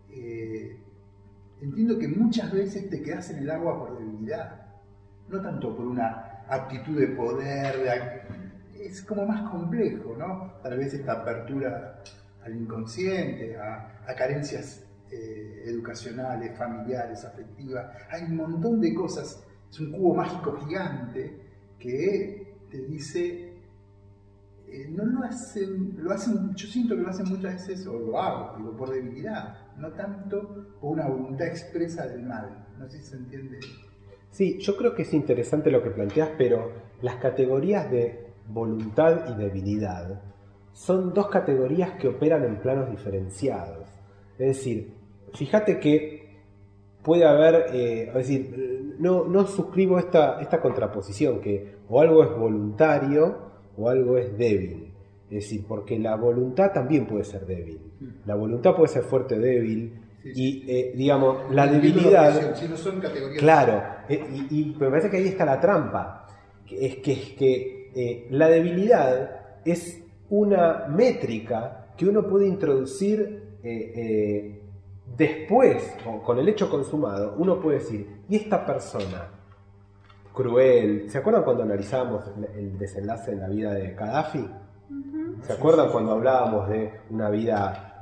entiendo que muchas veces te quedas en el agua por debilidad, no tanto por una aptitud de poder, es como más complejo, ¿no? Tal vez esta apertura al inconsciente, a carencias educacionales, familiares, afectivas, hay un montón de cosas, es un cubo mágico gigante que te dice, no lo hacen, yo siento que lo hacen muchas veces, o lo hago, digo, por debilidad, no tanto por una voluntad expresa del mal. No sé si se entiende. Sí, yo creo que es interesante lo que planteas, pero las categorías de voluntad y debilidad son dos categorías que operan en planos diferenciados. Es decir, fíjate que puede haber, es decir, no suscribo esta contraposición, que o algo es voluntario o algo es débil. Es decir, porque la voluntad también puede ser débil. La voluntad puede ser fuerte o débil. Sí, sí. Y, digamos, la debilidad... Si no son categorías... Claro, y me parece que ahí está la trampa. Es que la debilidad es una métrica que uno puede introducir después, o con el hecho consumado. Uno puede decir, ¿y esta persona cruel? ¿Se acuerdan cuando analizábamos el desenlace en la vida de Gaddafi? ¿Se acuerdan cuando hablábamos de una vida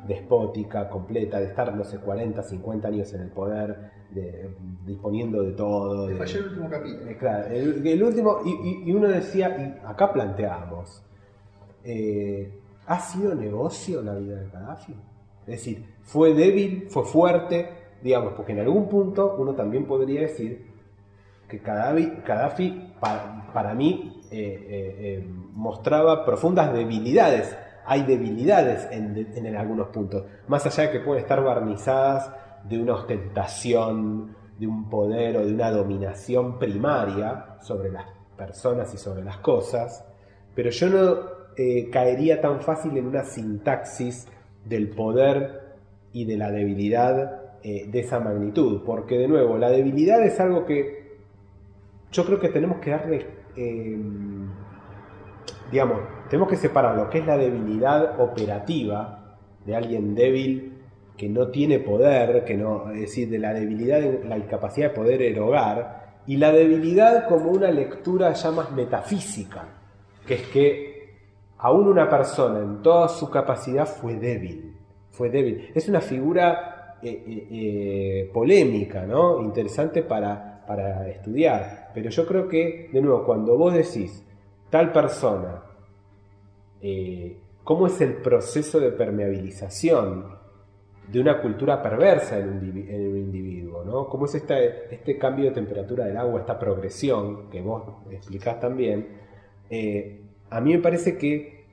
despótica, completa, de estar, no sé, 40, 50 años en el poder, disponiendo de todo. Te falló el último capítulo. Claro, el último, y uno decía, y acá planteábamos, ¿ha sido negocio la vida de Gaddafi? Es decir, ¿fue débil, fue fuerte? Digamos, porque en algún punto uno también podría decir que Gaddafi para mí mostraba profundas debilidades. Hay debilidades en algunos puntos, más allá de que pueden estar barnizadas de una ostentación, de un poder o de una dominación primaria sobre las personas y sobre las cosas, pero yo no caería tan fácil en una sintaxis del poder y de la debilidad de esa magnitud, porque de nuevo, la debilidad es algo que yo creo que tenemos que darle, digamos, tenemos que separar lo que es la debilidad operativa de alguien débil que no tiene poder, que no, es decir, de la debilidad, la incapacidad de poder erogar, y la debilidad como una lectura ya más metafísica, que es que aún una persona en toda su capacidad fue débil. Es una figura polémica, ¿no? Interesante para estudiar, pero yo creo que, de nuevo, cuando vos decís tal persona, cómo es el proceso de permeabilización de una cultura perversa en un individuo, ¿no? Cómo es este cambio de temperatura del agua, esta progresión que vos explicás también, a mí me parece que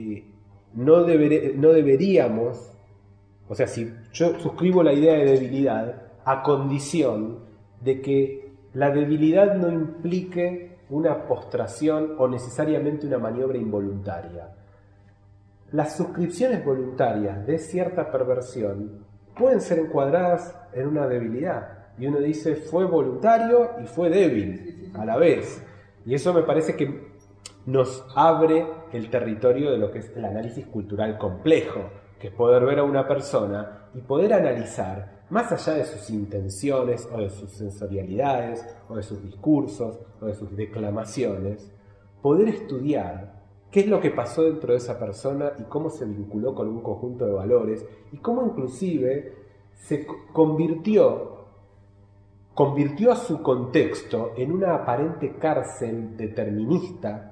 no deberíamos, o sea, si yo suscribo la idea de debilidad a condición de que la debilidad no implique una postración o necesariamente una maniobra involuntaria. Las suscripciones voluntarias de cierta perversión pueden ser encuadradas en una debilidad. Y uno dice, fue voluntario y fue débil a la vez. Y eso me parece que nos abre el territorio de lo que es el análisis cultural complejo, que es poder ver a una persona y poder analizar, más allá de sus intenciones o de sus sensorialidades o de sus discursos o de sus declamaciones, poder estudiar qué es lo que pasó dentro de esa persona y cómo se vinculó con un conjunto de valores y cómo inclusive se convirtió a su contexto en una aparente cárcel determinista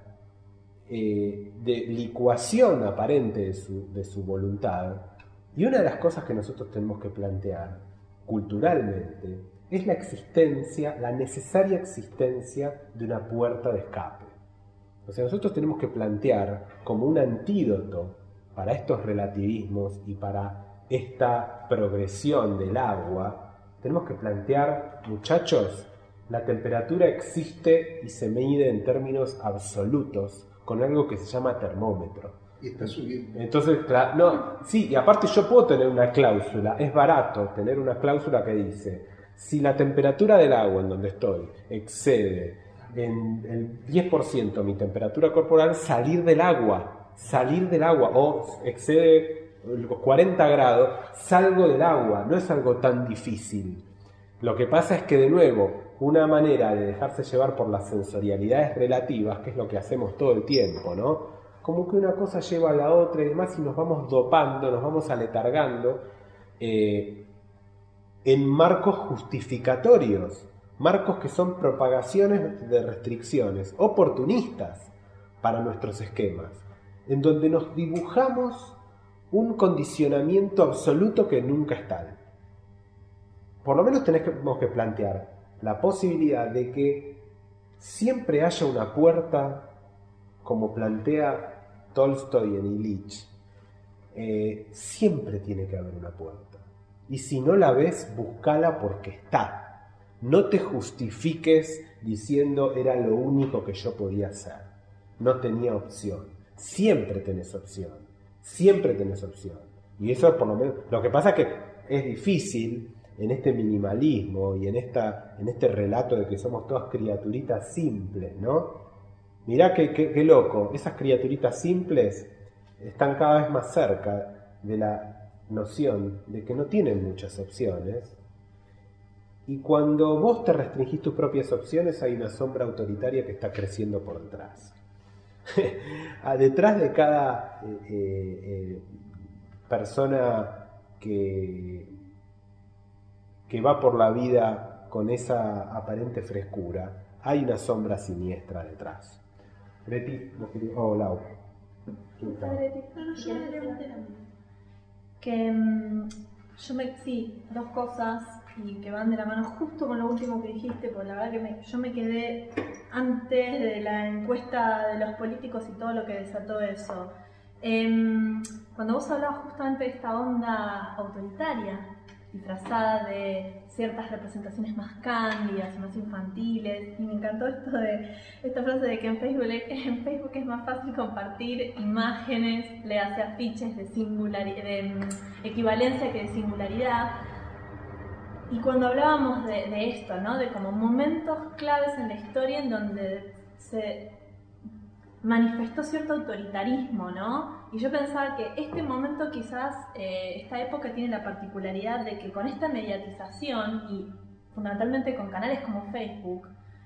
de licuación aparente de su voluntad. Y una de las cosas que nosotros tenemos que plantear culturalmente es la existencia, la necesaria existencia de una puerta de escape. O sea, nosotros tenemos que plantear como un antídoto para estos relativismos y para esta progresión del agua, tenemos que plantear, muchachos, la temperatura existe y se mide en términos absolutos con algo que se llama termómetro. Y está subiendo. Entonces, sí, y aparte yo puedo tener una cláusula, es barato tener una cláusula que dice, si la temperatura del agua en donde estoy excede en el 10% mi temperatura corporal, salir del agua, o excede los 40 grados, salgo del agua, no es algo tan difícil. Lo que pasa es que, de nuevo, una manera de dejarse llevar por las sensorialidades relativas, que es lo que hacemos todo el tiempo, ¿no? Como que una cosa lleva a la otra y demás, y nos vamos dopando, nos vamos aletargando en marcos justificatorios, marcos que son propagaciones de restricciones oportunistas para nuestros esquemas, en donde nos dibujamos un condicionamiento absoluto que nunca es tal. Por lo menos tenemos que plantear la posibilidad de que siempre haya una puerta, como plantea Tolstoy en Ilich. Siempre tiene que haber una puerta. Y si no la ves, búscala porque está. No te justifiques diciendo era lo único que yo podía hacer. No tenía opción. Siempre tenés opción. Y eso, por lo menos, lo que pasa es que es difícil en este minimalismo y en este relato de que somos todas criaturitas simples, ¿no? Mirá qué loco, esas criaturitas simples están cada vez más cerca de la noción de que no tienen muchas opciones. Y cuando vos te restringís tus propias opciones, hay una sombra autoritaria que está creciendo por detrás. Detrás de cada persona que va por la vida con esa aparente frescura, hay una sombra siniestra detrás. Greti, Lau. Sí, dos cosas y que van de la mano justo con lo último que dijiste, porque la verdad que yo me quedé antes de la encuesta de los políticos y todo lo que desató eso. Cuando vos hablabas justamente de esta onda autoritaria, disfrazada de ciertas representaciones más cándidas, más infantiles, y me encantó esta frase de que en Facebook es más fácil compartir imágenes, le hace afiches de equivalencia que de singularidad. Y cuando hablábamos de esto, ¿no? De como momentos claves en la historia en donde se manifestó cierto autoritarismo, ¿no? Y yo pensaba que este momento quizás, esta época tiene la particularidad de que con esta mediatización y fundamentalmente con canales como Facebook,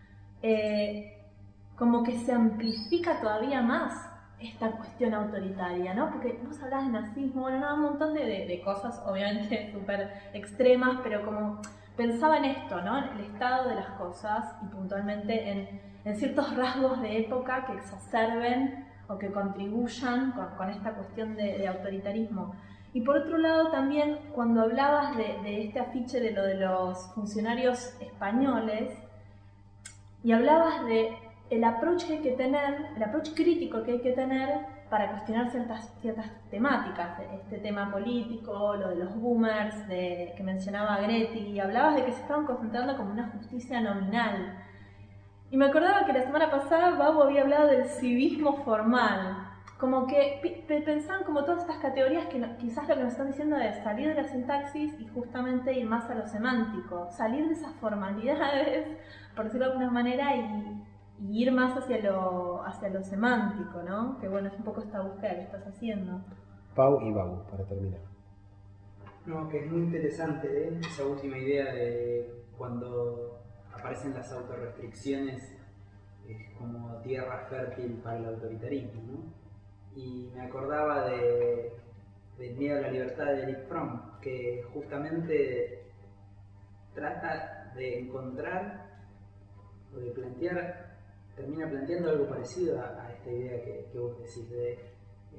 como que se amplifica todavía más esta cuestión autoritaria, ¿no? Porque vos hablás de nazismo, bueno, no, un montón de cosas obviamente súper extremas, pero como pensaba en esto, ¿no? En el estado de las cosas y puntualmente en ciertos rasgos de época que exacerben o que contribuyan con esta cuestión de autoritarismo. Y por otro lado también, cuando hablabas de este afiche de lo de los funcionarios españoles, y hablabas de el approach que hay que tener, el approach crítico que hay que tener para cuestionar ciertas temáticas, este tema político, lo de los boomers, que mencionaba Greti, y hablabas de que se estaban concentrando como una justicia nominal. Y me acordaba que la semana pasada Babo había hablado del civismo formal, como que pensaban como todas estas categorías que quizás lo que nos están diciendo es salir de la sintaxis y justamente ir más a lo semántico, salir de esas formalidades, por decirlo de alguna manera, y ir más hacia lo semántico, ¿no? Que bueno, es un poco esta búsqueda que estás haciendo. Pau y Babu, para terminar. No, que es muy interesante, esa última idea de cuando aparecen las autorrestricciones como tierra fértil para el autoritarismo, ¿no? Y me acordaba del miedo a la libertad de Eric Fromm, que justamente trata de encontrar o de termina planteando algo parecido a esta idea que vos decís de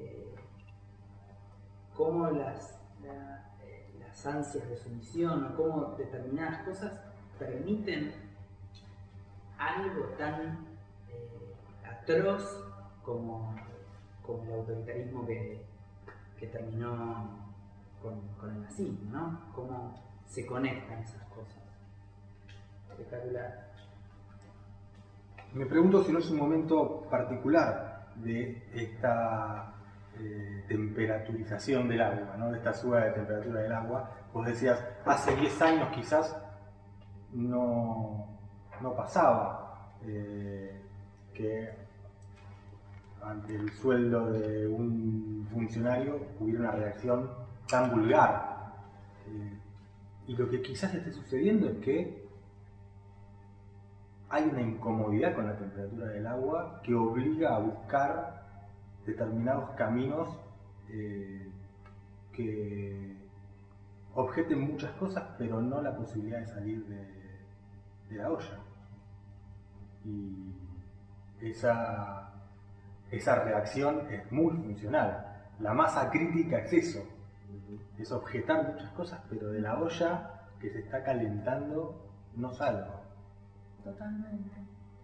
cómo las ansias de sumisión o cómo determinadas cosas permiten algo tan atroz como el autoritarismo que terminó con el nazismo, ¿no? Cómo se conectan esas cosas. Espectacular. Me pregunto si no es un momento particular de esta temperaturización del agua, ¿no? De esta suba de temperatura del agua. Vos decías, hace 10 años quizás no pasaba que ante el sueldo de un funcionario hubiera una reacción tan vulgar. Y lo que quizás esté sucediendo es que hay una incomodidad con la temperatura del agua que obliga a buscar determinados caminos que objeten muchas cosas, pero no la posibilidad de salir de la olla. Y esa reacción es muy funcional. La masa crítica es eso, es objetar muchas cosas, pero de la olla que se está calentando no salga. Totalmente.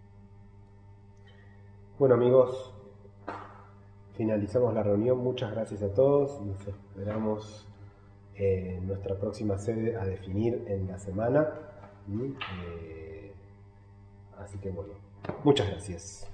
Bueno, amigos, finalizamos la reunión. Muchas gracias a todos. Nos esperamos en nuestra próxima sede a definir en la semana. Así que bueno, muchas gracias.